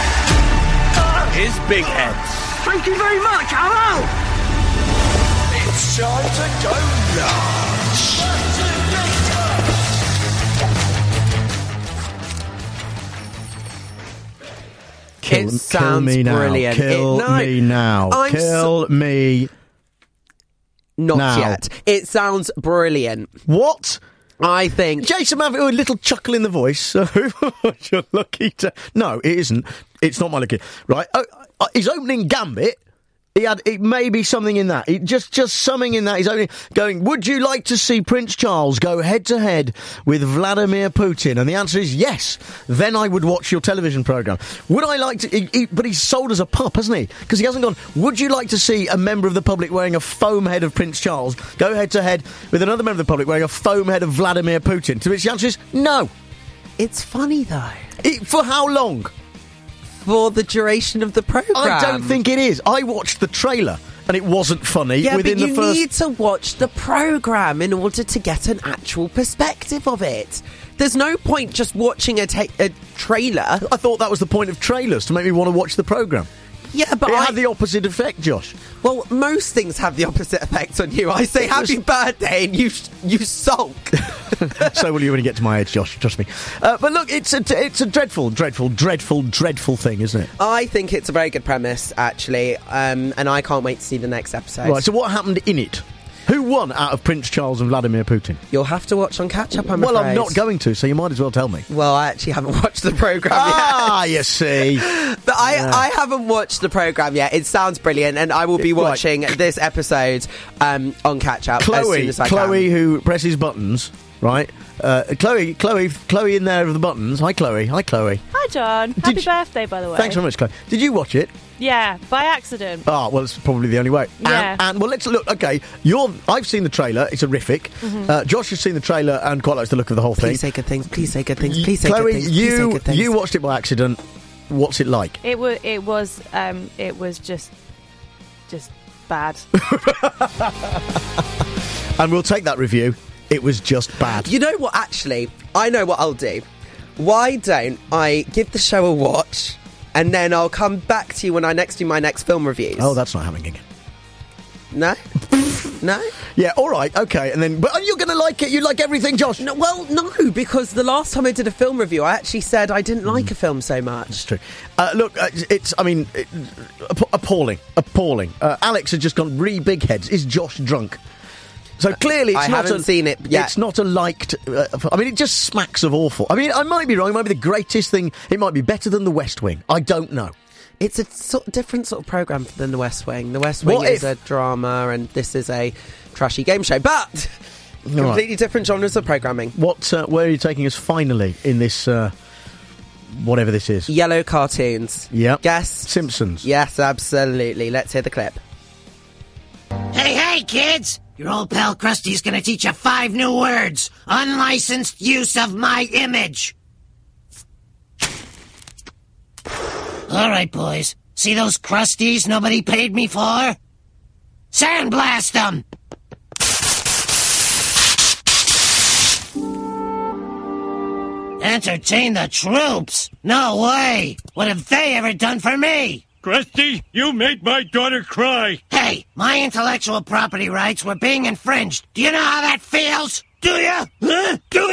is Big Heads. Thank you very much. Hello. It's time to go nuts. It sounds brilliant. Kill me now. Kill me Not now. yet. It sounds brilliant. What? I think Jason Manford with a little chuckle in the voice. So you're lucky to. No, it isn't. It's not my lucky. Right. His opening gambit It may be something in that. Just something in that. He's only going, would you like to see Prince Charles go head-to-head with Vladimir Putin? And the answer is yes. Then I would watch your television programme. Would I like to... but he's sold as a pup, hasn't he? Because he hasn't gone, would you like to see a member of the public wearing a foam head of Prince Charles go head-to-head with another member of the public wearing a foam head of Vladimir Putin? To which the answer is no. It's funny, though. For how long? For the duration of the programme. I don't think it is. I watched the trailer and it wasn't funny within the first... you need to watch the programme in order to get an actual perspective of it. There's no point just watching a trailer. I thought that was the point of trailers, to make me want to watch the programme. Yeah, but it had the opposite effect, Josh. Well, most things have the opposite effect on you. I say happy birthday and you sulk. So will you when you get to my age, Josh, trust me. But look, it's a dreadful thing, isn't it? I think it's a very good premise, actually, and I can't wait to see the next episode. Right, so what happened in it? Who won out of Prince Charles and Vladimir Putin? You'll have to watch on catch-up, I'm afraid. Well, I'm not going to, so you might as well tell me. Well, I actually haven't watched the programme yet. Ah, you see. But I haven't watched the programme yet. It sounds brilliant, and I will be watching this episode on catch-up as soon as I can. Chloe, who presses buttons, right? Chloe in there with the buttons. Hi, Chloe. Hi, John. Happy birthday, by the way. Thanks very much, Chloe. Did you watch it? Yeah, by accident. Ah, well, it's probably the only way. Yeah. And well, let's look. Okay, I've seen the trailer. It's horrific. Mm-hmm. Josh has seen the trailer and quite likes the look of the whole thing. Please say good things. Please say good things. Please say Chloe, good things. Please say good things. you watched it by accident. What's it like? It was just bad. And we'll take that review. It was just bad. You know what? Actually, I know what I'll do. Why don't I give the show a watch, and then I'll come back to you when I do my next film reviews? Oh, that's not happening again. No? No? Yeah, all right, okay. And then, but you're going to like it? You like everything, Josh? No, well, no, because the last time I did a film review, I actually said I didn't like a film so much. It's true. Look, appalling. Alex has just gone big heads. Is Josh drunk? So clearly, I haven't seen it yet. It's not a liked... it just smacks of awful. I mean, I might be wrong. It might be the greatest thing. It might be better than The West Wing. I don't know. It's a different sort of programme than The West Wing. The West Wing is a drama, and this is a trashy game show. But completely different genres of programming. Where are you taking us finally in this... whatever this is? Yellow cartoons. Yep. Guess? Simpsons. Yes, absolutely. Let's hear the clip. Hey, kids! Your old pal Krusty's gonna teach you 5 new words. Unlicensed use of my image. Alright, boys. See those Krusties nobody paid me for? Sandblast them! Entertain the troops? No way! What have they ever done for me? Krusty, you made my daughter cry. Hey, my intellectual property rights were being infringed. Do you know how that feels? Do you? Huh? Do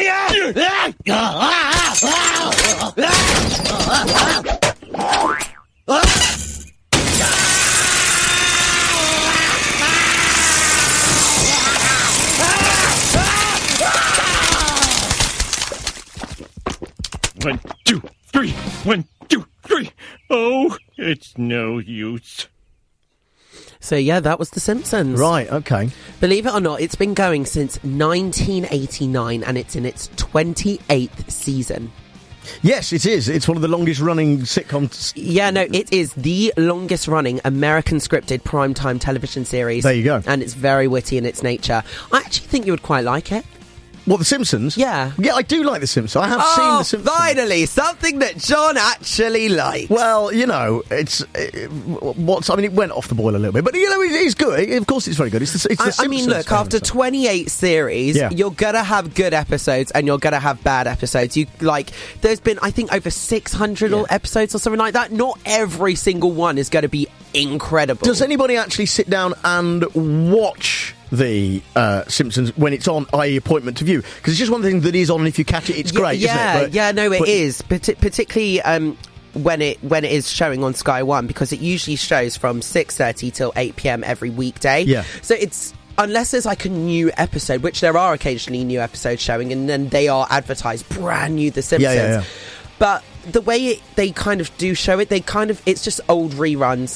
you? 1, 2, 3. 1, 2, 3. Oh, it's no use. So, yeah, that was The Simpsons. Right, okay. Believe it or not, it's been going since 1989, and it's in its 28th season. Yes, it is. It's one of the longest-running sitcoms. Yeah, no, it is the longest-running American-scripted primetime television series. There you go. And it's very witty in its nature. I actually think you would quite like it. What, The Simpsons? Yeah. Yeah, I do like The Simpsons. I have seen The Simpsons. Finally, something that John actually likes. Well, you know, it went off the boil a little bit, but you know, it's good. Of course, it's very good. It's the Simpsons. I mean, look, after 28 series, you're gonna have good episodes and you're gonna have bad episodes. There's been, I think, over 600 episodes or something like that. Not every single one is going to be incredible. Does anybody actually sit down and watch the Simpsons when it's on, i.e. appointment to view? Because it's just one thing that is on, and if you catch it, it's great, isn't it? It is. Particularly when it is showing on Sky One, because it usually shows from 6:30 till 8 p.m. every weekday. Yeah. So it's... Unless there's like a new episode, which there are occasionally new episodes showing, and then they are advertised brand new, The Simpsons. Yeah. But the way they kind of do show it, it's just old reruns.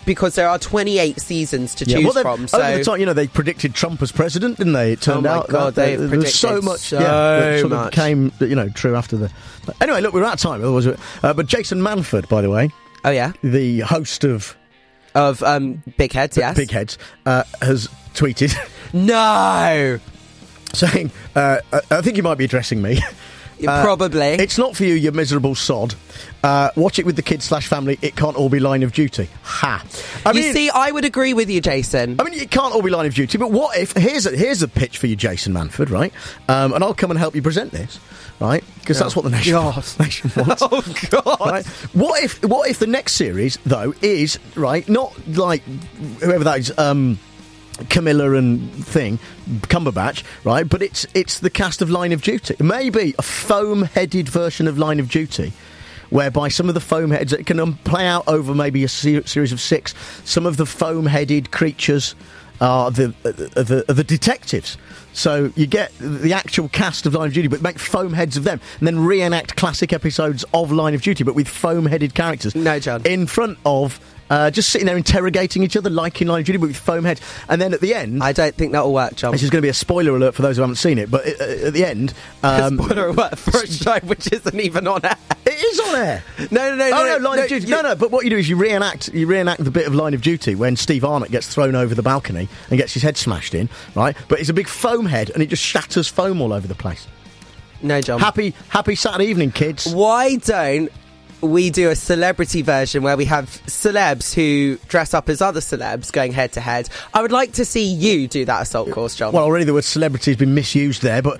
because there are 28 seasons to choose from. So over the time, they predicted Trump as president, didn't they? It turned out there was so much, that sort of became true after the. Anyway, look, we're out of time. Otherwise, but Jason Manford, by the way, the host of Big Heads, yes, Big Heads, has tweeted no, saying, "I think you might be addressing me." Probably. It's not for you miserable sod. Watch it with the kids/family. It can't all be Line of Duty. Ha. I would agree with you, Jason. I mean, it can't all be Line of Duty, but what if... Here's a pitch for you, Jason Manford, right? And I'll come and help you present this, right? Because that's what the nation wants. Oh, God. Right? What if the next series, though, is, right, not like whoever that is... Camilla and Cumberbatch, right? But it's the cast of Line of Duty. Maybe a foam-headed version of Line of Duty, whereby some of the foam heads it can play out over maybe a series of 6. Some of the foam-headed creatures are the detectives. So you get the actual cast of Line of Duty, but make foam heads of them, and then reenact classic episodes of Line of Duty, but with foam-headed characters. No, John. In front of... just sitting there interrogating each other, like in Line of Duty, but with foam heads. And then at the end... I don't think that'll work, John. This is going to be a spoiler alert for those who haven't seen it, but at the end... spoiler alert for a show which isn't even on air. It is on air! No, Line of Duty. No, but what you do is you reenact the bit of Line of Duty when Steve Arnott gets thrown over the balcony and gets his head smashed in, right? But it's a big foam head and it just shatters foam all over the place. No, John. Happy Saturday evening, kids. Why don't we do a celebrity version where we have celebs who dress up as other celebs going head to head? I would like to see you do that assault course, John. Well, already the word celebrity has been misused there, but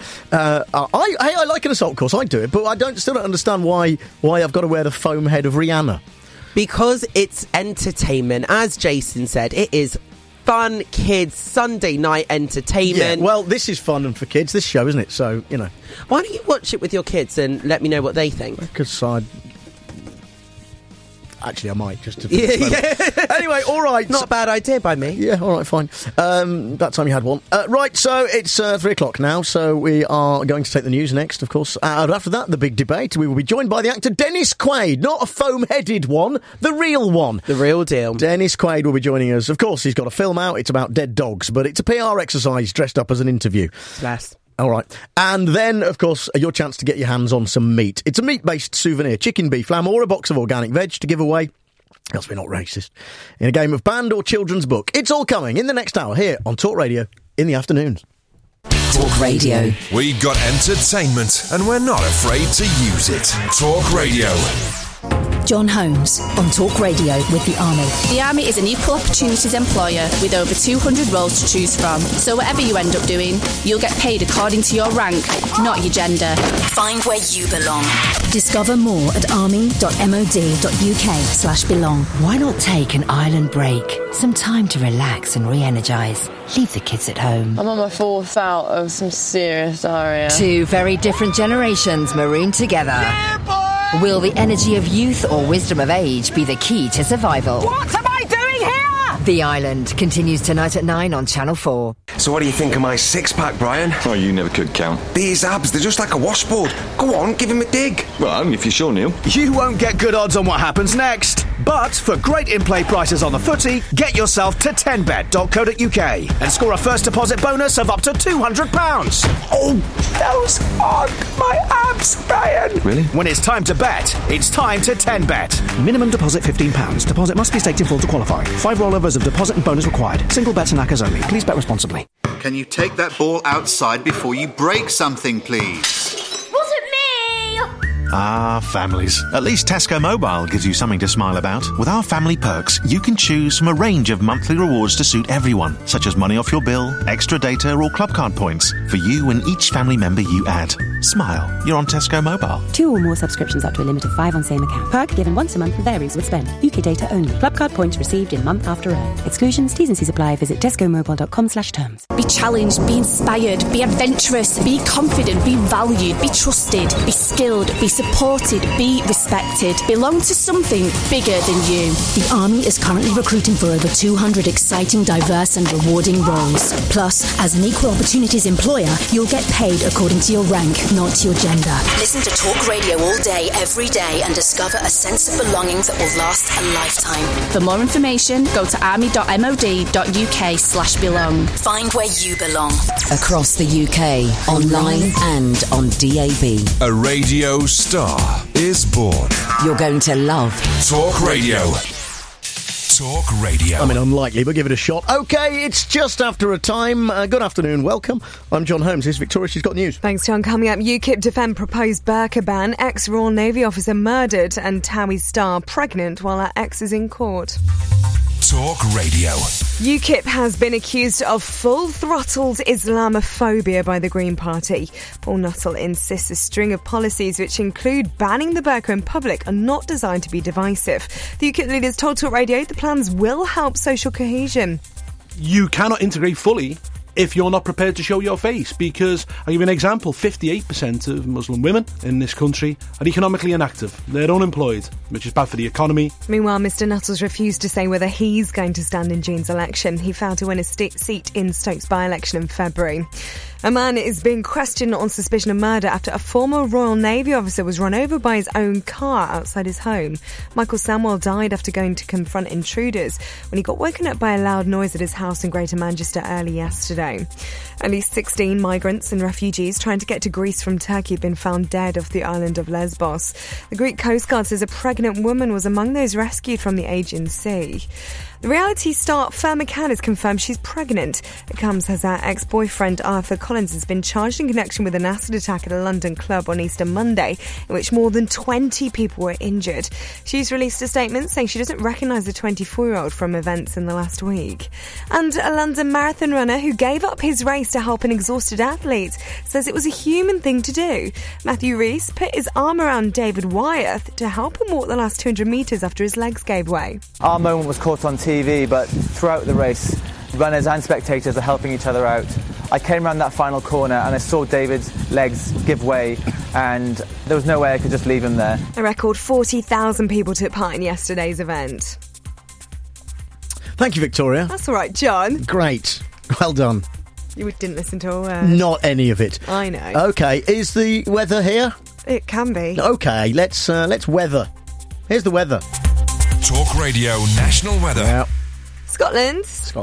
I like an assault course. I'd do it, but I still don't understand why I've got to wear the foam head of Rihanna. Because it's entertainment. As Jason said, it is fun kids Sunday night entertainment. Yeah, well, this is fun and for kids, this show, isn't it? So, Why don't you watch it with your kids and let me know what they think? Because Actually, I might, just to... Anyway, all right. Not a bad idea by me. Yeah, all right, fine. That time you had one. Right, so it's 3 o'clock now, so we are going to take the news next, of course. After that, the big debate. We will be joined by the actor Dennis Quaid. Not a foam-headed one, the real one. The real deal. Dennis Quaid will be joining us. Of course, he's got a film out. It's about dead dogs, but it's a PR exercise dressed up as an interview. Last. All right. And then, of course, your chance to get your hands on some meat. It's a meat-based souvenir, chicken, beef, lamb, or a box of organic veg to give away, else we're not racist, in a game of band or children's book. It's all coming in the next hour here on Talk Radio in the afternoons. Talk Radio. We've got entertainment and we're not afraid to use it. Talk Radio. John Holmes on Talk Radio with the Army. The Army is an equal opportunities employer with over 200 roles to choose from. So whatever you end up doing, you'll get paid according to your rank, not your gender. Find where you belong. Discover more at army.mod.uk/belong. Why not take an island break? Some time to relax and re-energise. Leave the kids at home. I'm on my 4th bout of some serious diarrhea. Two very different generations marooned together. Yeah, boy! Will the energy of youth or wisdom of age be the key to survival? What am I doing here? The Island continues tonight at 9 on Channel 4. So what do you think of my six-pack, Brian? Oh, you never could count. These abs, they're just like a washboard. Go on, give him a dig. Well, only if you're sure, Neil. You won't get good odds on what happens next. But for great in-play prices on the footy, get yourself to 10bet.co.uk and score a first deposit bonus of up to £200. Oh, those aren't my abs, Brian. Really? When it's time to bet, it's time to 10bet. Minimum deposit £15. Deposit must be staked in full to qualify. 5 rollovers of deposit and bonus required. Single bets and knackers only. Please bet responsibly. Can you take that ball outside before you break something, please? Ah, families. At least Tesco Mobile gives you something to smile about. With our family perks, you can choose from a range of monthly rewards to suit everyone, such as money off your bill, extra data or club card points, for you and each family member you add. Smile. You're on Tesco Mobile. 2 or more subscriptions up to a limit of 5 on same account. Perk given once a month varies with spend. UK data only. Club card points received in month after earned. Exclusions, T's and C's apply. Visit tescomobile.com/terms. Be challenged, be inspired, be adventurous, be confident, be valued, be trusted, be skilled, be supported, be respected, belong to something bigger than you. The Army is currently recruiting for over 200 exciting, diverse and rewarding roles. Plus, as an equal opportunities employer, you'll get paid according to your rank, not your gender. Listen to Talk Radio all day, every day, and discover a sense of belonging that will last a lifetime. For more information, go to army.mod.uk/belong. Find where you belong. Across the UK, online and on DAB. A radio star is born. You're going to love Talk Radio. Talk Radio. I mean, unlikely, but give it a shot. OK, it's just after a time. Good afternoon, welcome. I'm John Holmes. Here's Victoria, she's got news. Thanks, John. Coming up, UKIP defend proposed burqa ban, ex-Royal Navy officer murdered and Towie star pregnant while her ex is in court. Talk Radio. UKIP has been accused of full-throttled Islamophobia by the Green Party. Paul Nuttall insists a string of policies which include banning the burqa in public are not designed to be divisive. The UKIP leaders told Talk Radio the plans will help social cohesion. You cannot integrate fully if you're not prepared to show your face, because, I'll give you an example, 58% of Muslim women in this country are economically inactive. They're unemployed, which is bad for the economy. Meanwhile, Mr Nuttall's refused to say whether he's going to stand in June's election. He failed to win a seat in Stokes by-election in February. A man is being questioned on suspicion of murder after a former Royal Navy officer was run over by his own car outside his home. Michael Samwell died after going to confront intruders when he got woken up by a loud noise at his house in Greater Manchester early yesterday. At least 16 migrants and refugees trying to get to Greece from Turkey have been found dead off the island of Lesbos. The Greek Coast Guard says a pregnant woman was among those rescued from the Aegean Sea. The reality star Fair McCann has confirmed she's pregnant. It comes as her ex-boyfriend Arthur Collins has been charged in connection with an acid attack at a London club on Easter Monday, in which more than 20 people were injured. She's released a statement saying she doesn't recognise the 24-year-old from events in the last week. And a London marathon runner who gave up his race to help an exhausted athlete says it was a human thing to do. Matthew Rees put his arm around David Wyeth to help him walk the last 200 metres after his legs gave way. Our moment was caught on TV, but throughout the race, runners and spectators are helping each other out. I came around that final corner and I saw David's legs give way, and there was no way I could just leave him there. A record 40,000 people took part in yesterday's event. Thank you, Victoria. That's all right, John. Great. Well done. You didn't listen to a word. Not any of it. I know. OK, is the weather here? It can be. OK, let's weather. Here's the weather. Talk Radio National Weather. Yeah. Scotland.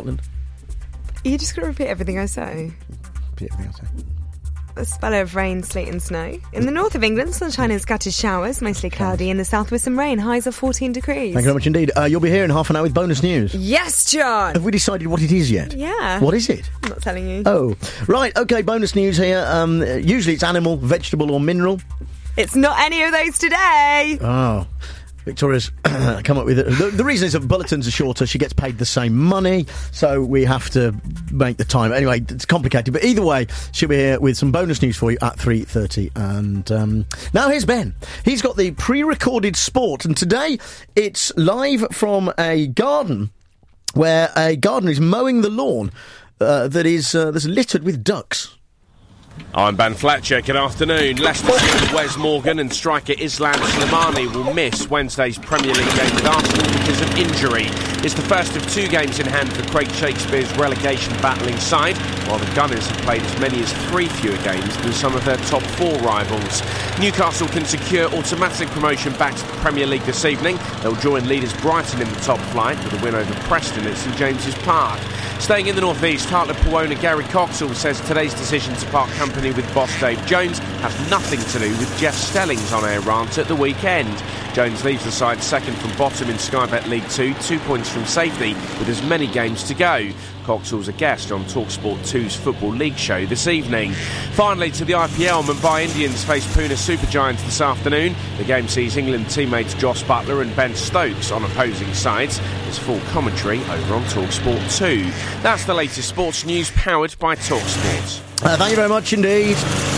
You're just going to repeat everything I say. Repeat everything I say. A spell of rain, sleet and snow. In the north of England, sunshine and scattered showers, mostly cloudy. In the south with some rain, highs of 14 degrees. Thank you very much indeed. You'll be here in half an hour with bonus news. Yes, John! Have we decided what it is yet? Yeah. What is it? I'm not telling you. Oh, right, OK, bonus news here. Usually it's animal, vegetable or mineral. It's not any of those today! Oh. Victoria's come up with it. The reason is that bulletins are shorter. She gets paid the same money, so we have to make the time. Anyway, it's complicated, but either way, she'll be here with some bonus news for you at 3:30. And now here's Ben. He's got the pre-recorded sport, and today it's live from a garden where a gardener is mowing the lawn that's littered with ducks. I'm Ben Fletcher, good afternoon. Leicester City Wes Morgan and striker Islam Slimani will miss Wednesday's Premier League game with Arsenal because of injury. It's the first of two games in hand for Craig Shakespeare's relegation battling side, while the Gunners have played as many as 3 fewer games than some of their top 4 rivals. Newcastle can secure automatic promotion back to the Premier League this evening. They'll join leaders Brighton in the top flight with a win over Preston at St James's Park. Staying in the North East, Hartlepool owner Gary Coxall says today's decision to part company with boss Dave Jones has nothing to do with Jeff Stelling's on-air rant at the weekend. Jones leaves the side second from bottom in Sky Bet League 2, 2 points from safety with as many games to go. Coxall's a guest on TalkSport 2's Football League show this evening. Finally, to the IPL, Mumbai Indians face Pune Supergiants this afternoon. The game sees England teammates Joss Butler and Ben Stokes on opposing sides. There's full commentary over on TalkSport 2. That's the latest sports news powered by TalkSport. Thank you very much indeed.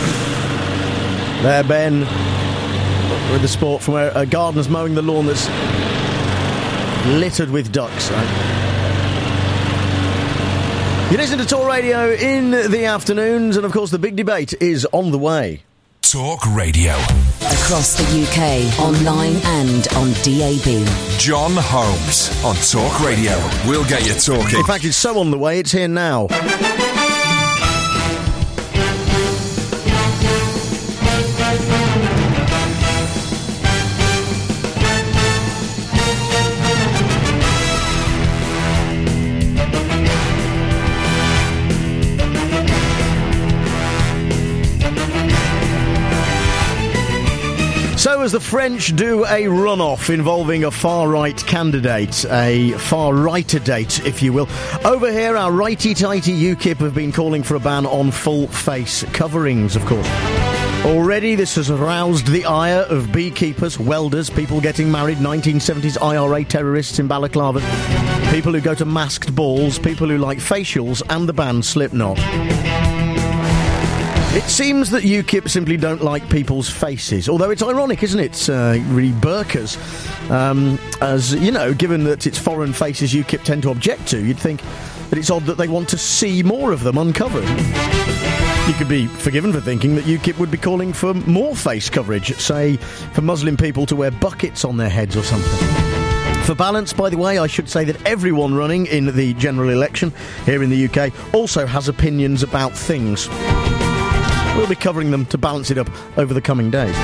There, Ben, with the sport from where a gardener's mowing the lawn that's littered with ducks. You listen to Talk Radio in the afternoons, and of course the big debate is on the way. Talk Radio. across the UK, online and on DAB. John Holmes on Talk Radio. We'll get you talking. In fact, it's so on the way, it's here now. So as the French do a runoff involving a far-right candidate, a far-righter date, if you will, over here our righty-tighty UKIP have been calling for a ban on full-face coverings, of course. Already this has aroused the ire of beekeepers, welders, people getting married, 1970s IRA terrorists in balaclavas, people who go to masked balls, people who like facials, and the band Slipknot. It seems that UKIP simply don't like people's faces, although it's ironic, isn't it? Really burkas. As, you know, given that it's foreign faces UKIP tend to object to, you'd think that it's odd that they want to see more of them uncovered. You could be forgiven for thinking that UKIP would be calling for more face coverage, say, for Muslim people to wear buckets on their heads or something. For balance, by the way, I should say that everyone running in the general election here in the UK also has opinions about things. We'll be covering them to balance it up over the coming days.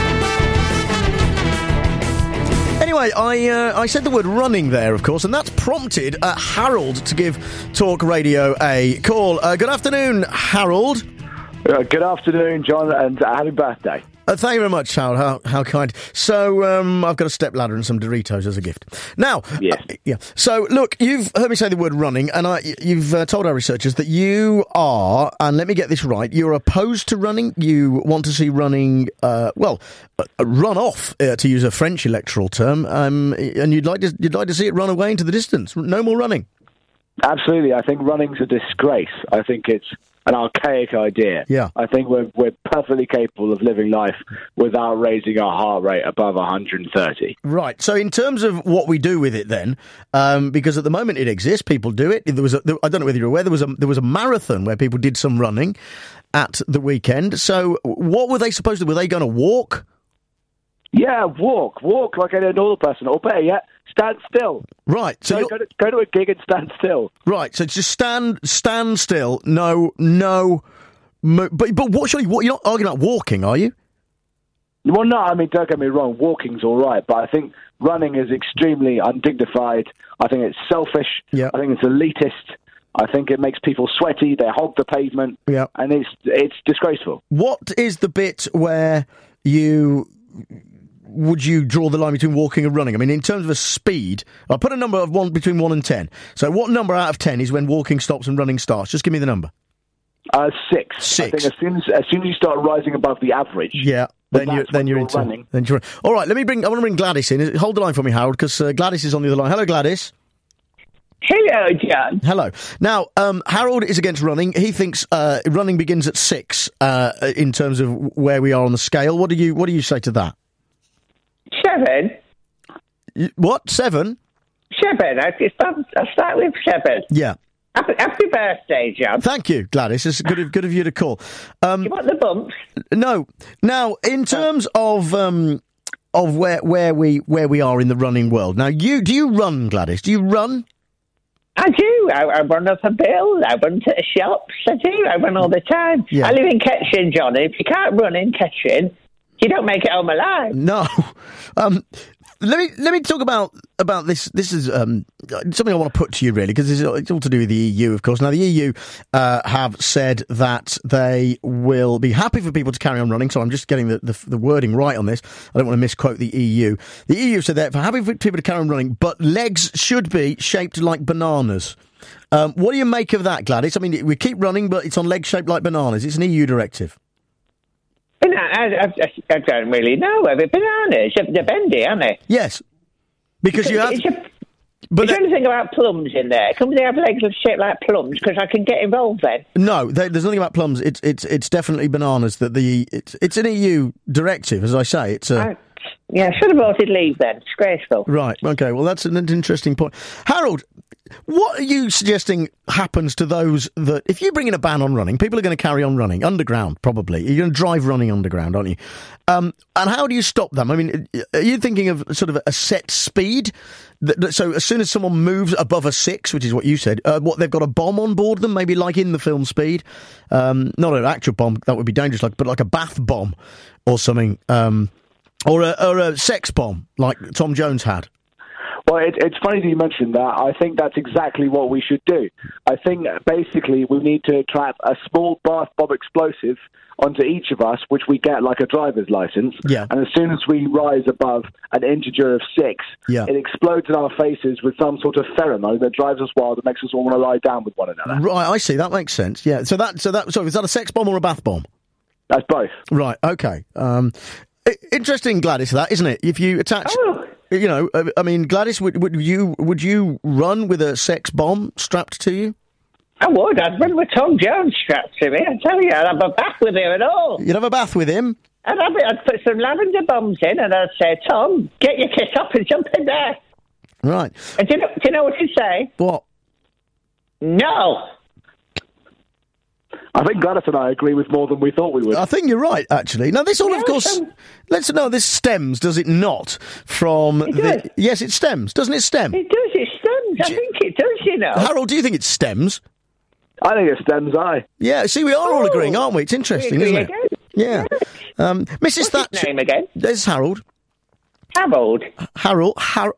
Anyway, I said the word running there, of course, and that's prompted Harold to give Talk Radio a call. Good afternoon, Harold. Good afternoon, John, and happy birthday. Thank you very much, Harold. How kind. So, I've got a stepladder and some Doritos as a gift. Now, yes. Yeah. So, look, you've heard me say the word running, and you've told our researchers that you are, and let me get this right, you're opposed to running. You want to see running, run off, to use a French electoral term, and you'd like to see it run away into the distance. No more running. Absolutely. I think running's a disgrace. I think it's an archaic idea. Yeah. I think we're perfectly capable of living life without raising our heart rate above 130. Right. So in terms of what we do with it then, because at the moment it exists, people do it. I don't know whether you're aware, there was a marathon where people did some running at the weekend. So what were they supposed to do? Were they going to walk? Yeah, walk like a normal person, or better yet, stand still. Right. So go to a gig and stand still. Right. So just stand still. No. But what? Surely, you're not arguing about walking, are you? Well, no. I mean, don't get me wrong. Walking's all right, but I think running is extremely undignified. I think it's selfish. Yeah. I think it's elitist. I think it makes people sweaty. They hog the pavement. Yeah. And it's disgraceful. What is the bit where would you draw the line between walking and running? I mean, in terms of a speed, I'll put a number of between 1 and 10. So what number out of 10 is when walking stops and running starts? Just give me the number. 6. 6. I think as soon as you start rising above the average, yeah, then you're into running. All right, I want to bring Gladys in. Hold the line for me, Harold, because Gladys is on the other line. Hello, Gladys. Hello, John. Hello. Now, Harold is against running. He thinks running begins at 6 in terms of where we are on the scale. What do you say to that? 7. What? 7? 7. I'll start with 7. Yeah. Happy birthday, John. Thank you, Gladys. It's good of you to call. You want the bumps? No. Now, in terms of where we are in the running world. Now, do you run, Gladys? Do you run? I do. I run up a bill. I run to the shops. I do. I run all the time. Yeah. I live in Kettering, John. If you can't run in Kettering, you don't make it home alive. No. Let me talk about this. This is something I want to put to you, really, because it's all to do with the EU, of course. Now, the EU have said that they will be happy for people to carry on running, so I'm just getting the wording right on this. I don't want to misquote the EU. The EU said they're happy for people to carry on running, but legs should be shaped like bananas. What do you make of that, Gladys? I mean, we keep running, but it's on legs shaped like bananas. It's an EU directive. I don't really know. Bananas, they're bendy, aren't they? Yes. Because you have... Is there anything about plums in there? Can they have legs shaped like plums? Because I can get involved then. No, there's nothing about plums. It's definitely bananas. It's an EU directive, as I say. Yeah, I should have voted leave then. Disgraceful. Right, okay, well, that's an interesting point. Harold, What are you suggesting happens to those that, if you bring in a ban on running, people are going to carry on running underground, probably. You're going to drive running underground, aren't you? And how do you stop them? I mean, are you thinking of sort of a set speed? So as soon as someone moves above a 6, which is what you said, they've got a bomb on board them, maybe like in the film Speed. Not an actual bomb, that would be dangerous, but like a bath bomb or something. Or a sex bomb, like Tom Jones had. Well, it's funny that you mentioned that. I think that's exactly what we should do. I think basically we need to trap a small bath bomb explosive onto each of us, which we get like a driver's license. Yeah. And as soon as we rise above an integer of 6, it explodes in our faces with some sort of pheromone that drives us wild and makes us all want to lie down with one another. Right, I see. That makes sense. Yeah. So is that a sex bomb or a bath bomb? That's both. Right. Okay. Interesting, Gladys, that, isn't it? If you attach... You know, I mean, Gladys, would you run with a sex bomb strapped to you? I would. I'd run with Tom Jones strapped to me. I tell you, I'd have a bath with him and all. You'd have a bath with him? I'd put some lavender bombs in and I'd say, Tom, get your kit up and jump in there. Right. And do you know what he'd say? What? No. I think Gladys and I agree with more than we thought we would. I think you're right, actually. Now, this all, of course, let's know this stems, does it not, from Yes, it stems. Doesn't it stem? It does, it stems. I think it does, you know. Harold, do you think it stems? I think it stems, aye. Yeah, see, we are all agreeing, aren't we? It's interesting, isn't it? Yeah. Mrs. What's Thatcher... his name again? There's Harold. Harold? Harold.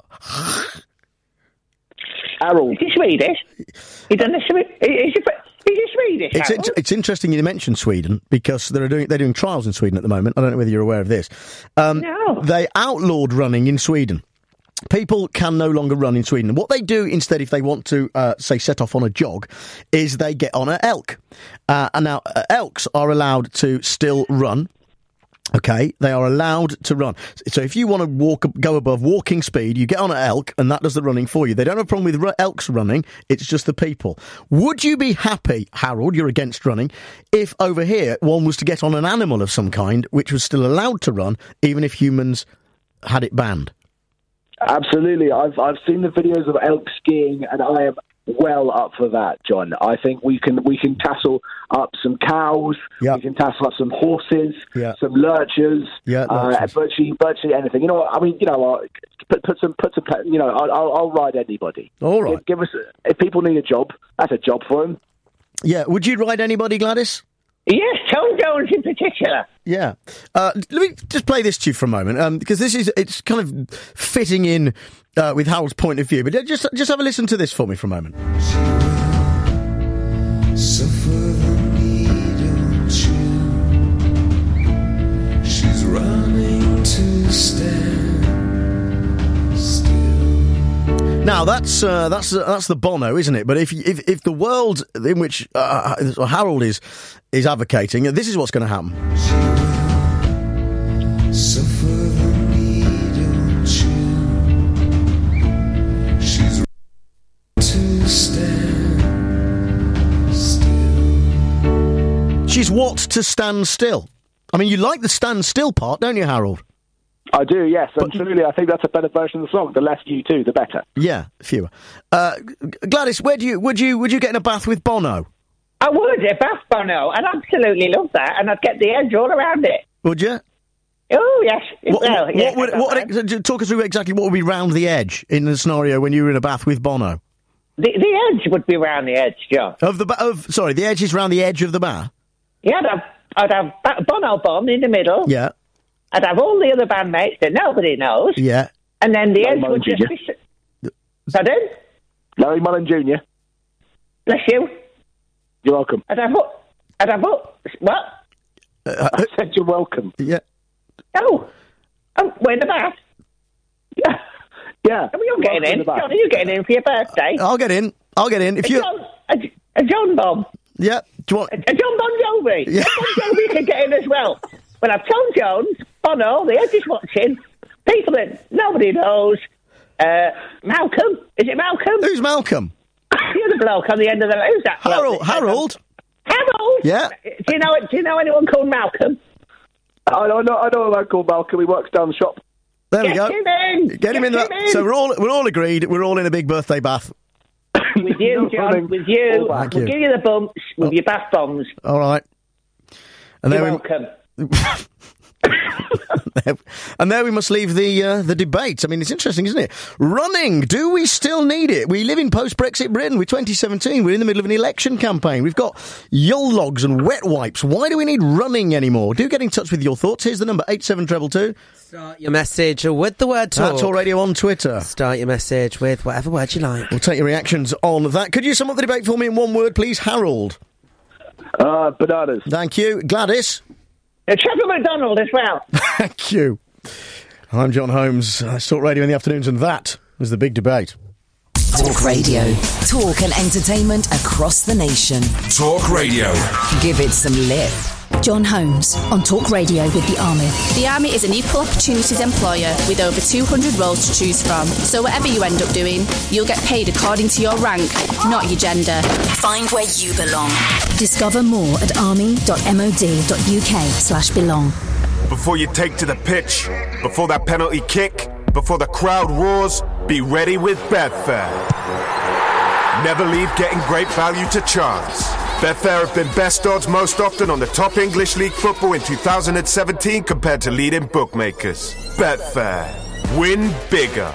Is he Swedish? He doesn't... Is he Swedish? It's interesting you mentioned Sweden, because they're doing trials in Sweden at the moment. I don't know whether you're aware of this. No. They outlawed running in Sweden. People can no longer run in Sweden. What they do instead, if they want to, say, set off on a jog, is they get on an elk. And now, elks are allowed to still run. Okay, they are allowed to run. So if you want to go above walking speed, you get on an elk, and that does the running for you. They don't have a problem with elks running, it's just the people. Would you be happy, Harold, you're against running, if over here one was to get on an animal of some kind, which was still allowed to run, even if humans had it banned? Absolutely. I've seen the videos of elk skiing, and I am well up for that, John. I think we can tassel up some cows, we can tassel up some horses, some lurchers, virtually anything. You know what? I mean, you know, put some. You know, I'll ride anybody. All right. Give us, if people need a job, that's a job for them. Yeah. Would you ride anybody, Gladys? Yes, Tom Jones in particular. Yeah. Let me just play this to you for a moment, because it's kind of fitting in with Harold's point of view. But just have a listen to this for me for a moment. Suffer the needle chew. She's running to stand still. Now that's the Bono, isn't it? But if the world in which Harold is advocating, this is what's going to happen. Suffer the needle chew. She's to stand still. She's what to stand still? I mean, you like the stand still part, don't you, Harold? I do, yes, absolutely. I think that's a better version of the song. The less you do, the better. Yeah, fewer. Gladys, would you get in a bath with Bono? I would, a bath Bono. I'd absolutely love that, and I'd get the edge all around it. Would you? Oh, yes. Talk us through exactly what would be round the edge in the scenario when you were in a bath with Bono. The edge would be round the edge, John. The edge is round the edge of the bath? Yeah, I'd have Bono bomb in the middle. Yeah. I'd have all the other bandmates that nobody knows. Yeah. And then the edge would just be... Pardon? Larry Mullen Jr. Bless you. You're welcome. I'd have what? What? I said you're welcome. Yeah. Oh, we're in the bath. Yeah. Yeah. You're getting in. John, are you getting in for your birthday? I'll get in. If you... A John Bomb. Yeah. Do you want... A John Bon Jovi. Yeah. John Bon Jovi can get in as well. Well, I've Tom Jones, Bono, the Edge is watching, people that nobody knows. Malcolm. Is it Malcolm? Who's Malcolm? You're the bloke on the end of the... Who's that bloke? Harold. Harold? Yeah. Do you know anyone called Malcolm? I know a man called Malcolm. He works down the shop. There we go. Get him in. Get him in. So we're all agreed. We're all in a big birthday bath. With you, John. With you. Oh, thank We'll you. give you the bumps with your bath bombs. All right. And You're there welcome. And there we must leave the debate. I mean, it's interesting, isn't it? Running, do we still need it? We live in post-Brexit Britain. We're 2017. We're in the middle of an election campaign. We've got Yule logs and wet wipes. Why do we need running anymore? Do get in touch with your thoughts. Here's the number, 87222. Start your message with the word talk. Talk Radio on Twitter. Start your message with whatever word you like. We'll take your reactions on that. Could you sum up the debate for me in one word, please, Harold? Bananas. Thank you. Gladys? Trevor McDonald as well. Thank you. I'm John Holmes. I Talk Radio in the afternoons, and that was the big debate. Talk Radio. Talk and entertainment across the nation. Talk Radio. Give it some lip. John Holmes on Talk Radio with the Army. The Army is an equal opportunities employer with over 200 roles to choose from. So whatever you end up doing, you'll get paid according to your rank, not your gender. Find where you belong. Discover more at army.mod.uk/belong. Before you take to the pitch, before that penalty kick, before the crowd roars, be ready with Betfair. Never leave getting great value to chance. Betfair have been best odds most often on the top English League football in 2017 compared to leading bookmakers. Betfair. Win bigger.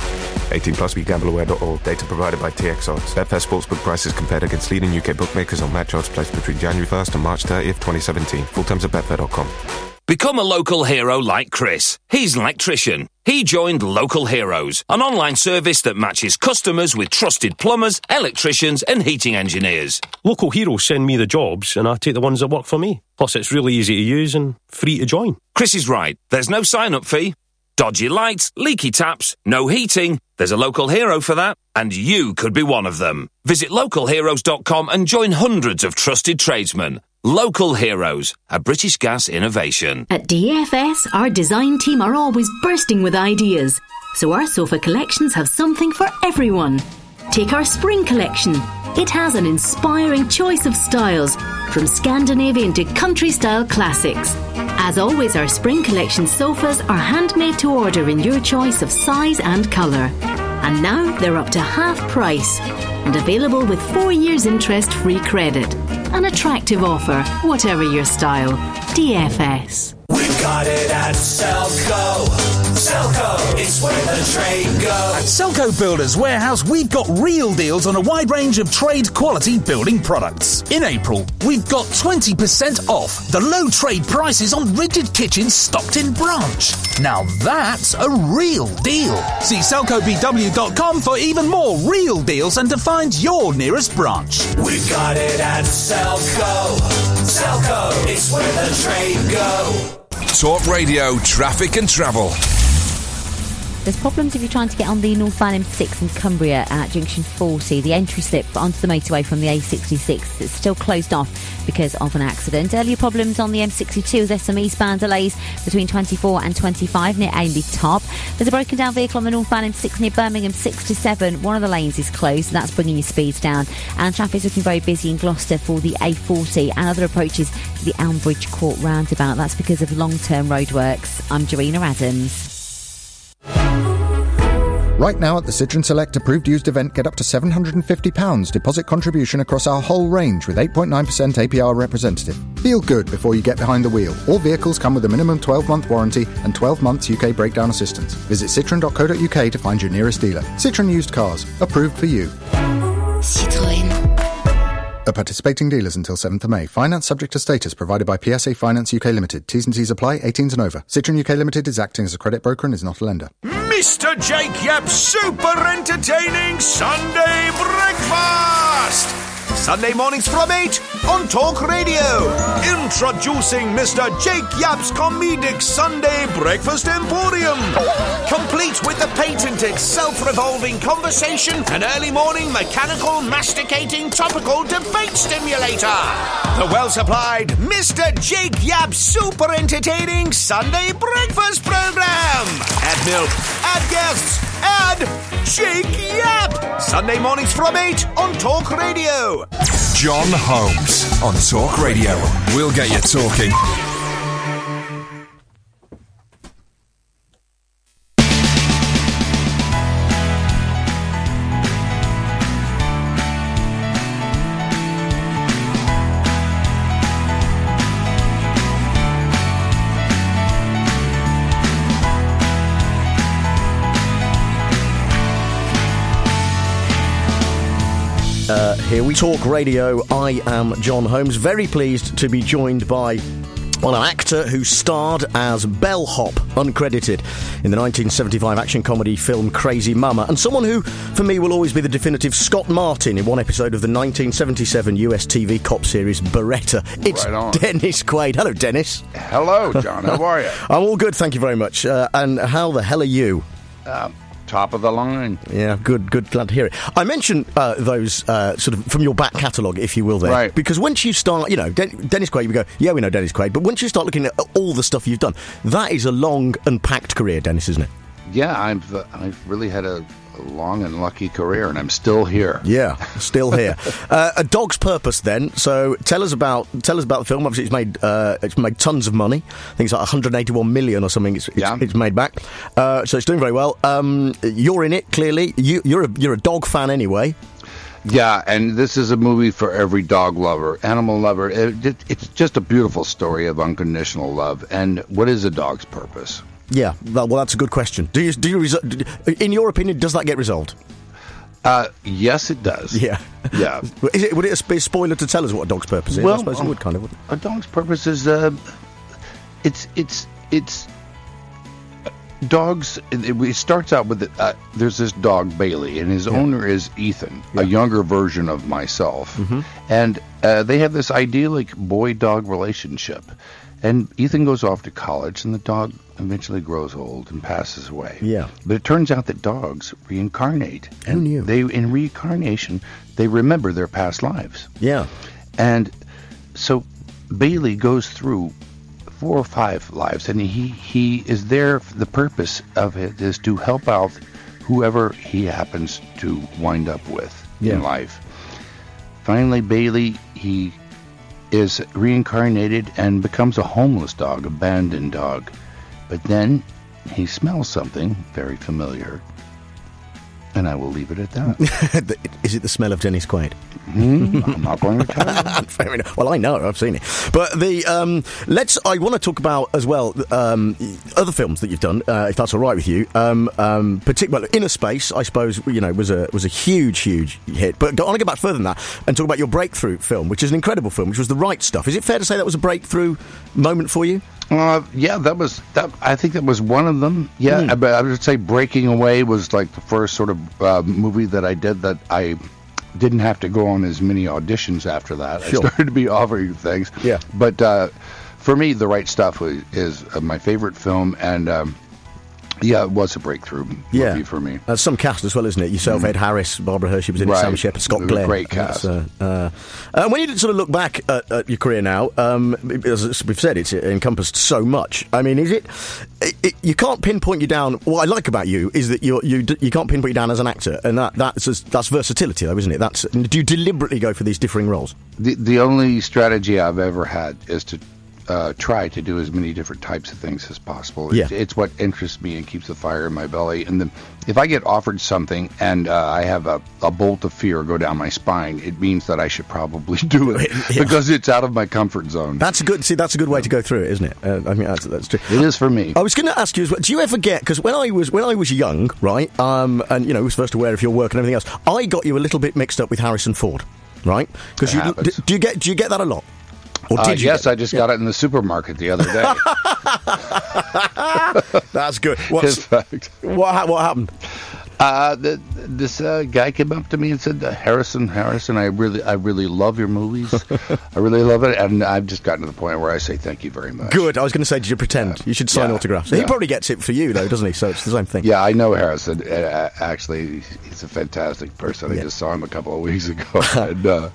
18 plus begambleaware.org. Data provided by TX Odds. Betfair Sportsbook prices compared against leading UK bookmakers on match odds placed between January 1st and March 30th, 2017. Full terms at betfair.com. Become a local hero like Chris. He's an electrician. He joined Local Heroes, an online service that matches customers with trusted plumbers, electricians and heating engineers. Local Heroes send me the jobs and I take the ones that work for me. Plus it's really easy to use and free to join. Chris is right. There's no sign-up fee. Dodgy lights, leaky taps, no heating. There's a local hero for that, and you could be one of them. Visit localheroes.com and join hundreds of trusted tradesmen. Local Heroes, a British Gas innovation. At DFS, our design team are always bursting with ideas, so our sofa collections have something for everyone. Take our spring collection. It has an inspiring choice of styles, from Scandinavian to country-style classics. As always, our spring collection sofas are handmade to order in your choice of size and colour. And now they're up to half price and available with 4 years interest-free credit. An attractive offer, whatever your style. DFS. We've got it at Selco. Selco, it's where the trade goes. At Selco Builders Warehouse, we've got real deals on a wide range of trade quality building products. In April, we've got 20% off the low trade prices on rigid kitchens stocked in branch. Now that's a real deal. See SelcoBW.com for even more real deals and to find your nearest branch. We've got it at Selco. Selco, it's where the trade goes. Talk Radio, traffic and travel. There's problems if you're trying to get on the Northbound M6 in Cumbria at junction 40. The entry slip onto the motorway from the A66 is still closed off because of an accident. Earlier problems on the M62 as some eastbound delays between 24 and 25 near Ainley Top. There's a broken down vehicle on the Northbound M6 near Birmingham 6 to 7. One of the lanes is closed, and that's bringing your speeds down. And traffic's looking very busy in Gloucester for the A40 and other approaches to the Elmbridge Court roundabout. That's because of long-term roadworks. I'm Jarina Adams. Right now at the Citroen Select approved used event, get up to £750 deposit contribution across our whole range with 8.9% APR representative. Feel good before you get behind the wheel. All vehicles come with a minimum 12-month warranty and 12 months UK breakdown assistance. Visit citroen.co.uk to find your nearest dealer. Citroen Used Cars. Approved for you. Citroën. At participating dealers until 7th of May. Finance subject to status provided by PSA Finance UK Limited. T's and C's apply. 18s and over. Citroen UK Limited is acting as a credit broker and is not a lender. Mr. Jake Yapp's super entertaining Sunday breakfast! Sunday mornings from 8 on Talk Radio. Introducing Mr. Jake Yapp's comedic Sunday breakfast emporium. Complete with the patented self-revolving conversation and early morning mechanical masticating topical debate stimulator. The well-supplied Mr. Jake Yapp's super entertaining Sunday breakfast program. Add milk, add guests, add Jake Yapp. Sunday mornings from 8 on Talk Radio. John Holmes on Talk Radio. We'll get you talking. Here we talk radio. I am John Holmes. Very pleased to be joined by an actor who starred as Bellhop, uncredited, in the 1975 action comedy film Crazy Mama, and someone who, for me, will always be the definitive Scott Martin in one episode of the 1977 US TV cop series Beretta. It's right Dennis Quaid. Hello, Dennis. Hello, John. How are you? I'm all good, thank you very much. And how the hell are you? Top of the line. Yeah, good, glad to hear it. I mentioned those sort of from your back catalogue, if you will, there. Right. Because once you start, Dennis Quaid, we go, yeah, we know Dennis Quaid, but once you start looking at all the stuff you've done, that is a long and packed career, Dennis, isn't it? Yeah, I've really had a long and lucky career, and I'm still here. Yeah, still here. A Dog's Purpose, then. So tell us about the film. Obviously, it's made tons of money. I think it's like 181 million or something. It's made back. So it's doing very well. You're in it, clearly. You're a dog fan anyway. Yeah, and this is a movie for every dog lover, animal lover. It's just a beautiful story of unconditional love. And what is a dog's purpose? Yeah, well, that's a good question. Do you in your opinion, does that get resolved? Yes, it does. Yeah. Would it be a spoiler to tell us what a dog's purpose is? Well, I suppose it would, kind of, wouldn't it? A dog's purpose is it's dogs. It starts out with there's this dog Bailey, and his owner is Ethan, a younger version of myself, and they have this idyllic boy-dog relationship. And Ethan goes off to college, and the dog eventually grows old and passes away. Yeah. But it turns out that dogs reincarnate. Who knew? In reincarnation, they remember their past lives. Yeah. And so Bailey goes through 4 or 5 lives, and he is there. The purpose of it is to help out whoever he happens to wind up with in life. Finally, Bailey, he is reincarnated and becomes a homeless dog, abandoned dog. But then he smells something very familiar, and I will leave it at that. Is it the smell of Dennis Quaid? I'm not going to tell you. Fair enough. Well, I know, I've seen it. But I want to talk about as well other films that you've done, if that's all right with you. Particularly Inner Space, I suppose, was a huge hit. But I want to go back further than that and talk about your breakthrough film, which is an incredible film, which was The Right Stuff. Is it fair to say that was a breakthrough moment for you? Yeah, that. I think that was one of them. Yeah, but I would say Breaking Away was like the first sort of movie that I did that I didn't have to go on as many auditions after that. Sure. I started to be offering things. Yeah. But for me, The Right Stuff is my favorite film, and it was a breakthrough movie for me. Some cast as well, isn't it? Yourself, Ed Harris, Barbara Hershey was in it, Sam Shepard, Scott Glenn. Great cast. When you sort of look back at your career now, as we've said, it's encompassed so much. I mean, is it you can't pinpoint you down. What I like about you is that you can't pinpoint you down as an actor, and that's versatility, though, isn't it? Do you deliberately go for these differing roles? The only strategy I've ever had is to try to do as many different types of things as possible. It's what interests me and keeps the fire in my belly. And if I get offered something and I have a bolt of fear go down my spine, it means that I should probably do it because it's out of my comfort zone. That's a good way to go through it, isn't it? I mean, that's true. It is for me. I was going to ask you as well, do you ever get, because when I was young, right, and was first aware of your work and everything else, I got you a little bit mixed up with Harrison Ford, right? Because do you get that a lot? Or did yes, I just got it in the supermarket the other day. That's good. What happened? This guy came up to me and said, Harrison, I really love your movies. I really love it, and I've just gotten to the point where I say thank you very much. Good. I was going to say, did you pretend? You should sign autographs. He probably gets it for you, though, doesn't he? So it's the same thing. Yeah, I know Harrison. Actually, he's a fantastic person. I just saw him a couple of weeks ago. And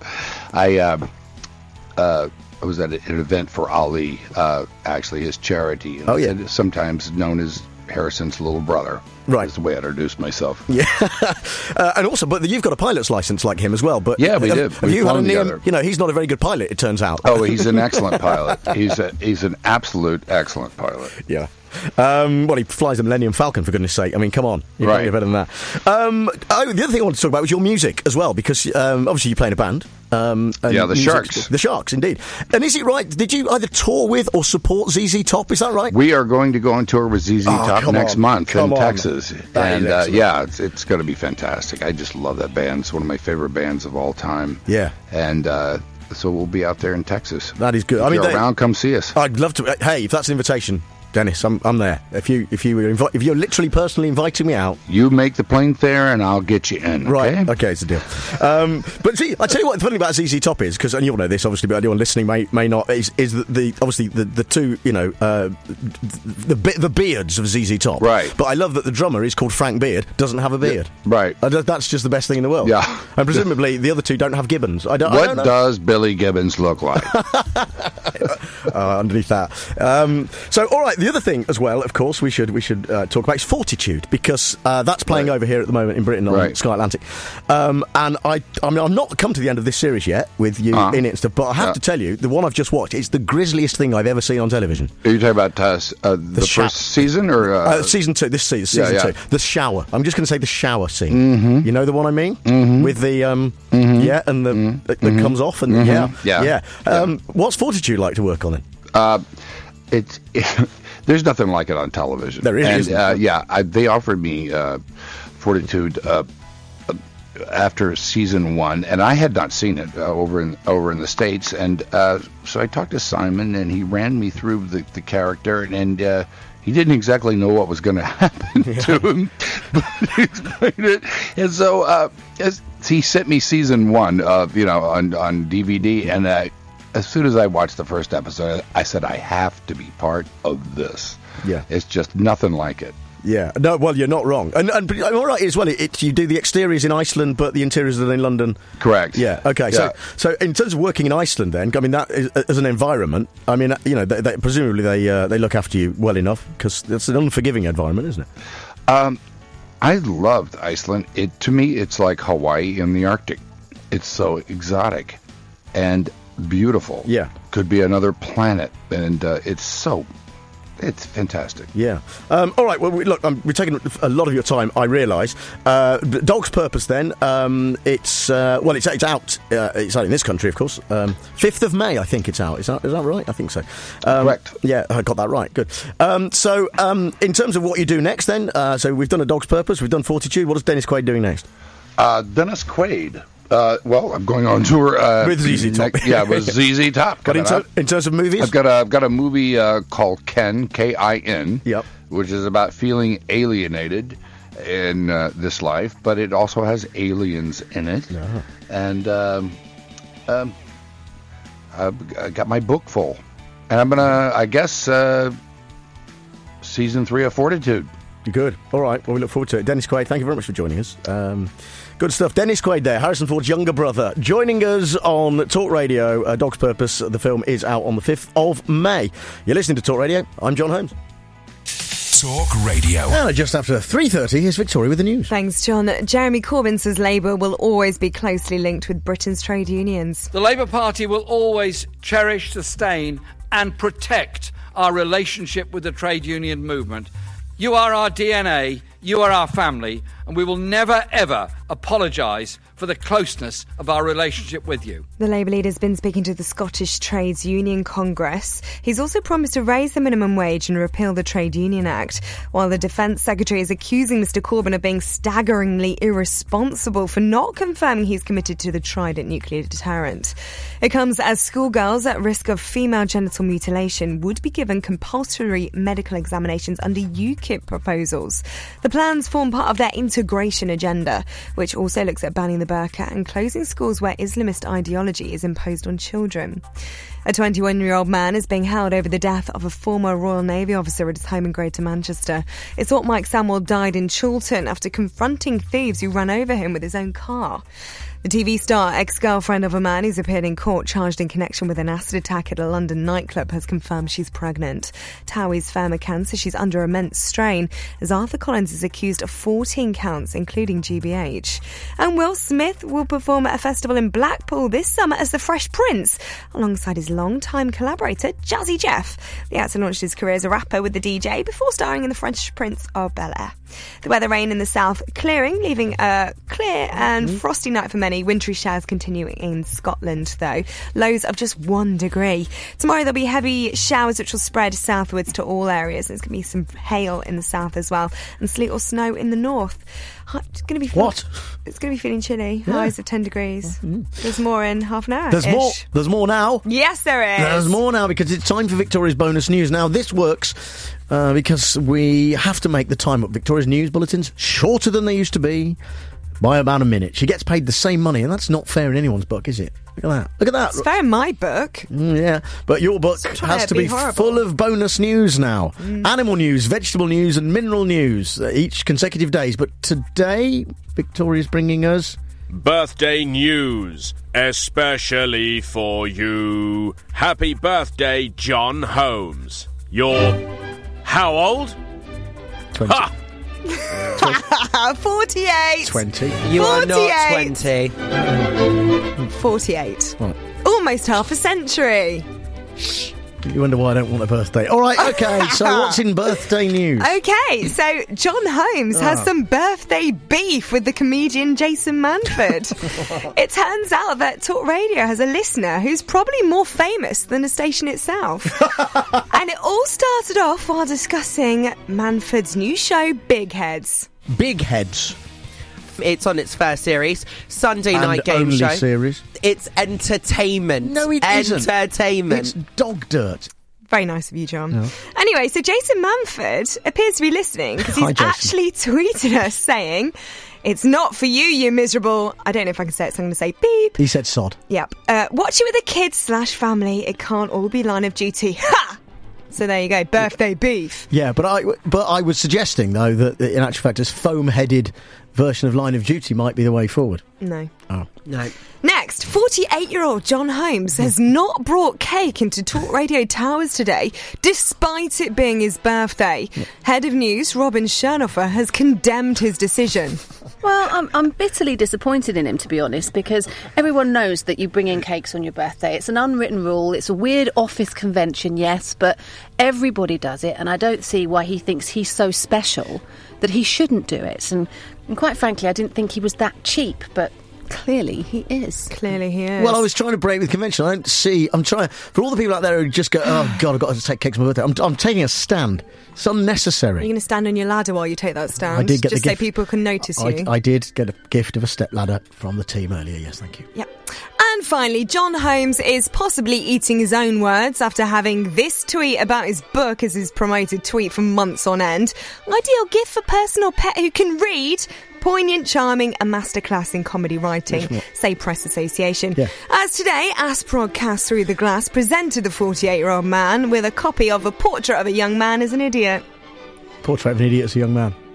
I was at an event for Ali, actually his charity. And sometimes known as Harrison's little brother. Right. That's the way I introduced myself. Yeah. And also, but you've got a pilot's license like him as well. But yeah, we did. Have you had a near, he's not a very good pilot, it turns out. Oh, he's an excellent pilot. He's an absolute excellent pilot. Yeah. He flies the Millennium Falcon, for goodness sake. I mean, come on. You're better than that. The other thing I wanted to talk about was your music as well, because obviously you play in a band. The Sharks. The Sharks, indeed. And is it right? Did you either tour with or support ZZ Top? Is that right? We are going to go on tour with ZZ Top next month in Texas. is. And it's going to be fantastic. I just love that band. It's one of my favorite bands of all time. Yeah. And so we'll be out there in Texas. That is good. If you're around, come see us. I'd love to. Hey, if that's an invitation, Dennis, I'm there. If you're literally personally inviting me out, you make the plane fare and I'll get you in. Right? Okay, it's a deal. But see, I tell you what, the funny about ZZ Top is, because, and you'll know this obviously, but anyone listening may not, is obviously the two, the beards of ZZ Top. Right. But I love that the drummer is called Frank Beard, doesn't have a beard. Yeah, right. That's just the best thing in the world. Yeah. And presumably the other two don't have gibbons. What does Billy Gibbons look like? Underneath that. So, all right. The other thing as well, of course, we should talk about is Fortitude, because that's playing over here at the moment in Britain on Sky Atlantic. And I've not come to the end of this series yet with you in it and stuff, but I have to tell you, the one I've just watched, it's the grisliest thing I've ever seen on television. Are you talking about the first season or season 2? This season 2. The shower. I'm just going to say the shower scene. Mm-hmm. You know the one I mean? Mm-hmm. With the and that comes off and what's Fortitude like to work on it? There's nothing like it on television. There really isn't. They offered me Fortitude after season 1, and I had not seen it over in the States, and so I talked to Simon, and he ran me through the character, and he didn't exactly know what was going to happen to him, but he explained it, and so he sent me season 1, on DVD, and as soon as I watched the first episode, I said, I have to be part of this. Yeah. It's just nothing like it. Yeah. No, well, you're not wrong. And all right as well, you do the exteriors in Iceland, but the interiors are in London. Correct. Yeah. Okay. Yeah. So in terms of working in Iceland then, I mean, that is, as an environment, I mean, they presumably they look after you well enough, because it's an unforgiving environment, isn't it? I loved Iceland. To me, it's like Hawaii in the Arctic. It's so exotic and beautiful. Yeah. Could be another planet, and it's fantastic. Yeah. All right. Well, look, we're taking a lot of your time, I realise. Dog's Purpose, then. It's out. It's out in this country, of course. 5th of May, I think it's out. Is that right? I think so. Correct. Yeah, I got that right. Good. So, in terms of what you do next, then, so we've done A Dog's Purpose, we've done Fortitude. What is Dennis Quaid doing next? Dennis Quaid. I'm going on tour with ZZ Top. With ZZ Top. But in terms of movies, I've got a movie called Ken, K-I-N. Yep. Which is about feeling alienated in this life, but it also has aliens in it. Uh-huh. And I've got my book full, and I'm gonna, I guess, season 3 of Fortitude. Good. All right. Well, we look forward to it. Dennis Quaid, thank you very much for joining us. Good stuff. Dennis Quaid there, Harrison Ford's younger brother, joining us on Talk Radio. Dog's Purpose, the film, is out on the 5th of May. You're listening to Talk Radio. I'm John Holmes. Talk Radio. And just after 3:30, here's Victoria with the news. Thanks, John. Jeremy Corbyn says Labour will always be closely linked with Britain's trade unions. The Labour Party will always cherish, sustain and protect our relationship with the trade union movement. You are our DNA, you are our family, and we will never, ever apologise for the closeness of our relationship with you. The Labour leader's been speaking to the Scottish Trades Union Congress. He's also promised to raise the minimum wage and repeal the Trade Union Act, while the Defence Secretary is accusing Mr Corbyn of being staggeringly irresponsible for not confirming he's committed to the Trident nuclear deterrent. It comes as schoolgirls at risk of female genital mutilation would be given compulsory medical examinations under UKIP proposals. The plans form part of their integration agenda, which also looks at banning the burqa and closing schools where Islamist ideology is imposed on children. A 21-year-old man is being held over the death of a former Royal Navy officer at his home in Greater Manchester. It's thought Mike Samuel died in Chiltern after confronting thieves who ran over him with his own car. The TV star, ex-girlfriend of a man who's appeared in court charged in connection with an acid attack at a London nightclub, has confirmed she's pregnant. Towie's Fair McCann says she's under immense strain, as Arthur Collins is accused of 14 counts, including GBH. And Will Smith will perform at a festival in Blackpool this summer as the Fresh Prince, alongside his longtime collaborator, Jazzy Jeff. The actor launched his career as a rapper with the DJ before starring in the Fresh Prince of Bel-Air. The weather, rain in the south clearing, leaving a clear and frosty night for many. Wintry showers continuing in Scotland, though. Lows of just 1 degree. Tomorrow there'll be heavy showers which will spread southwards to all areas. There's going to be some hail in the south as well, and sleet or snow in the north. It's going to be It's going to be feeling chilly. Yeah. Highs of 10 degrees. There's more in half an hour. There's more now. Yes, there is. There's more now because it's time for Victoria's bonus news. Now, this works because we have to make the time up Victoria's news bulletins shorter than they used to be by about a minute. She gets paid the same money, and that's not fair in anyone's book, is it? Look at that. Look at that. It's fair in my book. Yeah, but your book has to be full of bonus news now. Animal news, vegetable news and mineral news each consecutive days. But today, Victoria's bringing us... birthday news, especially for you. Happy birthday, John Holmes. You're... how old? 20. Ha! 48. 20. You are not 20. 48. Right. Almost half a century. You wonder why I don't want a birthday. All right, okay, so what's in birthday news? Okay, so John Holmes has some birthday beef with the comedian Jason Manford. It turns out that Talk Radio has a listener who's probably more famous than the station itself. And it all started off while discussing Manford's new show, Big Heads. Big Heads. It's on its first series, Sunday night game only show. Series. It's entertainment. No, it isn't. Entertainment. It's dog dirt. Very nice of you, John. No. Anyway, so Jason Manford appears to be listening because he's actually tweeted us saying, "It's not for you miserable..." I don't know if I can say it, so I'm going to say beep. He said sod. Yep. Watch it with the kids/family. It can't all be Line of Duty. Ha! So there you go, birthday beef. Yeah, but I was suggesting, though, that in actual fact, this foam-headed version of Line of Duty might be the way forward. No. Oh. No. Next, 48-year-old John Holmes has not brought cake into Talk Radio Towers today, despite it being his birthday. Head of News, Robin Chernofer, has condemned his decision. Well, I'm bitterly disappointed in him, to be honest, because everyone knows that you bring in cakes on your birthday. It's an unwritten rule. It's a weird office convention, yes, but everybody does it, and I don't see why he thinks he's so special that he shouldn't do it. And quite frankly, I didn't think he was that cheap, but clearly he is. Clearly he is. Well, I was trying to break with convention. I'm trying, for all the people out there who just go, oh, God, I've got to take cakes on my birthday. I'm taking a stand. It's unnecessary. You're going to stand on your ladder while you take that stand? I did get just the so gift. People can notice you? I did get a gift of a step ladder from the team earlier, yes, thank you. Yep. And finally, John Holmes is possibly eating his own words after having this tweet about his book as his promoted tweet for months on end. Ideal gift for person or pet who can read. Poignant, charming, a masterclass in comedy writing, say Press Association. Yeah. As today, Asprog Cast Through the Glass presented the 48-year-old man with a copy of A Portrait of a Young Man as an Idiot. Portrait of an Idiot as a Young Man.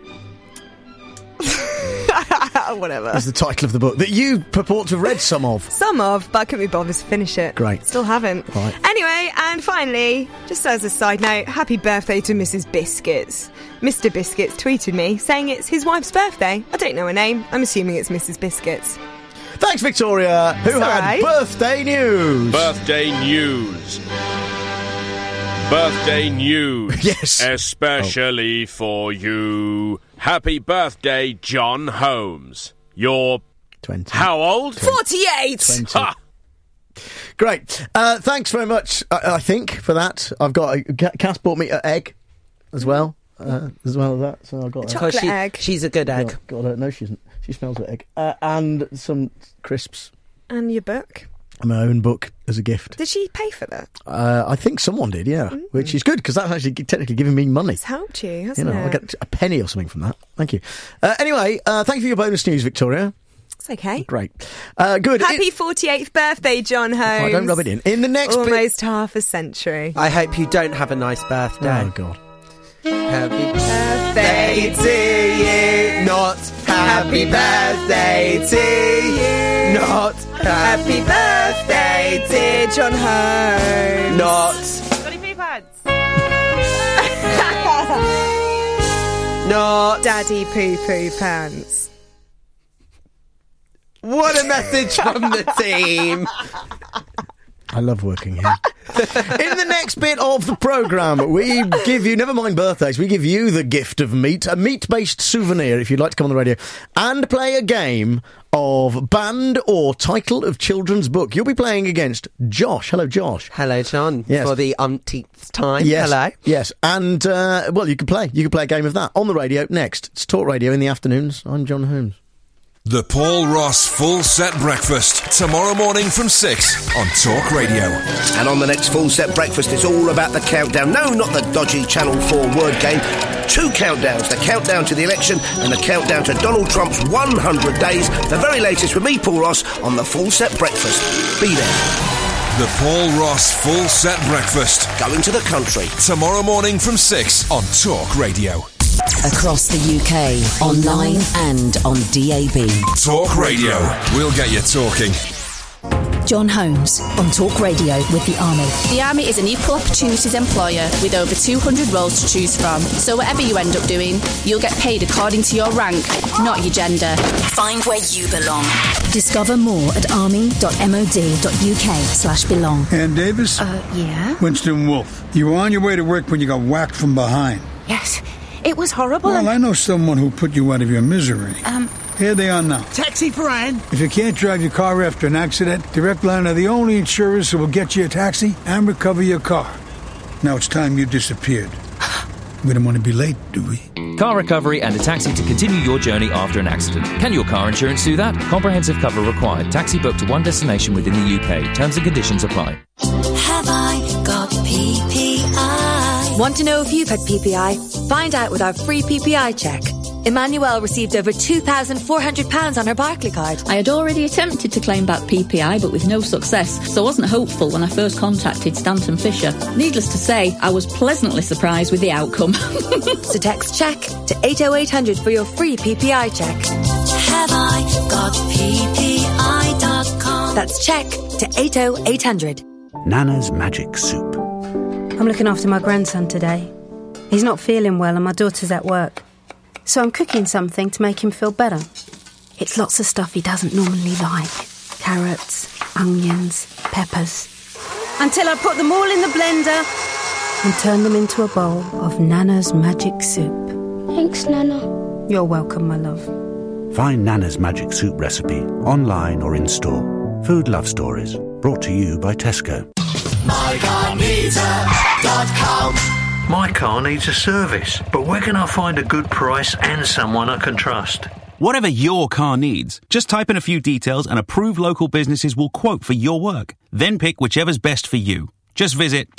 Whatever. Is the title of the book that you purport to have read some of. Some of, but I couldn't be bothered to finish it. Great. Still haven't. Right. Anyway, and finally, just as a side note, happy birthday to Mrs. Biscuits. Mr. Biscuits tweeted me saying it's his wife's birthday. I don't know her name. I'm assuming it's Mrs. Biscuits. Thanks, Victoria, who had birthday news. Birthday news. Birthday news. Yes. Especially for you. Happy birthday, John Holmes. You're 20. How old? 48. 20. Ha! Great. Thanks very much, I think, for that. I've got Cass bought me an egg as well. As well as that, so I've got a chocolate egg. She's a good egg. No, she isn't. She smells like egg. And some crisps. And your book. My own book as a gift. Did she pay for that? I think someone did, yeah. Which is good, because that's actually technically giving me money. It's helped you, hasn't it? I get a penny or something from that. Thank you. Anyway, thank you for your bonus news, Victoria. It's okay. Great. Good. Happy 48th birthday, John Holmes. Oh, don't rub it in. In the next Almost half a century. I hope you don't have a nice birthday. Oh, God. Happy birthday to you. Not happy birthday to you. Not happy birthday, dear John Holmes. Not. Got any pee pads? Not. Daddy poo-poo pants. What a message from the team. I love working here. In the next bit of the programme, we give you, never mind birthdays, we give you the gift of meat, a meat-based souvenir if you'd like to come on the radio, and play a game of band or title of children's book. You'll be playing against Josh. Hello, Josh. Hello, John. Yes. For the umpteenth time. Yes. Hello. Yes. And, well, you can play a game of that on the radio next. It's Talk Radio in the afternoons. I'm John Holmes. The Paul Ross Full Set Breakfast, tomorrow morning from 6 on Talk Radio. And on the next Full Set Breakfast, it's all about the countdown. No, not the dodgy Channel 4 word game. 2 countdowns, the countdown to the election and the countdown to Donald Trump's 100 days. The very latest with me, Paul Ross, on the Full Set Breakfast. Be there. The Paul Ross Full Set Breakfast. Going to the country. Tomorrow morning from 6 on Talk Radio. Across the UK, online and on DAB. Talk Radio. We'll get you talking. John Holmes on Talk Radio with the Army. The Army is an equal opportunities employer with over 200 roles to choose from. So whatever you end up doing, you'll get paid according to your rank, not your gender. Find where you belong. Discover more at army.mod.uk/belong. Ann Davis? Yeah? Winston Wolfe. You were on your way to work when you got whacked from behind. Yes. It was horrible. Well, I know someone who put you out of your misery. Here they are now. Taxi for Anne. If you can't drive your car after an accident, Direct Line are the only insurers who will get you a taxi and recover your car. Now it's time you disappeared. We don't want to be late, do we? Car recovery and a taxi to continue your journey after an accident. Can your car insurance do that? Comprehensive cover required. Taxi booked to one destination within the UK. Terms and conditions apply. Have I got PPI? Want to know if you've had PPI? Find out with our free PPI check. Emmanuelle received over £2,400 on her Barclaycard. I had already attempted to claim back PPI, but with no success, so I wasn't hopeful when I first contacted Stanton Fisher. Needless to say, I was pleasantly surprised with the outcome. So text check to 80800 for your free PPI check. Have I got PPI.com? That's check to 80800. Nana's Magic Soup. I'm looking after my grandson today. He's not feeling well and my daughter's at work. So I'm cooking something to make him feel better. It's lots of stuff he doesn't normally like. Carrots, onions, peppers. Until I put them all in the blender and turn them into a bowl of Nana's Magic Soup. Thanks, Nana. You're welcome, my love. Find Nana's Magic Soup recipe online or in store. Food Love Stories, brought to you by Tesco. MyCarNeeds.com. My car needs a service, but where can I find a good price and someone I can trust? Whatever your car needs, just type in a few details and approved local businesses will quote for your work. Then pick whichever's best for you. Just visit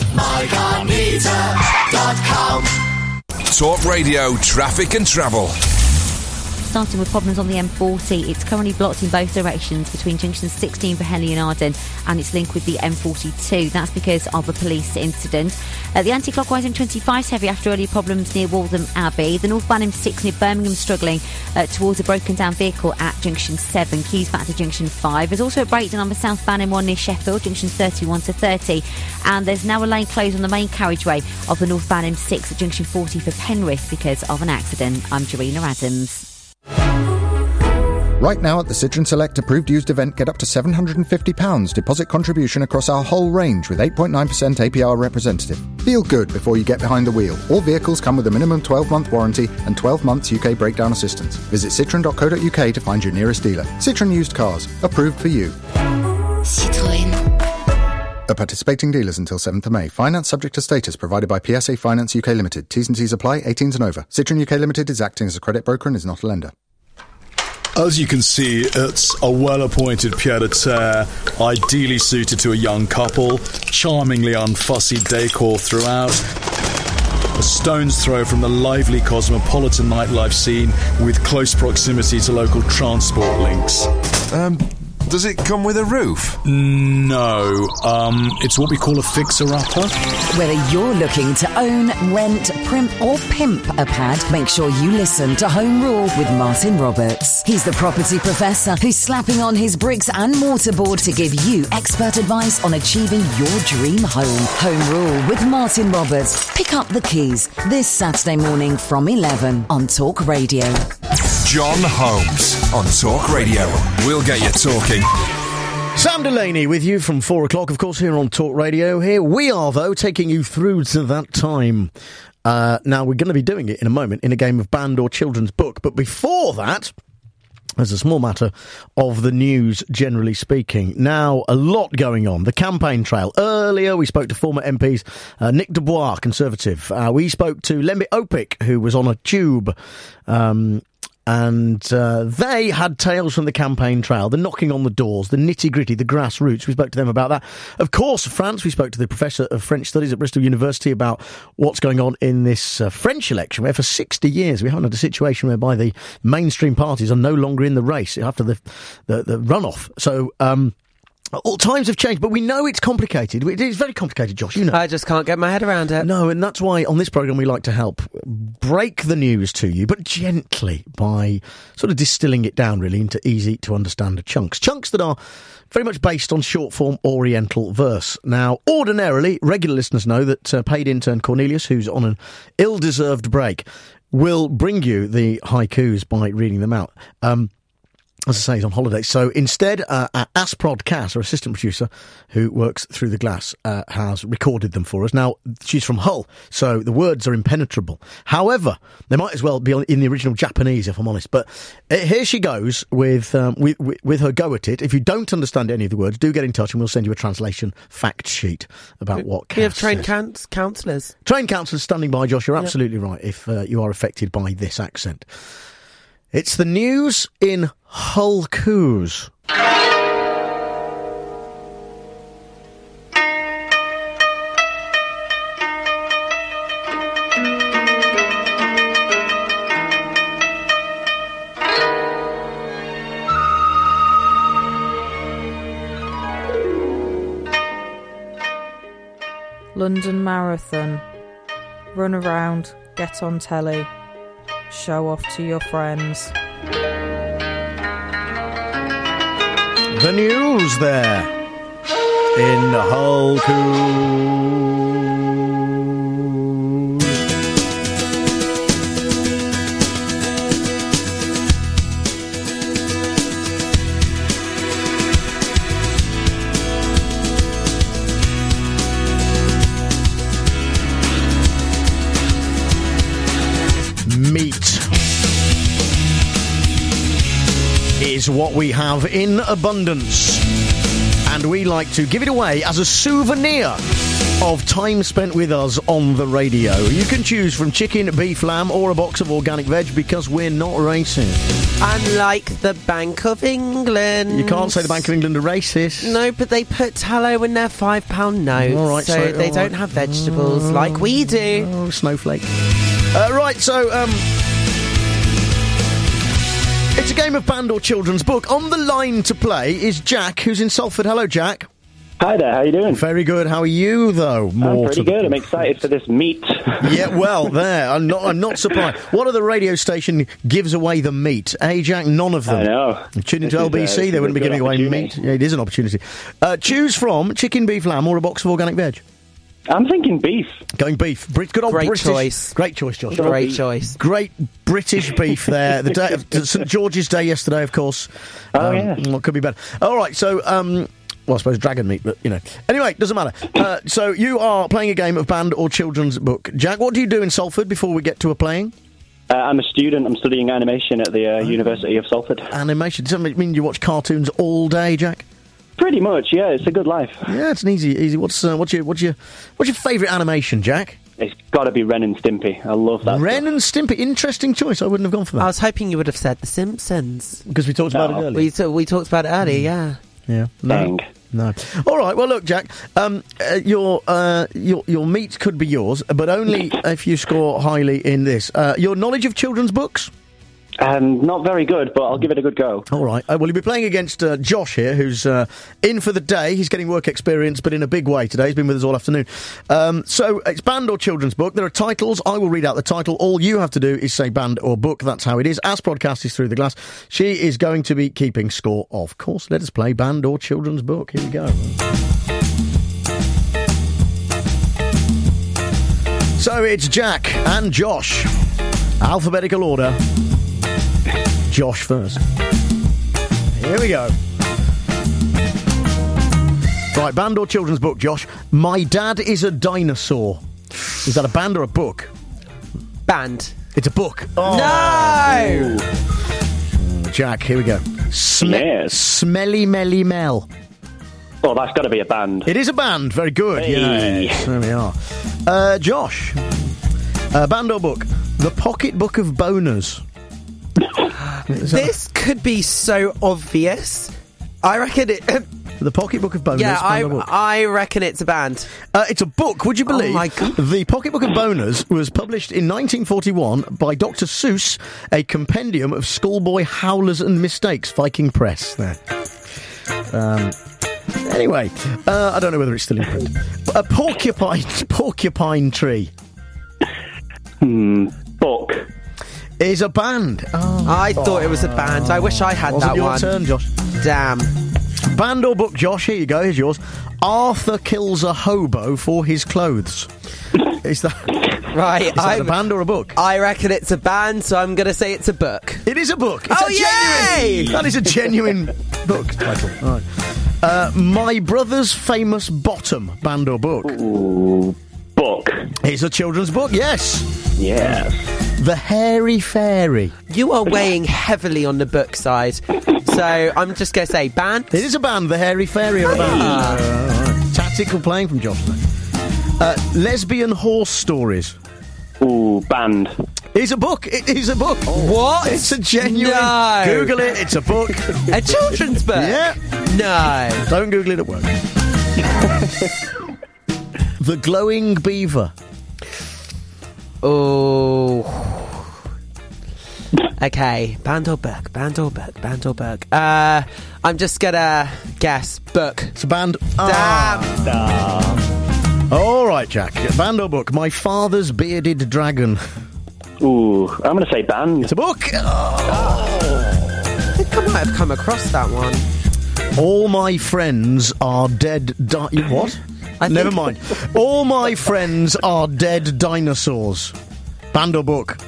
MyCarNeeds.com. Talk Radio, traffic and travel. Starting with problems on the M40, it's currently blocked in both directions between junctions 16 for Henley and Arden and its link with the M42. That's because of a police incident. The anti-clockwise M25 is heavy after earlier problems near Waltham Abbey. The northbound M6 near Birmingham struggling towards a broken down vehicle at junction 7, keys back to junction 5. There's also a breakdown on the southbound M1 near Sheffield, junction 31 to 30. And there's now a lane closed on the main carriageway of the northbound M6 at junction 40 for Penrith because of an accident. I'm Jarina Adams. Right now at the Citroen Select approved used event, get up to £750 deposit contribution across our whole range with 8.9% APR representative. Feel good before you get behind the wheel. All vehicles come with a minimum 12-month warranty and 12 months UK breakdown assistance. Visit citroen.co.uk to find your nearest dealer. Citroen Used Cars, approved for you. Citroën. At participating dealers until 7th of May. Finance subject to status provided by PSA Finance UK Limited. T's and C's apply, 18s and over. Citroen UK Limited is acting as a credit broker and is not a lender. As you can see, it's a well-appointed pied-à-terre, ideally suited to a young couple, charmingly unfussy decor throughout, a stone's throw from the lively cosmopolitan nightlife scene with close proximity to local transport links. Does it come with a roof? No. It's what we call a fixer-upper. Whether you're looking to own, rent, primp or pimp a pad, make sure you listen to Home Rule with Martin Roberts. He's the property professor who's slapping on his bricks and mortarboard to give you expert advice on achieving your dream home. Home Rule with Martin Roberts. Pick up the keys this Saturday morning from 11 on Talk Radio. John Holmes on Talk Radio. We'll get you talking. Sam Delaney with you from 4 o'clock, of course, here on Talk Radio. Here we are, though, taking you through to that time. Now, we're going to be doing it in a moment in a game of banned or children's book. But before that, there's a small matter of the news, generally speaking. Now, a lot going on. The campaign trail. Earlier, we spoke to former MPs, Nick Dubois, Conservative. We spoke to Lembi Opik, who was on a tube. And they had tales from the campaign trail, the knocking on the doors, the nitty-gritty, the grassroots. We spoke to them about that. Of course, France, we spoke to the Professor of French Studies at Bristol University about what's going on in this French election, where for 60 years we haven't had a situation whereby the mainstream parties are no longer in the race after the runoff. So, all times have changed, but we know it's complicated. It is very complicated, Josh, you know. I just can't get my head around it. No, and that's why on this programme we like to help break the news to you, but gently, by sort of distilling it down, really, into easy-to-understand chunks. Chunks that are very much based on short-form Oriental verse. Now, ordinarily, regular listeners know that paid intern Cornelius, who's on an ill-deserved break, will bring you the haikus by reading them out. As I say, he's on holiday. So instead, Asprod Cass, our assistant producer, who works through the glass, has recorded them for us. Now, she's from Hull, so the words are impenetrable. However, they might as well be in the original Japanese, if I'm honest. But here she goes with her go at it. If you don't understand any of the words, do get in touch and we'll send you a translation fact sheet about what Cass We have trained counsellors. Trained counsellors standing by, Josh. You're absolutely right if you are affected by this accent. It's the news in Hull Coos. London Marathon. Run around, get on telly. Show off to your friends. The news there in Hull Coos. Meat is what we have in abundance, and we like to give it away as a souvenir of time spent with us on the radio. You can choose from chicken, beef, lamb, or a box of organic veg, because we're not racist. Unlike the Bank of England. You can't say the Bank of England are racist. No, but they put tallow in their £5 notes, all right, so they don't have vegetables like we do. Oh, snowflake. Right, so it's a game of banned or children's book. On the line to play is Jack, who's in Salford. Hello, Jack. Hi there, how you doing? Very good. How are you, though? I'm pretty good. I'm excited for this meat. Yeah, well, there. I'm not surprised. What other radio station gives away the meat? Hey, Jack, none of them. I know. Tune into LBC, they wouldn't be giving away meat. Yeah, it is an opportunity. Choose from chicken, beef, lamb, or a box of organic veg. I'm thinking beef. Going beef. Good old Great British choice. Great choice, Josh. Great choice. Great British beef there. The day of St George's Day yesterday, of course. Oh, yeah. What could be better? All right, so well, I suppose dragon meat, but, you know. Anyway, doesn't matter. So you are playing a game of banned or children's book. Jack, what do you do in Salford before we get to a playing? I'm a student. I'm studying animation at the University of Salford. Animation? Does that mean you watch cartoons all day, Jack? Pretty much, yeah. It's a good life. Yeah, it's an easy. What's your favourite animation, Jack? It's got to be Ren and Stimpy. I love that. Ren and Stimpy. Interesting choice. I wouldn't have gone for that. I was hoping you would have said The Simpsons. Because we talked about it earlier. We talked about it earlier, yeah. Yeah. Dang. No. All right. Well, look, Jack. Your meat could be yours, but only if you score highly in this. Your knowledge of children's books? Not very good, but I'll give it a good go. All right. Well, you'll be playing against Josh here, who's in for the day. He's getting work experience, but in a big way today. He's been with us all afternoon. So it's banned or children's book. There are titles. I will read out the title. All you have to do is say banned or book. That's how it is. As broadcast is through the glass. She is going to be keeping score, of course. Let us play banned or children's book. Here we go. So it's Jack and Josh. Alphabetical order. Josh first. Here we go. Right, band or children's book, Josh? My Dad is a Dinosaur. Is that a band or a book? Band. It's a book. Oh. No! Jack, here we go. Yes. Smelly Melly Mel. Oh, that's got to be a band. It is a band. Very good. Hey. Yes, there we are. Josh, band or book? The Pocket Book of Boners. This could be so obvious. I reckon it... The Pocket Book of Boners. Yeah, I reckon it's a band. It's a book, would you believe? Oh my God. The Pocket Book of Boners was published in 1941 by Dr. Seuss, a compendium of schoolboy howlers and mistakes, Viking Press. There. Anyway, I don't know whether it's still in print. A porcupine tree. Book. Is a band. I thought it was a band. I wish I had that one. Wasn't your turn, Josh? Damn. Band or book, Josh? Here you go. Here's yours. Arthur kills a hobo for his clothes. Is that right? Is that a band or a book? I reckon it's a band, so I'm going to say it's a book. It is a book. It's genuine. That is a genuine book title. All right. My Brother's Famous Bottom. Band or book? Ooh, book. It's a children's book. Yes. Yes. The Hairy Fairy. You are weighing heavily on the book side, so I'm just going to say band. It is a band. The Hairy Fairy are a band. Tactical playing from Josh. Lesbian Horse Stories. Ooh, band. It's a book. It is a book. What? It's a genuine... No. Google it. It's a book. A children's book? Yeah. No. Don't Google it at work. The Glowing Beaver. Oh. Okay. Band or book? Band or book? Band or book? I'm just gonna guess book. It's a band. Damn. All right, Jack. Band or book? My Father's Bearded Dragon. Ooh, I'm going to say band. It's a book. I think I might have come across that one. All my friends are dead. What? Never mind. All my friends are dead dinosaurs. Band or book?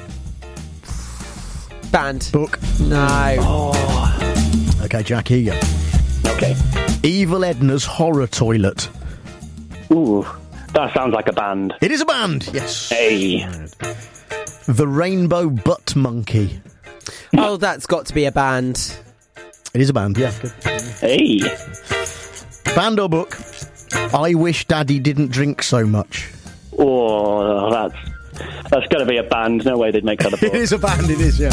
Band. Book. No. Okay, Jack, here you go. Okay. Evil Edna's Horror Toilet. Ooh, that sounds like a band. It is a band. Yes. Hey. The Rainbow Butt Monkey. Oh, that's got to be a band. It is a band, yeah. Good. Hey. Band or book? I Wish Daddy Didn't Drink So Much. Oh, that's got to be a band. No way they'd make that a book. It is a band, it is, yeah.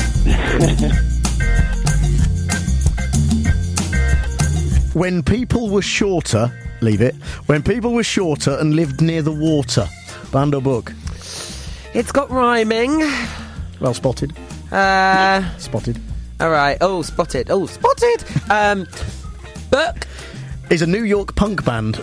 When people were shorter... Leave it. When people were shorter and lived near the water. Band or book? It's got rhyming. Well spotted. Spotted. All right. Oh, spotted. Oh, spotted. Book is a New York punk band.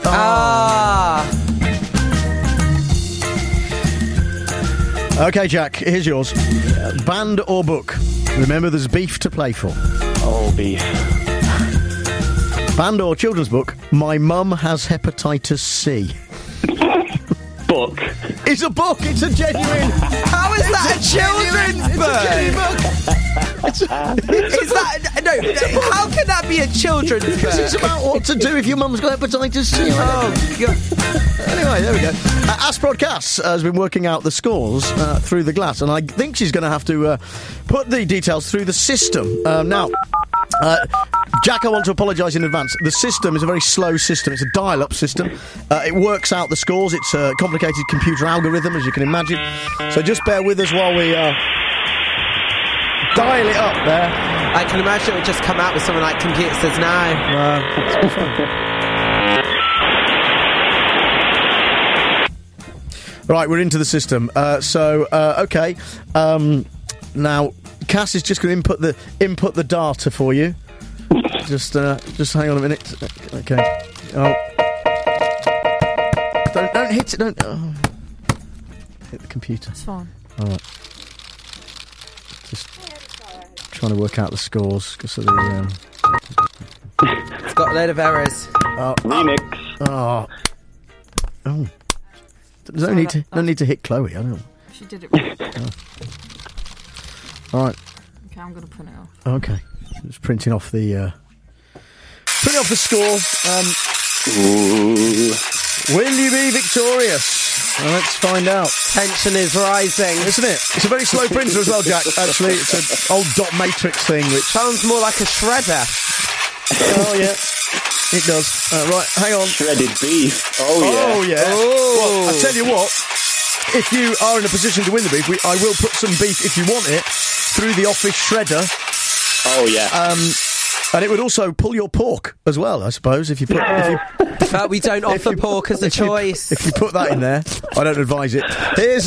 Okay, Jack. Here's yours. Band or book? Remember, there's beef to play for. Oh, beef. Band or children's book? My Mum Has Hepatitis C. Book. It's a book. It's a genuine. How is that a children's book? It's a genuine book. Is that no? How can that be a children's book? Because it's about what to do if your mum's got hepatitis C. Oh God. Anyway, there we go. Asprod Cass has been working out the scores through the glass, and I think she's going to have to put the details through the system now. Jack, I want to apologise in advance. The system is a very slow system. It's a dial-up system. It works out the scores. It's a complicated computer algorithm, as you can imagine. So just bear with us while we dial it up there. I can imagine it would just come out with something like computer says now. Right, we're into the system. Okay. Now, Cass is just going to input the data for you. Just hang on a minute. Okay. Oh. Don't hit it. Don't hit the computer. It's fine. All right. Just trying to work out the scores because of the. It's got a load of errors. Remix. Oh. There's no need to hit Chloe. I don't know. She did it right. All right. Okay, I'm going to print it off. Okay. Just printing off the score. Ooh. Will you be victorious? Well, let's find out. Tension is rising. Isn't it? It's a very slow printer as well, Jack. Actually, it's an old dot matrix thing, which sounds more like a shredder. Oh, yeah. It does. Right, hang on. Shredded beef. Oh, yeah. Oh, yeah. Oh. Well, I'll tell you what. If you are in a position to win the beef, I will put some beef, if you want it, through the office shredder. Oh, yeah. And it would also pull your pork as well, I suppose, if you put... But we don't offer pork as a choice. If you put that in there, I don't advise it. Here's...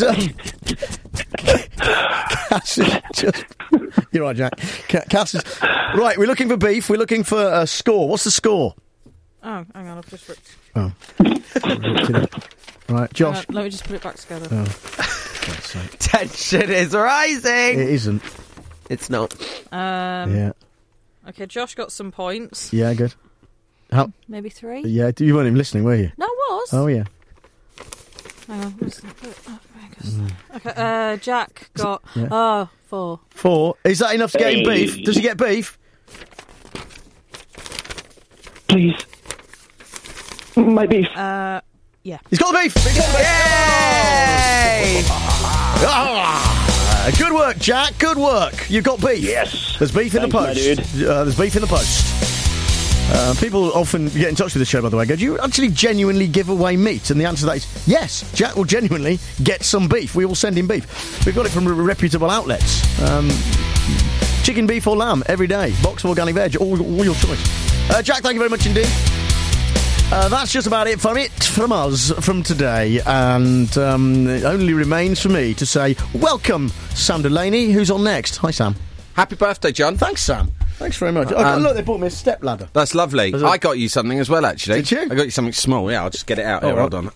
Cass is just... You're right, Jack. Cass is... Right, we're looking for beef. We're looking for a score. What's the score? Oh, hang on, I've just ripped. Oh. Right, Josh. Let me just put it back together. Oh. Tension is rising. It isn't. It's not. Yeah. Okay, Josh got some points. Yeah, good. How? Maybe 3? Yeah, you weren't even listening, were you? No, I was. Oh, yeah. Hang on. Okay, Jack got 4. 4? Is that enough to get him beef? Does he get beef? Please. My beef. Yeah. He's got the beef! He's got the beef! Yay! Good work, Jack. Good work. You've got beef. Yes. There's beef in the post. There's beef in the post. People often get in touch with the show, by the way, go, do you actually genuinely give away meat? And the answer to that is yes. Jack will genuinely get some beef. We will send him beef. We've got it from reputable outlets. Chicken, beef or lamb every day. Box of organic veg, all your choice. Jack, thank you very much indeed. That's just about it from us from today, and it only remains for me to say welcome Sam Delaney, who's on next. Hi, Sam. Happy birthday, John. Thanks, Sam. Thanks very much. Look, they bought me a step ladder. That's lovely. I got you something as well, actually. Did you? I got you something small. Yeah, I'll just get it out. Here, hold on.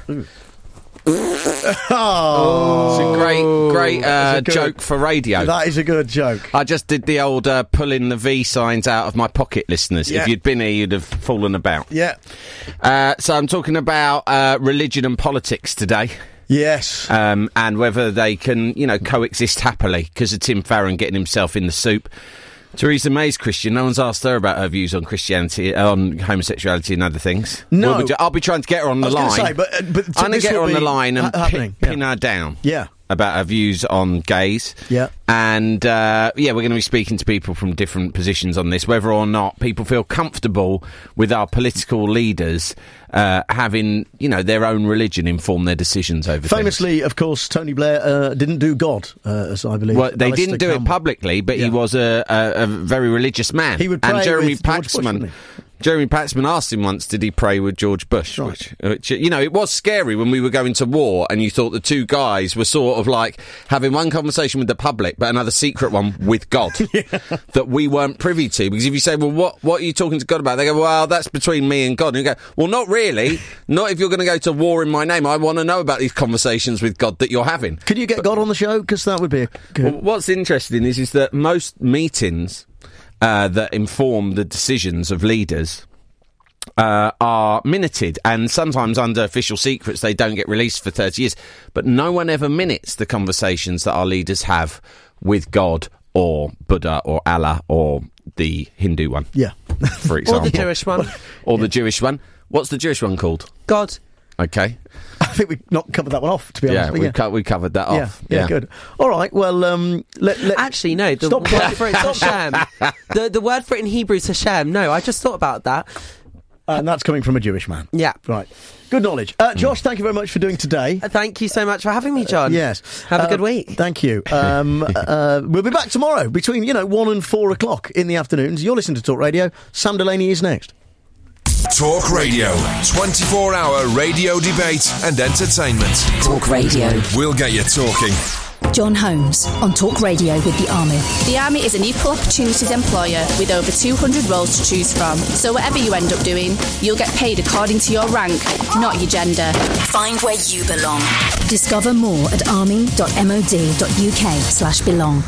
Oh, it's a great joke for radio. That is a good joke. I just did the old pulling the V signs out of my pocket, listeners. Yeah. If you'd been here, you'd have fallen about. Yeah. So I'm talking about religion and politics today. Yes. And whether they can, coexist happily because of Tim Farron getting himself in the soup. Theresa May's Christian. No one's asked her about her views on Christianity, on homosexuality and other things. No. I'll be trying to get her on the line. I was going to say, but I'm going to get her on the line and pin her down. Yeah. About her views on gays. Yeah. And, we're going to be speaking to people from different positions on this, whether or not people feel comfortable with our political leaders having, their own religion inform their decisions over Famously, of course, Tony Blair didn't do God, as I believe. Well, they didn't do it publicly, but he was a very religious man. He would pray and Jeremy with George Paxman. Bush, Jeremy Paxman asked him once, did he pray with George Bush? Right. Which, it was scary when we were going to war and you thought the two guys were sort of like having one conversation with the public but another secret one with God that we weren't privy to. Because if you say, well, what are you talking to God about? They go, well, that's between me and God. And you go, well, not really. Not if you're going to go to war in my name. I want to know about these conversations with God that you're having. Could you get God on the show? Because that would be good. Well, what's interesting is that most meetings that inform the decisions of leaders are minuted, and sometimes under official secrets they don't get released for 30 years. But no one ever minutes the conversations that our leaders have with God or Buddha or Allah or the Hindu one. Yeah. For example. Or the Jewish one. Or the Jewish one. What's the Jewish one called? God. Okay. I think we've not covered that one off, to be honest. We covered that off. Yeah, good. All right, well, Actually, no, the word for it is Hashem. The word for it in Hebrew is Hashem. No, I just thought about that. And that's coming from a Jewish man. Yeah. Right. Good knowledge. Josh, thank you very much for doing today. Thank you so much for having me, John. Yes. Have a good week. Thank you. We'll be back tomorrow between, 1 and 4 o'clock in the afternoons. You're listening to Talk Radio. Sam Delaney is next. Talk Radio. 24-hour radio debate and entertainment. Talk Radio. We'll get you talking. John Holmes on Talk Radio with the Army. The Army is an equal opportunities employer with over 200 roles to choose from. So whatever you end up doing, you'll get paid according to your rank, not your gender. Find where you belong. Discover more at army.mod.uk/belong.